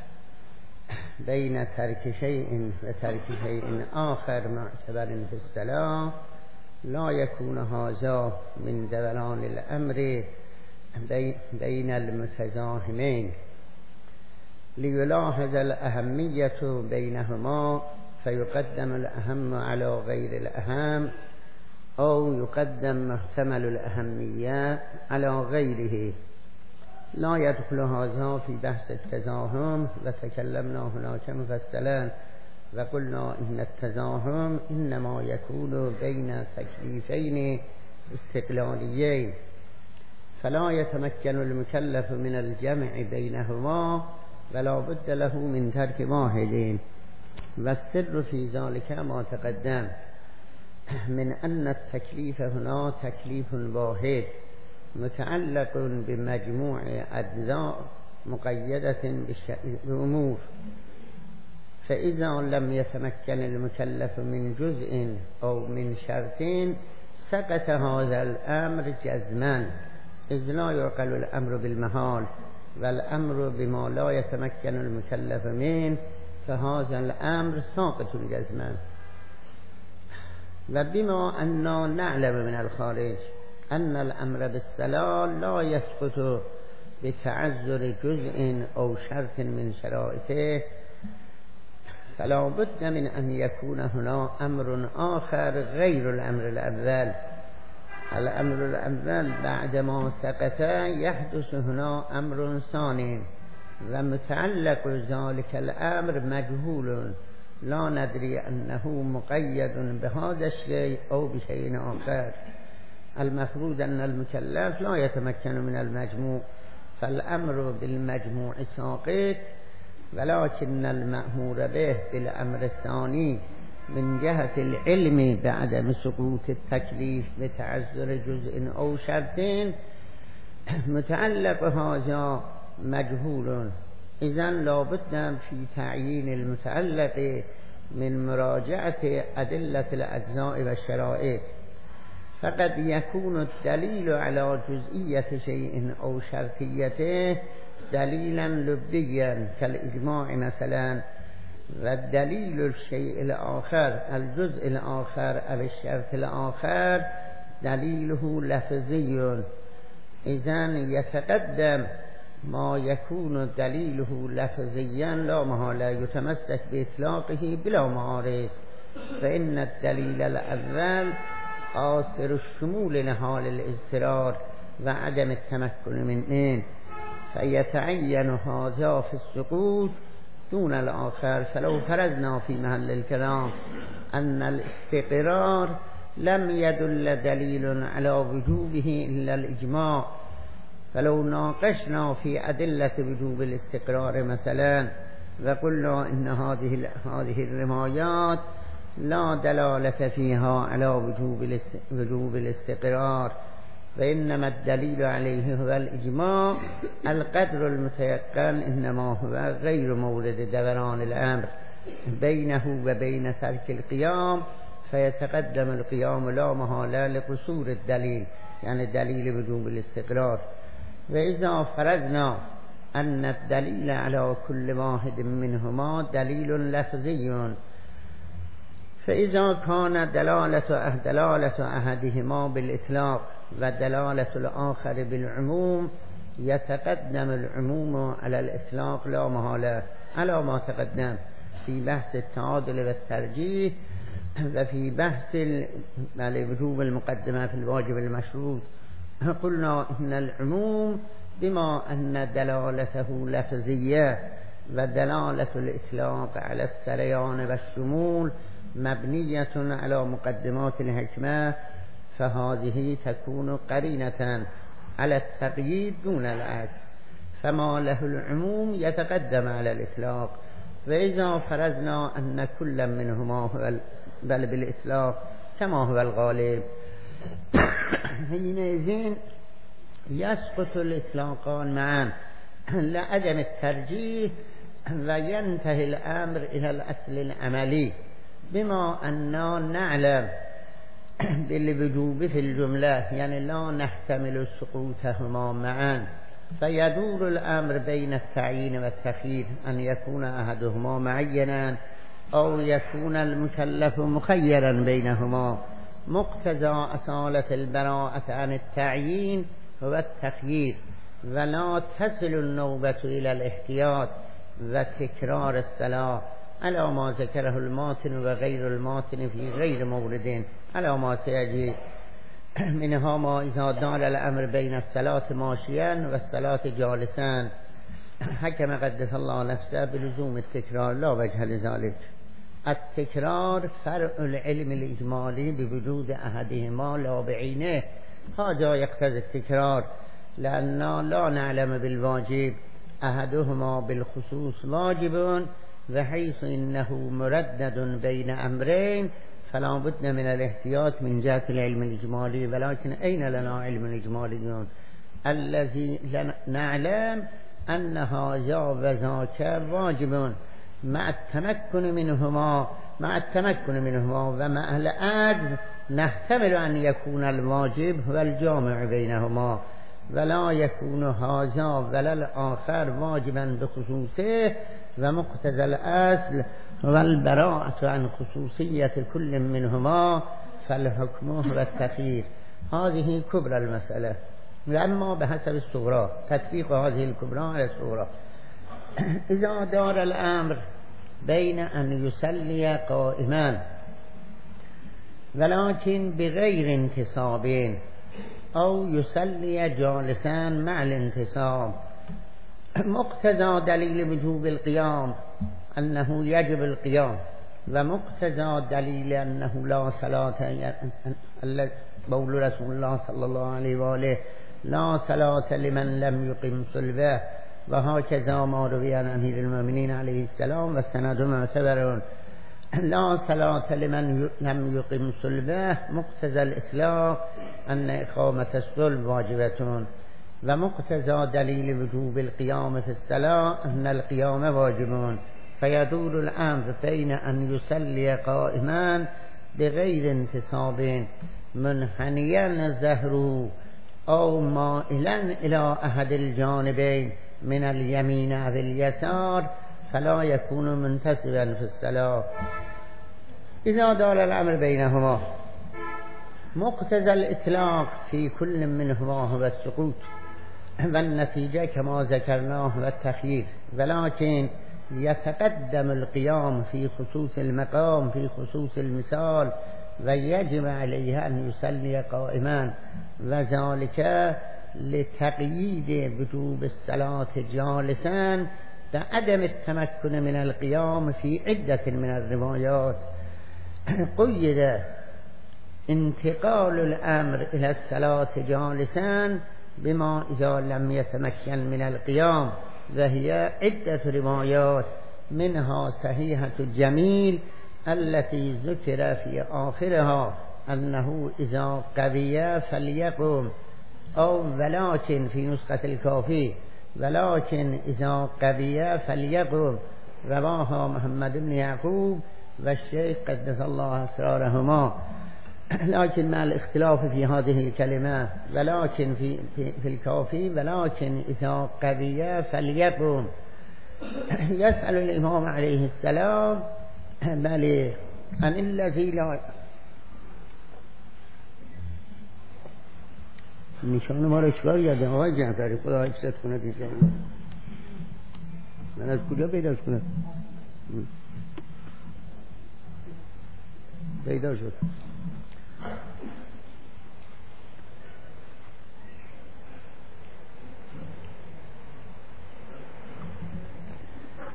S1: بين ترك شيء وترك شيء آخر معتبر في الصلاة لا يكون هذا من دوران الأمر بين المتزاحمين ليلاحظ الأهمية بينهما فيقدم الأهم على غير الأهم أو يقدم محتمل الأهمية على غيره. لا يدخل هذا في بحث التزاحم وتكلمنا هناك مفصلا وقلنا إن التزاحم إنما يكون بين تكليفين استقلاليين فلا يتمكن المكلف من الجمع بينهما ولا بد له من ترك واحد. والسر في ذلك ما تقدم من أن التكليف هنا تكليف واحد متعلق بمجموع أجزاء مقيدة بالأمور، فإذا لم يتمكن المكلف من جزء أو من شرط سقط هذا الأمر جزما، إذ لا يعقل الأمر بالمحال والأمر بما لا يتمكن المكلف منه فهذا الأمر ساقط جزما. وبما أننا نعلم من الخارج أن الأمر بالصلاة لا يسقط بتعذر جزء أو شرط من شرائطه فلا بد من أن يكون هنا أمر آخر غير الأمر الأول. الأمر الأول بعدما سقط يحدث هنا أمر ثاني ومتعلق ذلك الأمر مجهول لا ندري أنه مقيد بهذا الشيء أو بشيء آخر. المفروض أن المكلف لا يتمكن من المجموع فالأمر بالمجموع ساقط، ولكن المأمور به بالأمر الثاني من جهة العلم بعدم سقوط التكليف بتعذر جزء أو شرط متعلق هذا مجهول، إذن لا بد في تعيين المتعلق من مراجعة أدلة الأجزاء والشرائط. فقد يكون الدليل على جزئية شيء أو شرطيته دليلا لبيا كالإجماع مثلا، والدليل الشيء الآخر الجزء الآخر أو الشرط الآخر دليله لفظي، إذن يتقدم ما يكون دليله لفظيا لا محالة يتمسك بإطلاقه بلا معارض، فإن الدليل الأول آثر الشمول لحال الاضطرار وعدم التمكن منه فيتعين هذا في السقوط دون الآخر. فلو فرضنا في محل الكلام أن الاستقرار لم يدل دليل على وجوبه إلا الإجماع، فلو ناقشنا في أدلة وجوب الاستقرار مثلا وقلنا إن هذه الروايات لا دلالة فيها على وجوب الاستقرار فإنما الدليل عليه هو الإجماع، القدر المتيقن إنما هو غير مورد دوران الأمر بينه وبين ترك القيام، فيتقدم القيام لا محالة لقصور الدليل يعني دليل وجوب الاستقرار. وإذا فرضنا أن الدليل على كل واحد منهما دليل لفظي فإذا كان دلالة أحدهما بالإطلاق ودلالة الآخر بالعموم يتقدم العموم على الإطلاق لا محالة على ما تقدم في بحث التعادل والترجيح وفي بحث وجوب المقدمة في الواجب المشروط. قلنا إن العموم بما أن دلالته لفظية و دلالة الإطلاق على السريان و الشمول مبنية على مقدمات الحكمة فهذه تكون قرينة على التقييد دون العكس، فما له العموم يتقدم على الإطلاق، وإذا فرضنا أن كل منهما هو بل بالإطلاق كما هو الغالب حينئذ يسقط الإطلاقان معا لعدم الترجيح وينتهي الأمر إلى الأصل العملي، بما أننا نعلم بالوجوب في الجملة يعني لا نحتمل سقوطهما معا، فيدور الأمر بين التعيين والتخيير أن يكون أحدهما معينا أو يكون المكلف مخيرا بينهما. مقتضى أصالة البراءة عن التعيين هو التخيير، ولا تصل النوبة إلى الاحتياط وتكرار الصلاة على ما ذكره الماتن وغير الماتن في غير مورد على ما سيجي. منها ما إذا دار الأمر بين الصلاة ماشيا والصلاة جالسا حكم قدس الله نفسه بلزوم التكرار لا وجه لذلك. التكرار فرع العلم الإجمالي بوجود أحدهما لا بعينه، هذا يقتضي التكرار لأننا لا نعلم بالواجب، أحدهما بالخصوص واجب وحيث إنه مردد بين أمرين فلا بد من الاحتياط من جهة العلم الإجمالي. ولكن أين لنا علم الإجمالي الذي نعلم أن هذا وذاك واجب مع التمكن منهما ومع العجز نحتمل أن يكون الواجب هو الجامع بينهما، ولا يكون هذا ولا الآخر واجبا بخصوصه، ومقتضى الأصل والبراءة عن خصوصية كل منهما فالحكم هو التخيير. هذه كبرى المسألة، أما بحسب الصغرى تطبيق هذه الكبرى على الصغرى. إذا دار الأمر بين أن يصلي قائما ولكن بغير انتصاب أو يصلي جالسا مع الانتصاب، مقتضى دليل وجوب القيام أنه يجب القيام، ومقتضى دليل أنه لا صلاة بول رسول الله صلى الله عليه وآله لا صلاة لمن لم يقم صلبه، وهكذا ما روي عن أمير المؤمنين عليه السلام والسند معتبر لا صلاة لمن لم يقم صلبه. مقتضى الإطلاق أن إقامة الصلب واجبة، ومقتضى دليل وجوب القيام في الصلاة أن القيام واجب، فيدور الأمر بين أن يصلي قائما بغير انتصاب منحنيا ظهره أو مائلا إلى أحد الجانبين من اليمين أو اليسار فلا يكون منتصبا في الصلاة. إذا دار الأمر بينهما مقتضى الإطلاق في كل منهما هو السقوط، والنتيجة كما ذكرناه هو التخيير، ولكن يتقدم القيام في خصوص المقام في خصوص المثال، ويجب عليه أن يصلي قائما، وذلك لتقييد وجوب الصلاة جالسا بعدم التمكن من القيام في عدة من الروايات. قيد انتقال الأمر إلى الصلاة جالسا بما إذا لم يتمكن من القيام، وهي عدة روايات، منها صحيحة الجميل التي ذكر في آخرها أنه إذا قوي فليقم، أو ولكن في نسخة الكافي ولكن إذا قوي فليقم، رواها محمد بن يعقوب والشيخ قدس الله أسرارهما، لكن مع الاختلاف في هذه الكلمة، ولكن في الكافي ولكن إذا قوي فليقم. يسأل الإمام عليه السلام بل عن الذي لا نشان ما رو چکار یاده آقای جعفری خدا حفظت کند انشاءالله. من از کجا پیداش کنم؟ پیدا شد.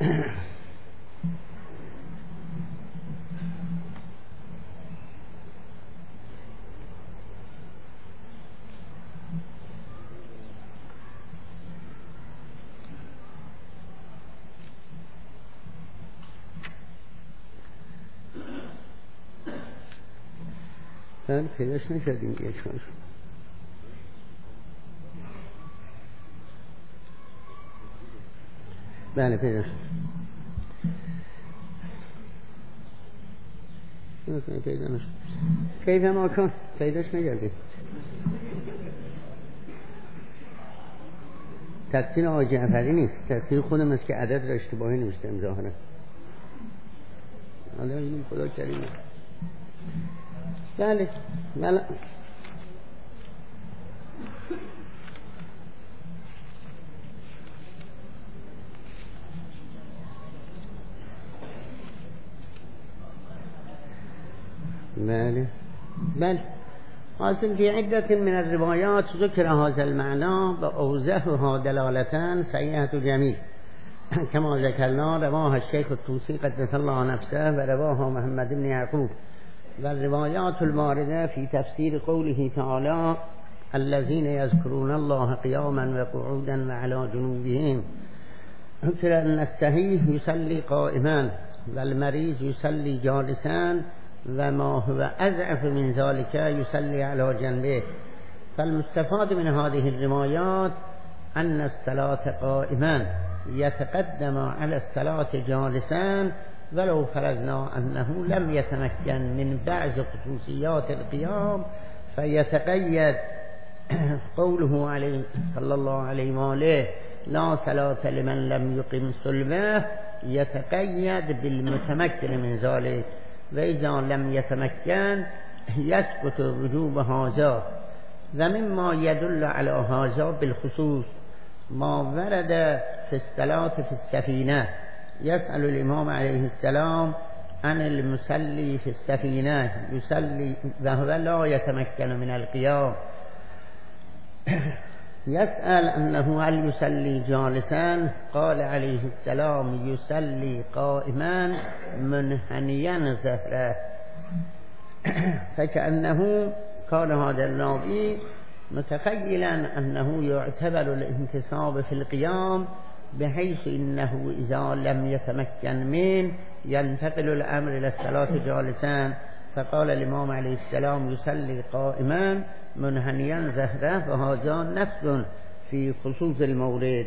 S1: پیداش نشدیم یک شمش. بله پیداش پیدا نشد. کیف ما کن پیداش نگردیم. تفسیر آقای جعفری نیست، تفسیر خودم است که عدد را اشتباهی نوشتم ظاهرا. حالا این خدا کریمه. بله بله بله بله حاصل في عدة من الروايات ذكر هذا المعنى بأوضحها دلالة صحيحة جميع كما ذكرنا. رواها الشيخ الطوسي قدس الله نفسه ورواها محمد بن يعقوب. والروايات الواردة في تفسير قوله تعالى الذين يذكرون الله قياما وقعودا وعلى جنوبهم. ذكر أن الصحيح يصلي قائما والمريض يصلي جالسا وما هو أضعف من ذلك يصلي على جنبه. فالمستفاد من هذه الروايات أن الصلاة قائما يتقدم على الصلاة جالسا ولو فرضنا أنه لم يتمكن من بعض خصوصيات القيام فيتقيد قوله عليه صلى الله عليه وآله لا صلاة لمن لم يقم صلبه، يتقيد بالمتمكن من ذلك. وإذا لم يتمكن يسقط وجوب هذا. ومما يدل على هذا بالخصوص ما ورد في الصلاة في السفينة. يسأل الإمام عليه السلام عن المصلي في السفينة يصلي وهو لا يتمكن من القيام، يسأل أنه هل يصلي جالسا؟ قال عليه السلام يصلي قائما منحنيا ظهره. فكأنه كان هذا الراوي متخيلا أنه يعتبر الانتصاب في القيام بحيث إنه إذا لم يتمكن منه ينتقل الأمر إلى الصلاة جالسا. فقال الإمام عليه السلام يصلي قائما منحنيا ظهره، وهذا نفس في خصوص المورد.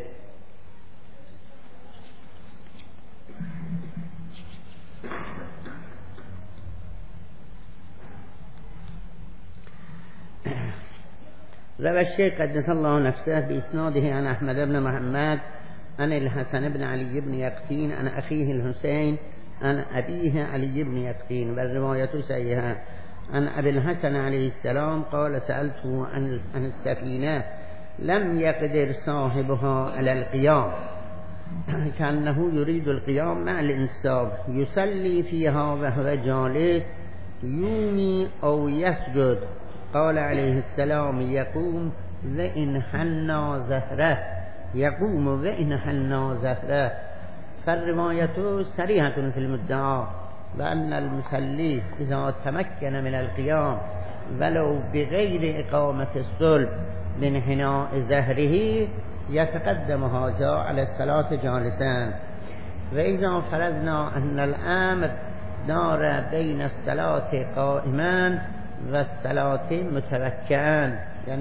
S1: روى الشيخ قدس الله نفسه بإسناده عن أحمد بن محمد عن الحسن بن علي بن يقطين عن أخيه الحسين عن أبيه علي بن يقطين، والرواية صحيحة. عن أبي الحسن عليه السلام قال سألته عن السفينة لم يقدر صاحبها على القيام كأنه يريد القيام مع الانصاب، يصلي فيها وهو جالس يومي أو يسجد. قال عليه السلام يقوم وإن حنى ظهره، يقوم وإن حنى ظهره. فالرواية صريحة في المدعى بأن المصلي إذا تمكن من القيام ولو بغير إقامة الصلب لانحناء ظهره يتقدم هذا على الصلاة جالسا. وإذا فرضنا أن الأمر دار بين الصلاة قائما والصلاة متوكئا، يعني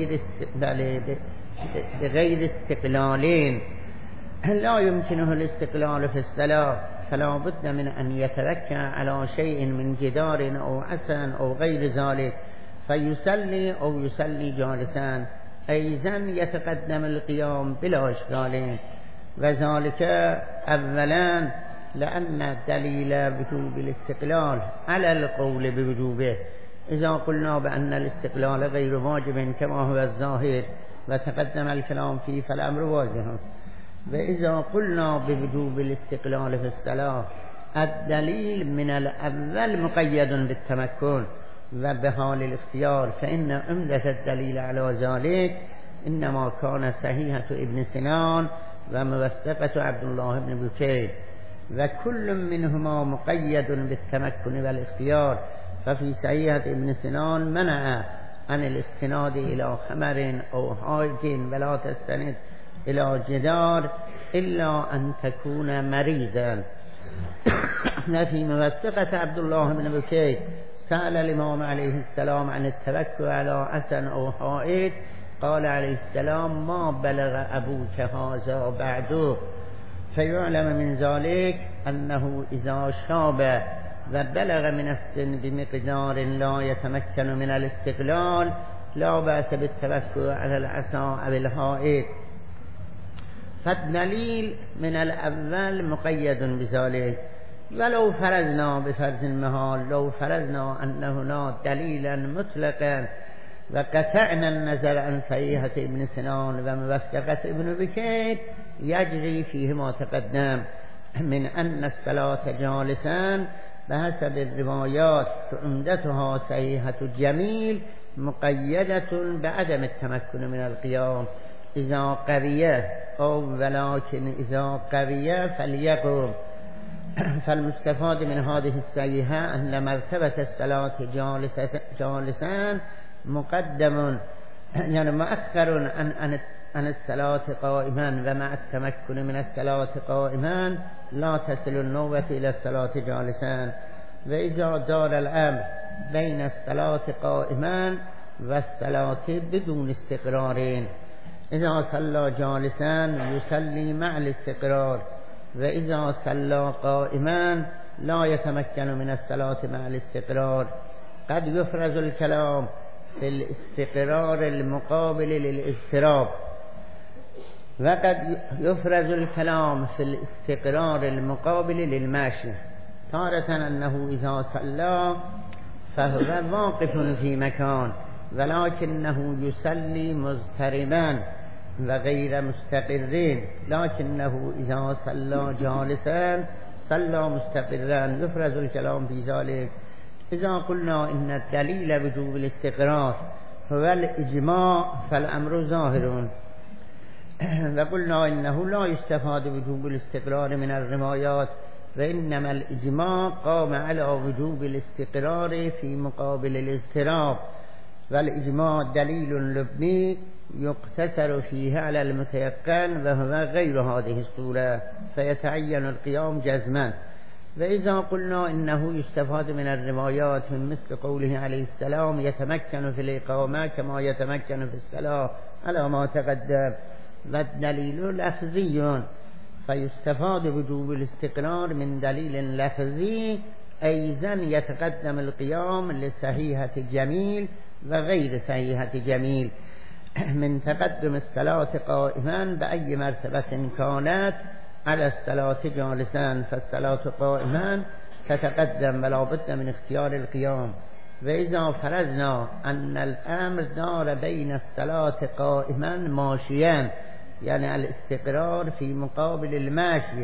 S1: بغير استقلالين لا يمكنه الاستقلال في الصلاة، فلا بد من أن يتوكل على شيء من جدار أو عصا أو غير ذلك فيصلي أو يصلي جالسا. أيضا يتقدم القيام بلا إشكال، وذلك أولا لأن دليل وجوب الاستقلال على القول بوجوبه. إذا قلنا بأن الاستقلال غير واجب كما هو الظاهر وتقدم الكلام فيه فالأمر واضح. وإذا قلنا بوجوب الاستقلال في الصلاة الدليل من الأول مقيد بالتمكن وبحال الاختيار، فإن عمدة الدليل على ذلك إنما كان صحيحة ابن سنان وموثقة عبد الله بن بكير، وكل منهما مقيد بالتمكن والاختيار. ففي صحيحة ابن سنان منع عن الاستناد إلى خمر أو حائط ولا تستند إلى جدار إلا أن تكون مريضا. وفي موثقة عبد الله بن بكير سأل الإمام عليه السلام عن التوكل على حسن أو حائط، قال عليه السلام: ما بلغ أبوك هذا بعده. فيعلم من ذلك أنه إذا شاب وبلغ من السن بمقدار لا يتمكن من الاستقلال لا بأس بالتوكل على العصا أو الحائط. فالدليل من الأول مقيد بذلك. ولو فرضنا بفرض المحال، لو فرضنا أن هناك دليلا مطلقا وقطعنا النظر عن صحيحة ابن سنان وموثقة ابن بكير، يجري فيه ما تقدم من أن الصلاة جالسا بحسب الروايات عمدتها صحيحة الجميل مقيدة بعدم التمكن من القيام إذا قوية، أو ولكن إذا قوية فليقم. فالمستفاد من هذه الصحيحة أن مرتبة الصلاة جالسا مقدم، يعني مؤخر عن الصلاة قائما، ومع التمكن من الصلاة قائما لا تصل النوبة إلى الصلاة جالسا. وإذا دار الأمر بين الصلاة قائما والصلاة بدون استقرار، إذا صلى جالسا يصلي مع الاستقرار، وإذا صلى قائما لا يتمكن من الصلاة مع الاستقرار. قد يفرز الكلام في الاستقرار المقابل للاضطراب، وقد يفرز الكلام في الاستقرار المقابل للماشي. تارة أنه إذا صلى فهو واقف في مكان، ولكنه يصلي مضطربا وغير مستقرين، لكنه إذا صلى جالسا صلى مستقرا. يفرز الكلام في ذلك. إذا قلنا إن الدليل وجوب الاستقرار هو الإجماع فالأمر ظاهر، وقلنا إنه لا يستفاد وجوب الاستقرار من الروايات، وإنما الإجماع قام على وجوب الاستقرار في مقابل الاضطراب، والإجماع دليل لبني يقتصر فيه على المتيقن وهو غير هذه الصورة، فيتعين القيام جزما. وإذا قلنا إنه يستفاد من الروايات من مثل قوله عليه السلام: يتمكن في الإقامة كما يتمكن في الصلاة على ما تقدم، والدليل لفظي، فيستفاد وجوب الاستقرار من دليل لفظي. أيضا يتقدم القيام لصحيحة جميل وغير صحيحة جميل من تقدم الصلاة قائما بأي مرتبة كانت على الصلاة جالسا، فالصلاة قائما تتقدم ولا بد من اختيار القيام. وإذا فرضنا أن الأمر دار بين الصلاة قائما ماشيا، يعني الاستقرار في مقابل الماشي،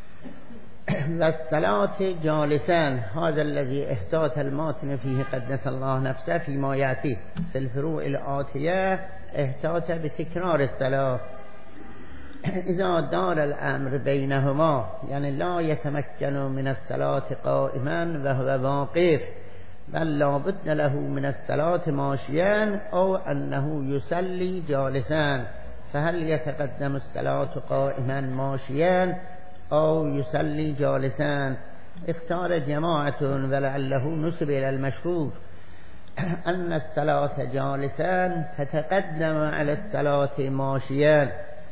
S1: والصلاة جالسا، هذا الذي احتاط الماتن فيه قدس الله نفسه فيما يأتي في الفروع الآتية، احتاط بتكرار الصلاة. إذا دار الأمر بينهما، يعني لا يتمكن من الصلاة قائما وهو واقف، بل لا بد له من الصلاة ماشيا أو أنه يصلي جالسا، فهل يتقدم الصلاة قائما ماشيا أو يصلي جالسا؟ اختار جماعة ولعله نسب إلى المشهور أن الصلاة جالسا تتقدم على الصلاة ماشيا.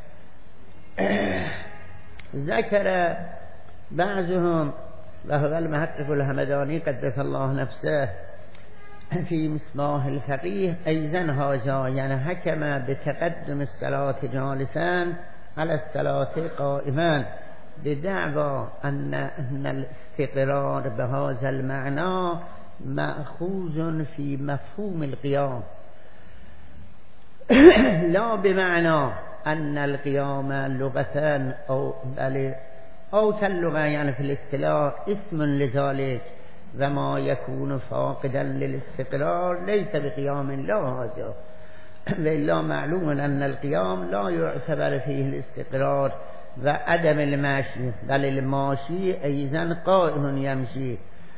S1: ذكر بعضهم وهو المحقق الهمداني قدس الله نفسه في مصباح الفقيه أيضا هذا، يعني حكم بتقدم الصلاة جالسا على الصلاة قائما، بدعوى أن الاستقرار بهذا المعنى مأخوذ في مفهوم القيام، لا بمعنى أن القيام لغة أو كاللغة، يعني في الاصطلاح اسم لذلك، وما يكون فاقدا للاستقرار ليس بقيام لا هذا، وإلا معلوم أن القيام لا يعتبر فيه الاستقرار، و عدم المشي، بل الماشي أيضا قائم يمشي،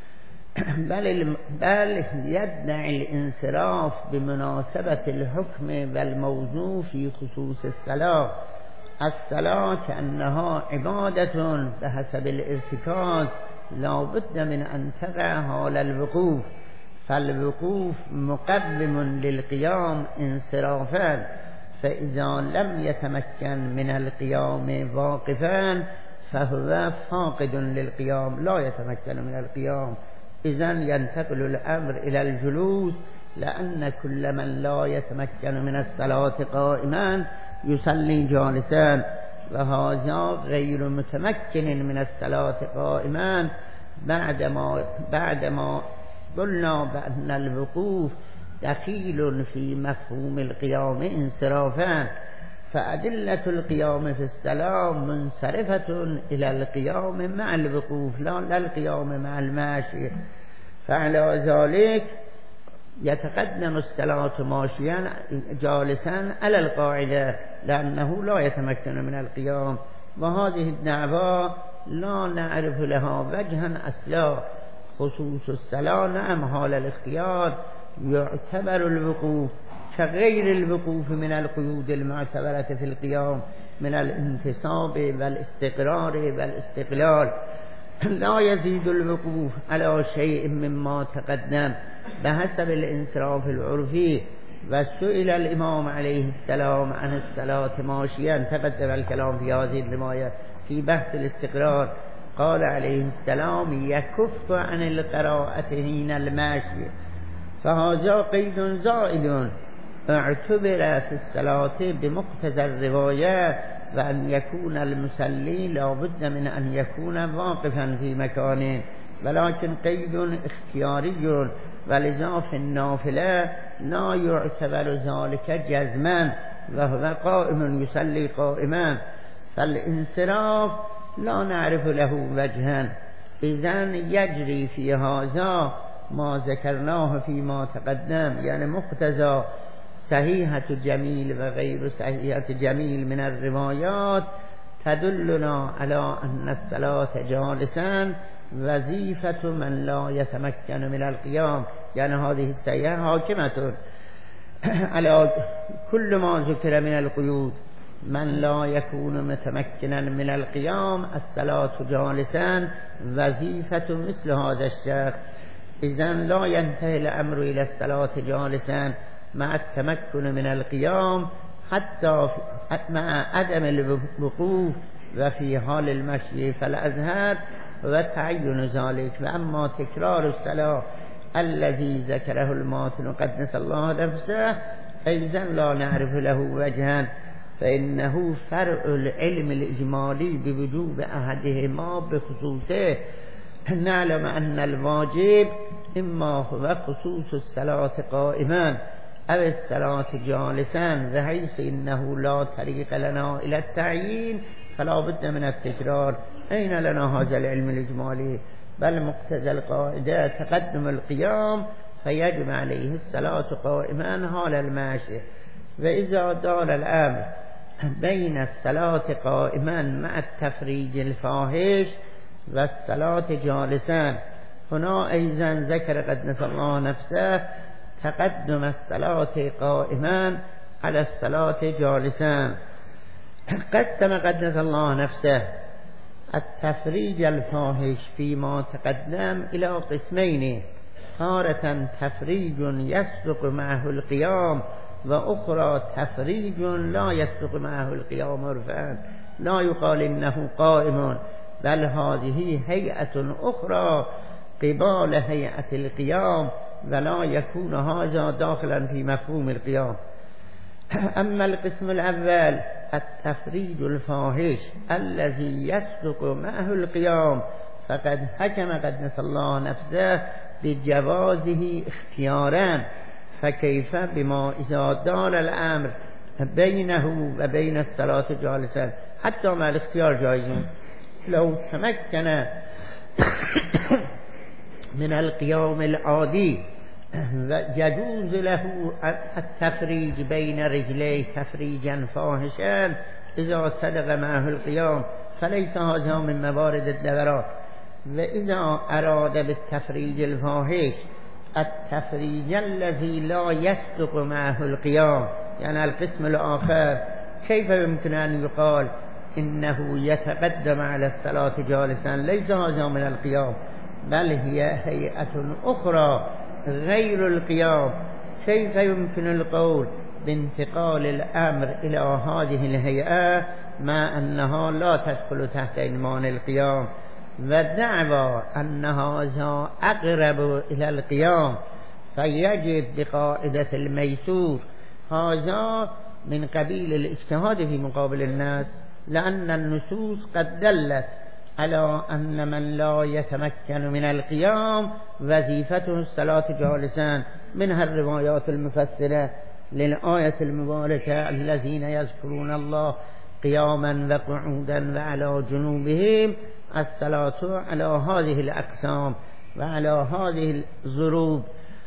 S1: بل يدعي الانصراف بمناسبة الحكم والموضوع في خصوص الصلاة. الصلاة كأنها عبادة بحسب الارتكاز لا بد من أن تقع حال الوقوف، فالوقوف مقدم للقيام انصرافا، فإذا لم يتمكن من القيام واقفا فهو فاقد للقيام لا يتمكن من القيام. إذن ينتقل الأمر إلى الجلوس، لأن كل من لا يتمكن من الصلاة قائما يصلي جالسا، وهذا غير متمكن من الصلاة قائما بعدما قلنا بأن الوقوف دخيل في مفهوم القيام انصرافا، فأدلة القيام في الصلاة منصرفة إلى القيام مع الوقوف لا القيام مع الماشي، فعلى ذلك يتقدم الصلاة ماشيا جالسا على القاعدة لأنه لا يتمكن من القيام. وهذه الدعوة لا نعرف لها وجها أصلا. خصوص الصلاة نعم حال الاختيار يعتبر الوقوف كغير الوقوف من القيود المعتبرة في القيام من الانتصاب والاستقرار والاستقلال، لا يزيد الوقوف على شيء مما تقدم بحسب الانصراف العرفي. وسئل الإمام عليه السلام عن الصلاة ماشيا، تقدم الكلام في هذه الرواية في بحث الاستقرار، قال عليه السلام يكف عن القراءة حين الماشي، فهذا قيد زائد اعتبر في الصلاة بمقتضى الرواية، وأن يكون المصلي لا بد من أن يكون واقفا في مكانه، ولكن قيد اختياري، ولذا في النافلة لا يعتبر ذلك جزما، وهو قائم يصلي قائما، فالانصراف لا نعرف له وجها. إذن يجري في هذا ما ذكرناه فيما تقدم، يعني مقتضى صحيحة جميل وغير صحيحة جميل من الروايات تدلنا على أن الصلاة جالسا وظيفة من لا يتمكن من القيام، يعني هذه الصحيحة حاكمة على كل ما ذكر من القيود. من لا يكون متمكنا من القيام الصلاة جالسا وظيفة مثل هذا الشخص. إذن لا ينتهي الأمر إلى الصلاة جالسا مع التمكن من القيام حتى مع عدم الوقوف وفي حال المشي، فالأزهر وتعين ذلك. وأما تكرار الصلاة الذي ذكره الماتن قدس الله نفسه أيضا لا نعرف له وجها، فإنه فرع العلم الإجمالي بوجوب أحدهما بخصوصه. نعلم أن الواجب إما هو خصوص الصلاة قائما أو الصلاة جالسا، بحيث إنه لا طريق لنا إلى التعيين فلا بد من التكرار. أين لنا هذا العلم الإجمالي؟ بل مقتضى القاعدة تقدم القيام فيجب عليه الصلاة قائما حال الماشي. وإذا دار الأمر بين الصلاة قائما مع التفريج الفاحش والصلاة جالسا، هنا أيضا ذكر قدس الله نفسه تقدم الصلاة قائما على الصلاة جالسا. قدم قدس الله نفسه التفريج الفاحش فيما تقدم إلى قسمين: تارة تفريج يسبق معه القيام، وأخرى تفريج لا يسبق معه القيام عرفا، لا يقال إنه قائم، بل هذه هيئة أخرى قبال هيئة القيام، ولا يكون هذا داخلا في مفهوم القيام. أما القسم الأول التفريج الفاحش الذي يسبق معه القيام، فقد حكم قدس الله نفسه بجوازه اختيارا، فكيف بما إذا دار الأمر بينه وبين الصلاة جالسا، حتى مع الاختيار جائز. لو تمكن من القيام العادي يجوز له التفريج بين رجليه تفريجا فاحشا إذا صدق معه القيام فليس هذا من موارد الدوران. وإذا أراد بالتفريج الفاحش التفريج الذي لا يصدق معه القيام، يعني القسم الآخر، كيف يمكن أن يقال إنه يتقدم على الصلاة جالسا؟ ليس هذا من القيام، بل هي هيئة أخرى غير القيام. كيف يمكن القول بانتقال الأمر إلى هذه الهيئة مع أنها لا تدخل تحت عنوان القيام؟ ودعوى أن هذا أقرب إلى القيام فيجب بقاعدة الميسور هذا من قبيل الاجتهاد في مقابل الناس، لأن النصوص قد دلت على أن من لا يتمكن من القيام وظيفته الصلاة جالسا، منها الروايات المفسرة للآية المباركة الذين يذكرون الله قياما وقعودا وعلى جنوبهم، الصلاة على هذه الأقسام وعلى هذه الظروف.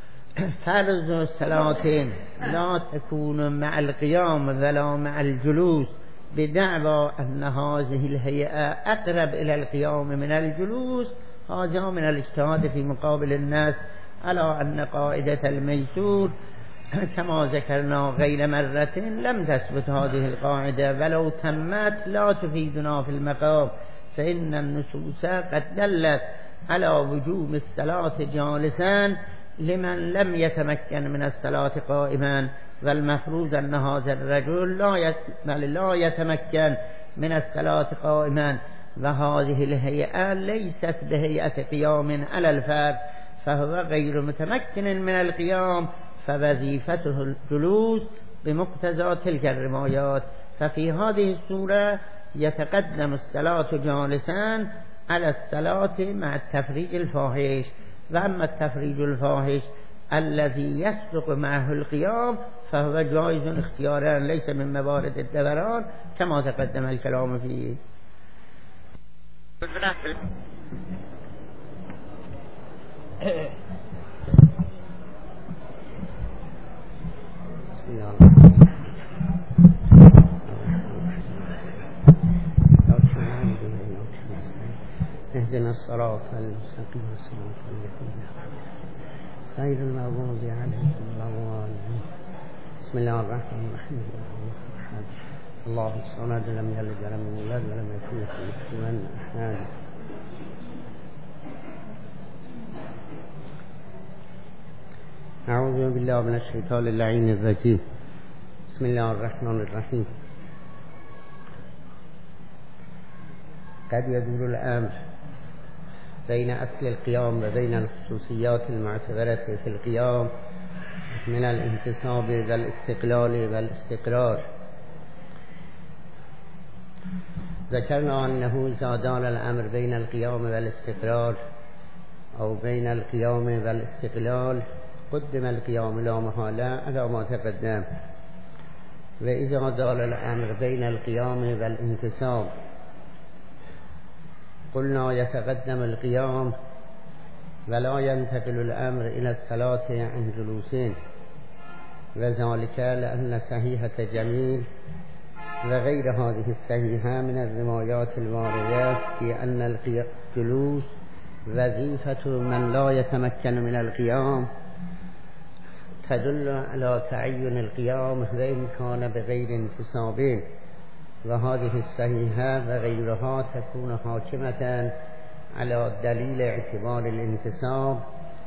S1: فرض صلاة لا تكون مع القيام ولا مع الجلوس بدعوى أن هذه الهيئة أقرب إلى القيام من الجلوس، هذا من الاجتهاد في مقابل الناس على أن قاعدة الميسور كما ذكرنا غير مرة لم تثبت هذه القاعدة، ولو تمت لا تفيدنا في المقام، فإن النصوص قد دلت على وجوب الصلاة جالسا لمن لم يتمكن من الصلاة قائما، والمفروض أن هذا الرجل لا يتمكن من الصلاة قائما، وهذه الهيئة ليست بهيئة قيام على الفرد، فهو غير متمكن من القيام، فوظيفته الجلوس بمقتضى تلك الروايات. ففي هذه الصورة يتقدم الصلاة جالسا على الصلاة مع التفريج الفاحش. وأما التفريج الفاحش الذي يسبق معه القيام فهو جائز اختيارا ليس من موارد الدوران كما تقدم الكلام فيه. بسم الله اهدنا الصراط المستقيم صراط الذين غير المغضوب عليهم ولا الضالين. بسم الله الرحمن الرحيم. الله الصمد لم يلد ولم يولد ولم يكن له كفوا احد. أعوذ بالله من الشيطان اللعين الرجيم. بسم الله الرحمن الرحيم. قد يدور الأمر بين أصل القيام وبين الخصوصيات المعتبرة في القيام من الانتصاب والاستقلال والاستقرار. ذكرنا أنه إذا دار الأمر بين القيام والاستقرار أو بين القيام والاستقلال قدم القيام لا محالة على ما تقدم، وإذا دار الأمر بين القيام والانتصاب قلنا يتقدم القيام ولا ينتقل الأمر إلى الصلاة عن جلوسين، وذلك لأن صحيحة جميل وغير هذه الصحيحة من الروايات الواردة في أن الجلوس وظيفة من لا يتمكن من القيام تدل على تعين القيام وإن كان بغير انتصاب، وهذه الصحيحة وغيرها تكون حاكمة على دليل اعتبار الانتصاب.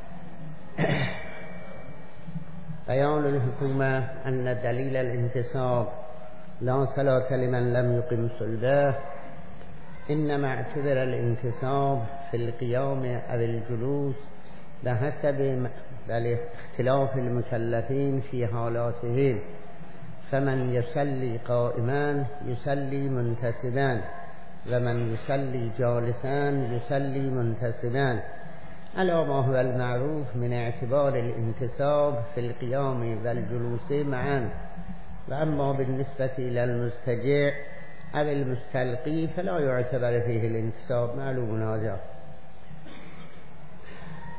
S1: بيان الحكومة أن دليل الانتصاب لا صلاة لمن لم يقم صلبه، إنما اعتبر الانتصاب في القيام أو الجلوس بحسب اختلاف المكلفين في حالاتهم، فمن يصلي قائما يصلي منتصبا، ومن يصلي جالسا يصلي منتصبا، على ما هو المعروف من اعتبار الانتصاب في القيام والجلوس معا. وأما بالنسبة إلى المستجع أو المستلقي فلا يعتبر فيه الانتصاب، معلوم هذا.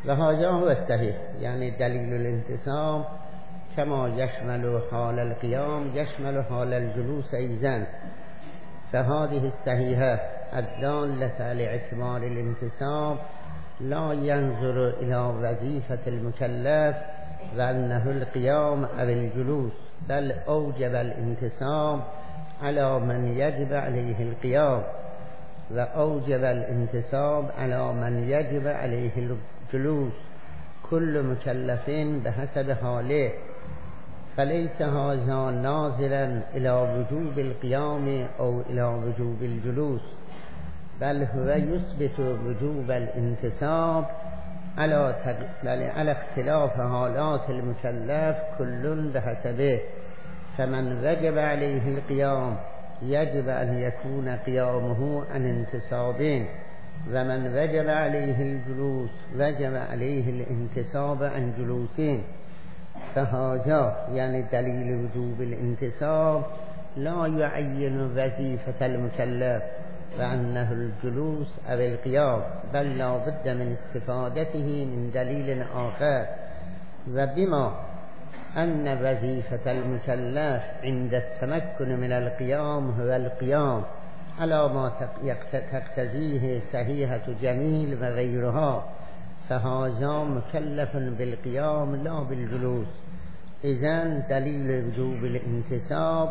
S1: وهذا هو الصحيح، يعني دليل الانتصاب كما يشمل حال القيام يشمل حال الجلوس أيضا. فهذه الصحيحة الدالة على اعتبار الانتصاب لا ينظر إلى وظيفة المكلف وأنه القيام أو الجلوس، بل أوجب الانتصاب على من يجب عليه القيام، وأوجب الانتصاب على من يجب عليه الجلوس، كل مكلف بحسب حاله. فليس هذا ناظرا إلى وجوب القيام أو إلى وجوب الجلوس، بل هو يثبت وجوب الانتصاب على اختلاف حالات المكلف كل بحسبه. فمن وجب عليه القيام يجب أن يكون قيامه عن انتصاب، ومن وجب عليه الجلوس وجب عليه الانتصاب عن جلوسين. فهذا يعني دليل وجوب الانتصاب لا يعين وظيفة المكلف وأنه الجلوس أو القيام، بل لا بد من استفادته من دليل آخر. وبما أن وظيفة المكلف عند التمكن من القيام هو القيام على ما تقتضيه صحيحة جميل وغيرها، فهذا مكلف بالقيام لا بالجلوس. إذن دليل وجوب الانتصاب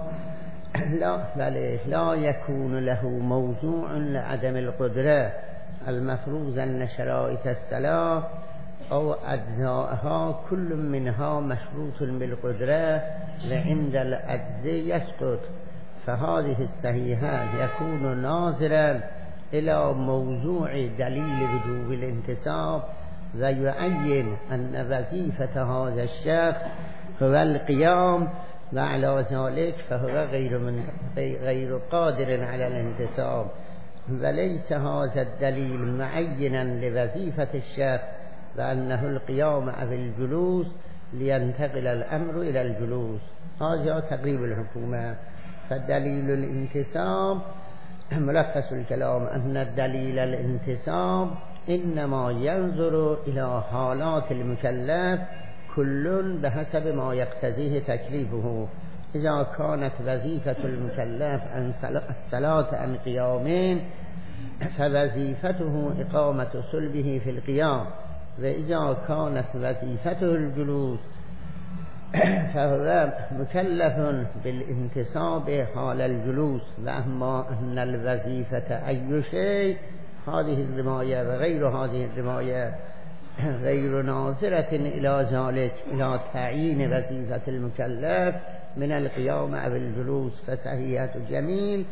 S1: لا يكون له موضوع لعدم القدرة. المفروض أن شرائط الصلاة أو أجزائها كل منها مشروط بالقدرة، وعند العجز يسقط. فهذه الصحيحة يكون ناظرا إلى موضوع دليل وجوب الانتصاب، ويعين أن وظيفة هذا الشخص هو القيام، وعلى ذلك فهو غير قادر على الانتصاب. وليس هذا الدليل معينا لوظيفة الشخص وأنه القيام أو الجلوس لينتقل الأمر إلى الجلوس. هذا تقريب الحكومة. فدليل الانتصاب ملخص الكلام أن دليل الانتصاب إنما ينظر إلى حالات المكلف كل بحسب ما يقتضيه تكليفه. إذا كانت وظيفة المكلف الصلاة عن قيامين فوظيفته إقامة صلبه في القيام، وإذا كانت وظيفته الجلوس فهو مكلف بالانتصاب حال الجلوس. وأما أن الوظيفة أي شيء، هذه الرماية وغير هذه الرماية غير ناظرة إلى ذلك، إلى تعيين وظيفة المكلف من القيام أو الجلوس. فصحيحة جميل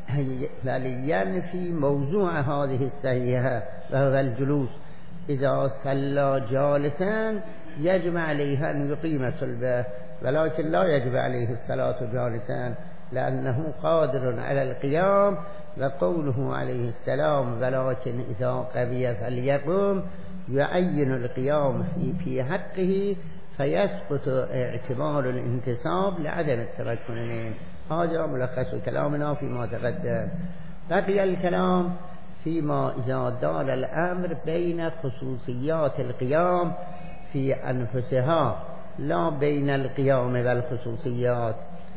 S1: ينفي موضوع هذه الصحيحة وهو الجلوس. إذا صلى جالسا يجب عليه أن يقيم صلبه، ولكن لا يجب عليه الصلاة جالسا لأنه قادر على القيام. وقوله عليه السلام ولكن إذا قوي فليقم يعين القيام في حقه، فيسقط اعتبار الانتصاب لعدم التمكن منه. هذا ملخص كلامنا فيما تقدم. بقي الكلام فيما إذا دار الأمر بين خصوصيات القيام في أنفسها لا بين القيام والخصوصيات.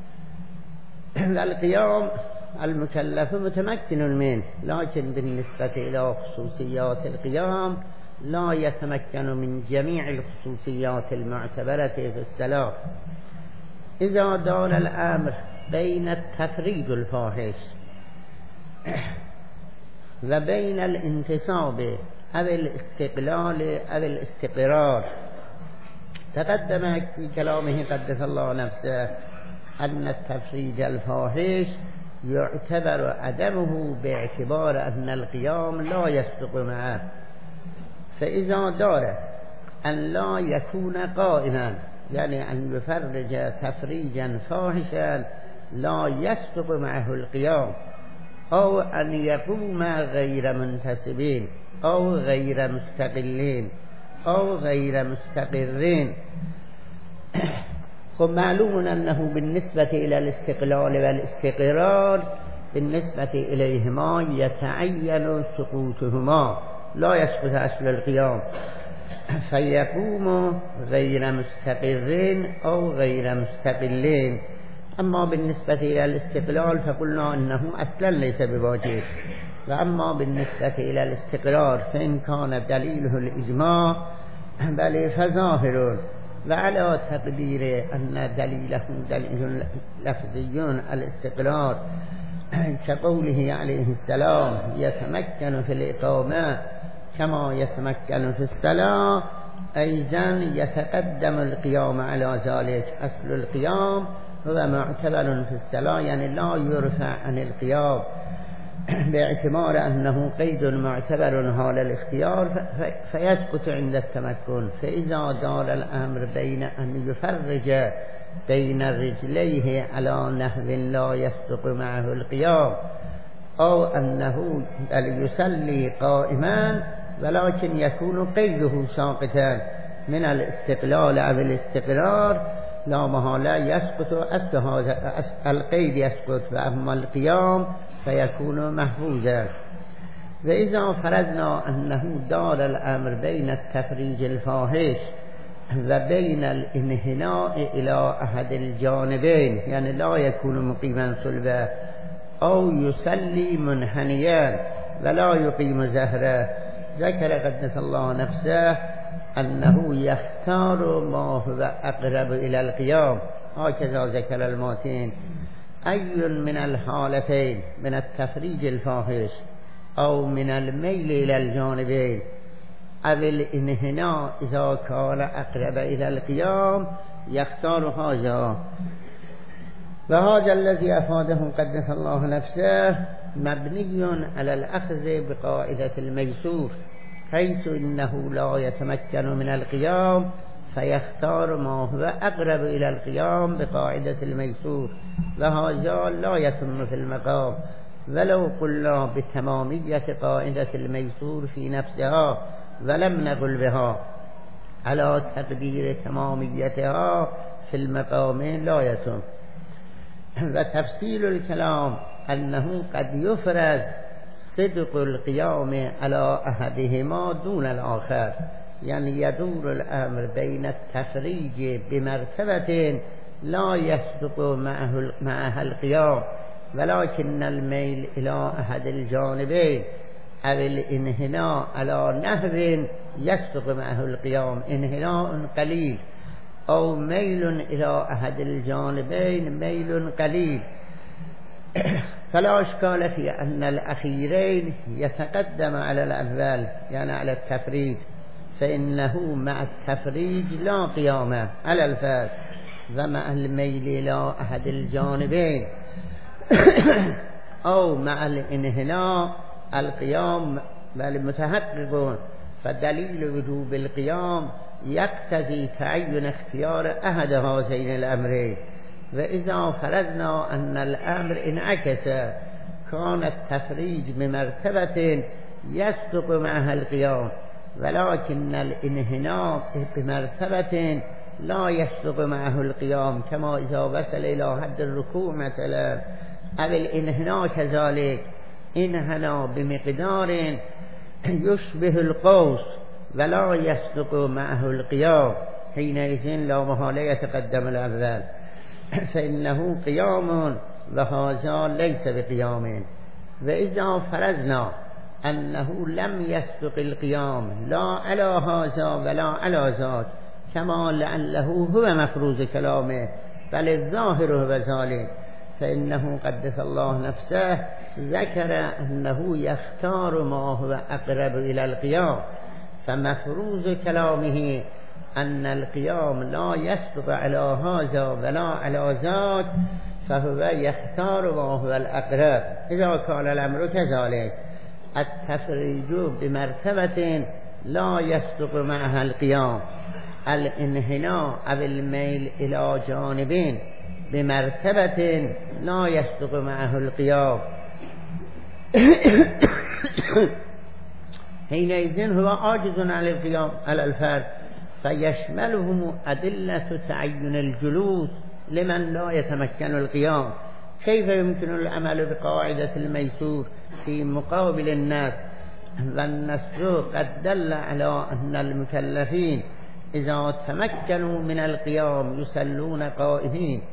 S1: القيام المكلف متمكن منه، لكن بالنسبة إلى خصوصيات القيام لا يتمكن من جميع الخصوصيات المعتبرة في الصلاة. إذا دار الأمر بين التفريج الفاحش وبين الانتصاب أو الاستقلال أو الاستقرار، تقدم في كلامه قدس الله نفسه أن التفريج الفاحش يعتبر عدمه باعتبار أن القيام لا يصدق معه. فإذا دار أن لا يكون قائما، يعني أن يفرج تفريجا فاحشا لا يصدق معه القيام، أو أن يقوم غير منتسبين أو غير مستقلين أو غير مستقرين. ومعلوم أنه بالنسبة إلى الاستقلال والاستقرار بالنسبة إليهما يتعين سقوطهما، لا يسقط أصل القيام. فيقوم غير مستقر أو غير مستقل. أما بالنسبة إلى الاستقلال فقلنا أنه أصلا ليس بواجب، وأما بالنسبة إلى الاستقرار فإن كان دليله الإجماع بل فظاهر، وعلى تقدير أن دليله دليل لفظي الاستقرار كقوله عليه السلام يتمكن في الإقامة كما يتمكن في الصلاة، أيضا يتقدم القيام على ذلك. أصل القيام هو معتبر في الصلاة، يعني لا يرفع عن القيام باعتبار أنه قيد معتبر حال الاختيار فيسقط عند التمكن. فإذا دار الأمر بين أن يفرج بين رجليه على نحو لا يسقط معه القيام أو أنه يصلي قائما ولكن يكون قيده ساقطا من الاستقلال أو الاستقرار، لا محالة يسقط القيد يسقط، وأما القيام فيكون محفوظا. وإذا فرضنا أنه دار الأمر بين التفريج الفاحش وبين الانحناء إلى أحد الجانبين، يعني لا يكون مقيما صلبا أو يصلي منحنيا ولا يقيم زهره، ذكر قدس الله نفسه أنه يختار ما هو أقرب إلى القيام، هكذا ذكر الماتين. أي من الحالتين من التفريج الفاحش أو من الميل إلى الجانبين أو الانحناء إذا كان أقرب إلى القيام يختار هذا. وهذا الذي أفاده قدس الله نفسه مبني على الأخذ بقاعدة الميسور، حيث إنه لا يتمكن من القيام فيختار ما هو أقرب إلى القيام بقاعدة الميسور، وهذا لا يتم في المقام ولو قلنا بتمامية قاعدة الميسور في نفسها ولم نقل بها على تقدير تماميتها في المقام لا يتم. وتفصيل الكلام أنه قد يفرض صدق القيام على أحدهما دون الآخر، يعني يدور الأمر بين التفريج بمرتبة لا يصدق معها القيام، ولكن الميل إلى أحد الجانبين أو الانحناء على نحو يصدق معه القيام، انحناء قليل أو ميل إلى أحد الجانبين ميل قليل، فلا إشكال في أن الأخيرين يتقدم على الأول، يعني على التفريج، فإنه مع التفريج لا قيام على الفرد، ومع الميل إلى أحد الجانبين أو مع الانحناء القيام والمتحقق. فدليل وجوب القيام يقتضي تعين اختيار أحد هذين الأمرين. وإذا فرضنا أن الأمر انعكس كان التفريج بمرتبة يصدق معها القيام، ولكن الانحناء بمرتبة لا يصدق معه القيام، كما إذا وصل إلى حد الركوع مثلا، أو الانحناء كذلك انحنى بمقدار يشبه القوس ولا يصدق معه القيام، حينئذ لا محالة يتقدم الأول، فإنه قيام وهذا ليس بقيام. وإذا فرضنا أنه لم يصدق القيام لا على هذا ولا على ذاك، كما لعله هو مفروض كلامه بل الظاهر هو ذلك، فإنه قدس الله نفسه ذكر أنه يختار ما هو أقرب إلى القيام، فمفروض كلامه أن القيام لا يصدق على هذا ولا على ذاك، فهو يختار ما هو الأقرب. إذا كان الأمر كذلك التفريج بمرتبة لا يصدق معها القيام، الانحناء أو الميل إلى جانبين بمرتبة لا يصدق معه القيام، حينئذ هو عاجز عن القيام على الفرد، فيشملهم أدلة تعين الجلوس لمن لا يتمكن القيام. كيف يمكن العمل بقاعدة الميسور في مقابل الناس والنص قد دل على أن المكلفين إذا تمكنوا من القيام يصلون قائمين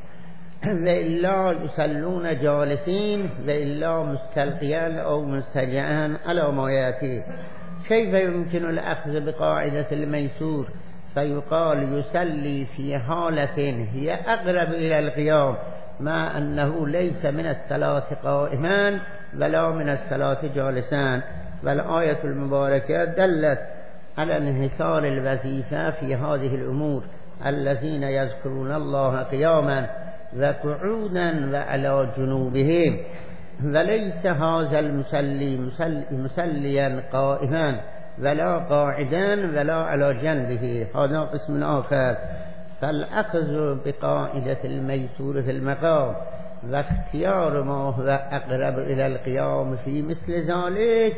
S1: وإلا يصلون جالسين وإلا مستلقيا أو مستجعا على ما يأتي. كيف يمكن الأخذ بقاعدة الميسور فيقال يصلي في حالة هي أقرب إلى القيام مع أنه ليس من الصلاة قائما ولا من الصلاة جالسا؟ والآية المباركة دلت على انحصار الوظيفة في هذه الأمور الذين يذكرون الله قياما وقعودا وعلى جنوبهم، وليس هذا المصلي مسليا قائما ولا قاعدا ولا على جنبه، هذا قسم آخر. فالأخذ بقاعدة الميسور في المقام واختيار ما هو أقرب إلى القيام في مثل ذلك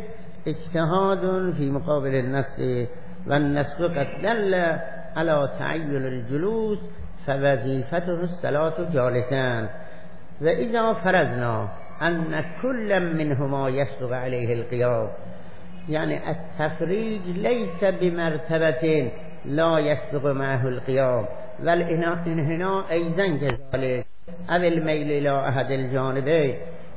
S1: اجتهاد في مقابل النص، والنص قد دل على تعين الجلوس فوظيفته الصلاة جالسا. وإذا فرضنا أن كل منهما يسبق عليه القيام، يعني التفريج ليس بمرتبة لا يسبق معه القيام، والانحناء أيضا كذلك، أو الميل إلى أحد الجانبين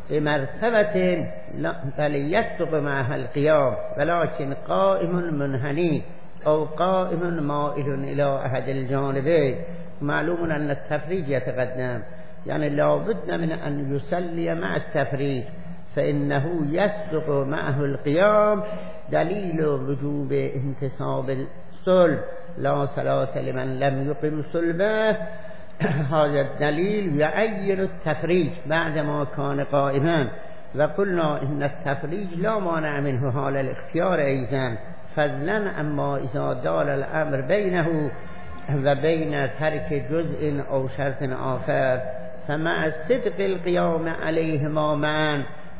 S1: بمرتبة بل يسبق معها القيام، ولكن قائم منحني أو قائم مائل إلى أحد الجانبين. معلوم أن التفريج يتقدم، يعني لا بد من أن يصلي مع التفريج، فإنه يسبق معه القيام. دليل وجوب انتصاب الصلب لا صلاة لمن لم يقم صلبه، هذا الدليل يعين التفريج بعدما كان قائما. وقلنا إن التفريج لا مانع منه حال الاختيار أيضا، فضلا أما إذا دار الأمر بينه وبين ترك جزء أو شرط آخر، فمع صدق القيام عليهما معا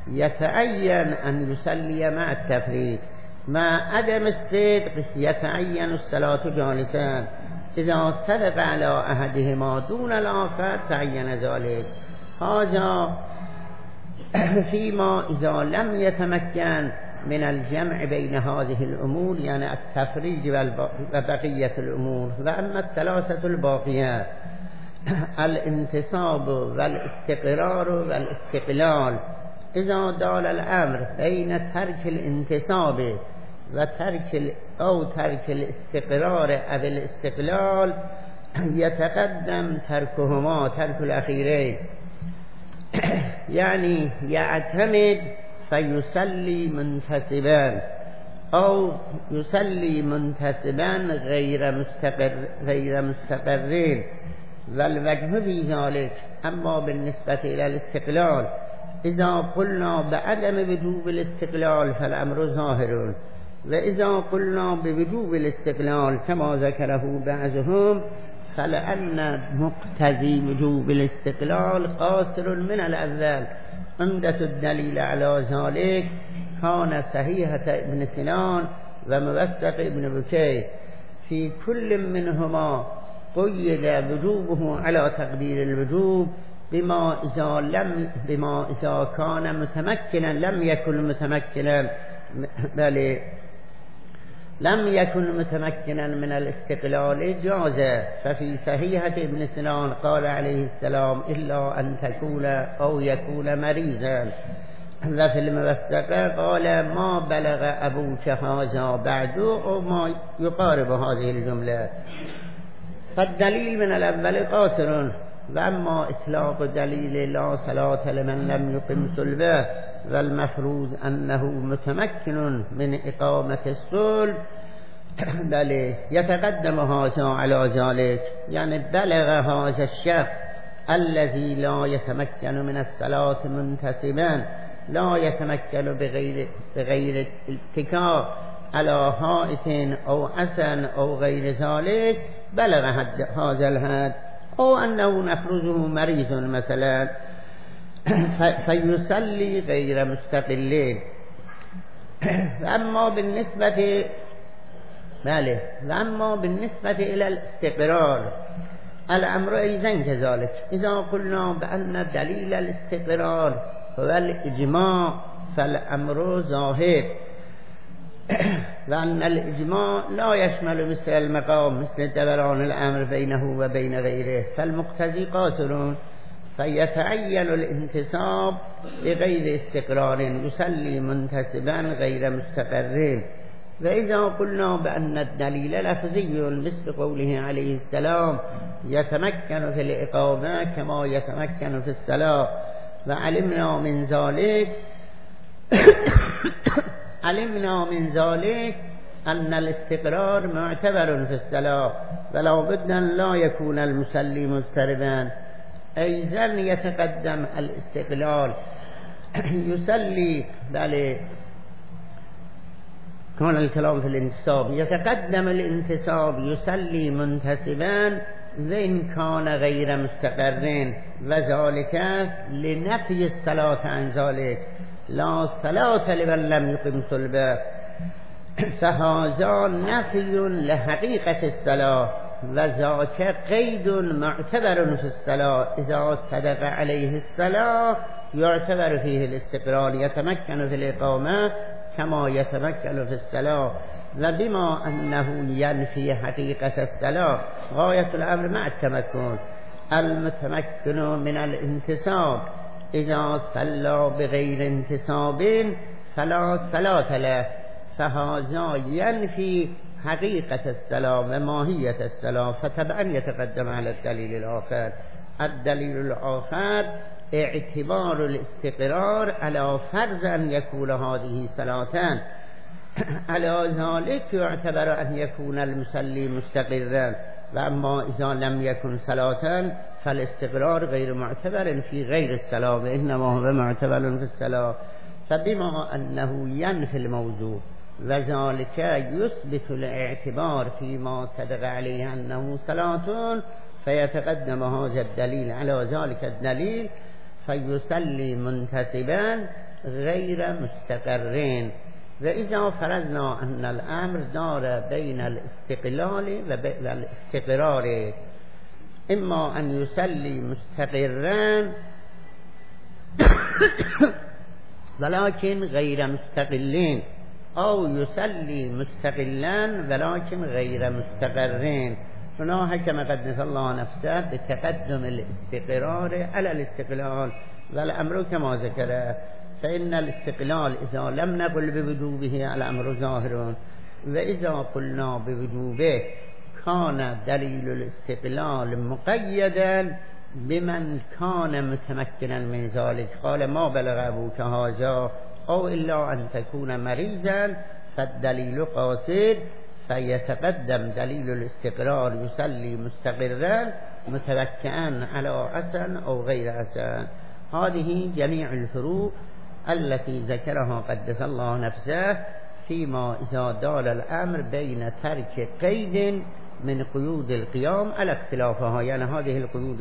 S1: يتعين أن يصلي مع التفريج، مع عدم الصدق يتعين الصلاة جالسا. إذا صدق على أحدهما دون الآخر تعين ذلك. هذا فيما إذا لم يتمكن من الجمع بين هذه الأمور، يعني التفريج وبقية الأمور. وأما الثلاثة الباقية الانتصاب والاستقرار والاستقلال، إذا دال الأمر بين ترك الانتصاب وترك أو ترك الاستقرار أو الاستقلال يتقدم تركهما، ترك الأخيرين، يعني يعتمد فيصلي منتسبا أو يصلي منتسبا غير مستقرين. والوجه في ذلك أما بالنسبة إلى الاستقلال، إذا قلنا بعدم وجوب الاستقلال فالأمر ظاهر، وإذا قلنا بوجوب الاستقلال كما ذكره بعضهم فلأن مقتضي وجوب الاستقلال قاصر من الأول. عمدة الدليل على ذلك كان صحيحة ابن سنان وموثق ابن بكير، في كل منهما قيد وجوبه على تقدير الوجوب بما إذا كان متمكنا لم يكن متمكنا، بل لم يكن متمكنا من الاستقلال جاز. ففي صحيحة ابن سنان قال عليه السلام إلا أن تكون أو يكون مريضا. وفي الموثقة قال ما بلغ أبوك هذا بعد، أو ما يقارب هذه الجملة. فالدليل من الأول قاصر. وأما إطلاق دليل لا صلاة لمن لم يقم صلبه والمفروض أنه متمكن من إقامة الصلب، بل يتقدم هذا على ذلك، يعني بلغ هذا الشخص الذي لا يتمكن من الصلاة منتسبا، لا يتمكن بغير اتكاء على حائط أو عصا أو غير ذلك، بلغ هذا الحد، أو أنه نفرضه مريض مثلا فيصلي غير مستقلين. وأما بالنسبة إلى الاستقرار الأمر أيضا كذلك. إذا قلنا بأن دليل الاستقرار هو الإجماع فالأمر ظاهر، وأن الإجماع لا يشمل مثل المقام مثل دوران الأمر بينه وبين غيره فالمقتضي قاصر فيتعين الانتصاب بغير استقرار يصلي منتسبا غير مستقر. وإذا قلنا بأن الدليل لفظي مثل قوله عليه السلام يتمكن في الإقامة كما يتمكن في الصلاة وعلمنا من ذلك أن الاستقرار معتبر في الصلاة ولا بد أن لا يكون المصلي مضطربا. أيضا يتقدم الاستقلال يصلي بل كان الكلام في الانتصاب يتقدم الانتصاب يصلي منتسبا وإن كان غير مستقرين وذلك لنفي الصلاة عن ذلك لا صلاة لمن لم يقم صلبه فهذا نفي لحقيقة الصلاة وذاك قيد معتبر في الصلاة إذا صدق عليه الصلاة يعتبر فيه الاستقرار يتمكن في الإقامة كما يتمكن في الصلاة. وبما أنه ينفي حقيقة الصلاة غاية الأمر مع التمكن المتمكن من الانتصاب إذا صلى بغير انتصاب فلا صلاة له فهذا ينفي حقيقة الصلاة وماهية الصلاة فتبعا يتقدم على الدليل الآخر. الدليل الآخر اعتبار الاستقرار على فرض أن يكون هذه صلاتان على ذلك يعتبر أن يكون المصلي مستقرا وأما إذا لم يكن صلاتان فالاستقرار غير معتبر في غير الصلاة وإنما هو معتبر في الصلاة. فبما أنه ينفي الموضوع وذلك يثبت الاعتبار فيما صدق عليه أنه صلاة فيتقدم هذا الدليل على ذلك الدليل فيصلي منتسبا غير مستقرين. وإذا فرضنا أن الأمر دار بين الاستقلال والاستقرار إما أن يصلي مستقرا ولكن غير مستقلين أو يصلي مستقلا ولكن غير مستقرين هنا كما قدس الله نفسه بتقدم الاستقرار على الاستقلال والأمر كما ذكر فإن الاستقلال إذا لم نقل بوجوبه الأمر ظاهر وإذا قلنا بوجوبه كان دليل الاستقلال مقيدا بمن كان متمكنا من ذلك قال ما بلغ أبوك هذا أو إلا أن تكون مريضا فالدليل قاصد فيتقدم دليل الاستقرار يصلي مستقرا متوكئا على حسن أو غير حسن. هذه جميع الفروق التي ذكرها قدس الله نفسه فيما إذا دار الأمر بين ترك قيد من قيود القيام على اختلافها يعني هذه القيود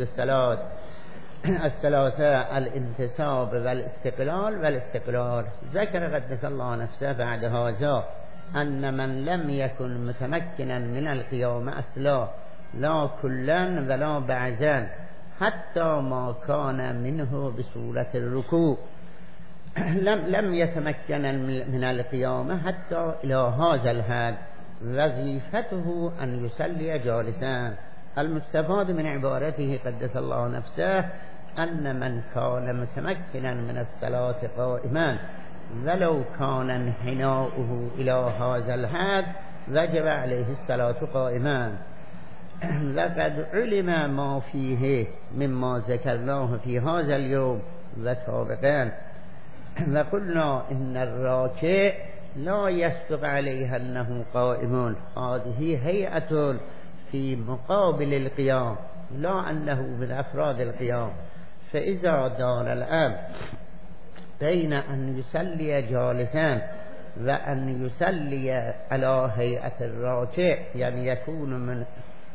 S1: الثلاثة الانتصاب والاستقلال والاستقرار. ذكر قدس الله نفسه بعد هذا أن من لم يكن متمكنا من القيام أصلا لا كلا ولا بعدا حتى ما كان منه بصورة الركوع لم يتمكن من القيام حتى إلى هذا الحد وظيفته أن يصلي جالسا. المستفاد من عبارته قدس الله نفسه أن من كان متمكنا من الصلاة قائما ولو كان انحناؤه إلى هذا الحد وجب عليه الصلاة قائما. لقد علم ما فيه مما ذكرناه في هذا اليوم وسابقا وقلنا إن الراكع لا يصدق عليه أنه قائم هذه هيئة في مقابل القيام لا أنه من أفراد القيام. فإذا دار الأمر بين أن يصلي جالسا وأن يصلي على هيئة الراكع يعني يكون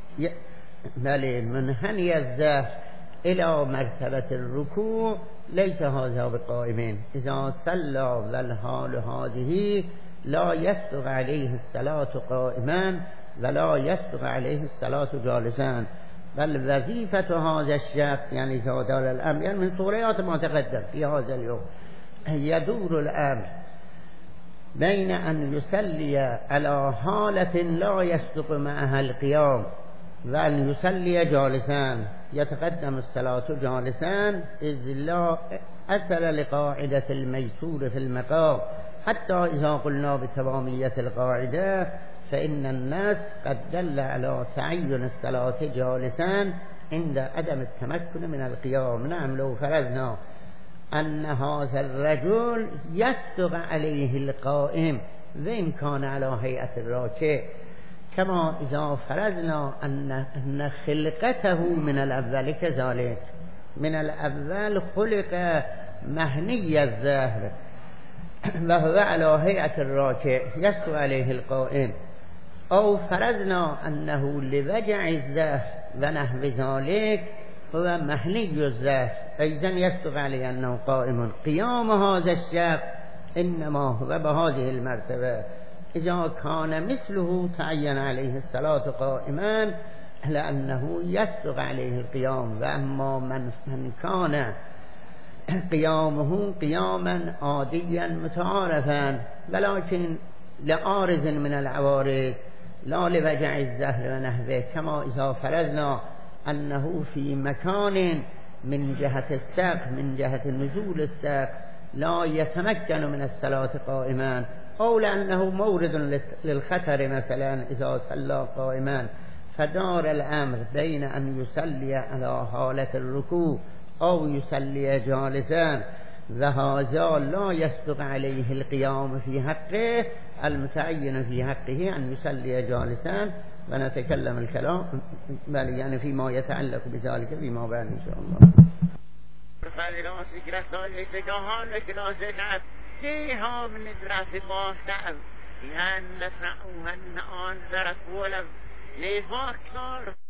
S1: منحني الظهر إلى مرتبة الركوع ليس هذا بقائمين. إذا صلى والحال هذه لا يسبق عليه الصلاة قائما ولا يسبق عليه الصلاة جالسا بل وظيفة هذا الشخص يعني إذا دار الأمر يعني من طوريات ما تقدم في هذا اليوم يدور الأمر بين أن يصلي على حالة لا يصدق معها القيام وأن يصلي جالسا يتقدم الصلاة جالسا إذ لا أثر لقاعدة الميسور في المقام حتى إذا قلنا بتمامية القاعدة فإن الناس قد دل على تعين الصلاة جالسا عند عدم التمكن من القيام. نعم لو فرضنا أن هذا الرجل يصدق عليه القائم وإن كان على هيئة الراكع، كما إذا فرضنا أن خلقته من الأول كذلك، من الأول خلق مهني الظهر وهو على هيئة الراكع يصدق عليه القائم، أو فرضنا أنه لوجع الظهر ونحو ذلك هو مهني الظهر أيضا يصدق عليه أنه قائم. قيام هذا الشخص إنما هو بهذه المرتبة، إذا كان مثله تعين عليه الصلاة قائما لأنه يصدق عليه القيام. وأما من كان قيامه قياما عاديا متعارفا ولكن لعارض من العوارض لا لوجع الظهر ونحوه، كما إذا فرضنا أنه في مكان من جهة السقف من جهة نزول السقف لا يتمكن من الصلاة قائما، أو لأنه مورد للخطر مثلا إذا صلى قائما، فدار الأمر بين أن يصلي على حالة الركوع أو يصلي جالسا، وهذا لا يصدق عليه القيام في حقه، المتعين في حقه أن يصلي جالسا. ونتكلم الكلام بل يعني فيما يتعلق بذلك فيما بعد إن شاء الله.
S4: يعني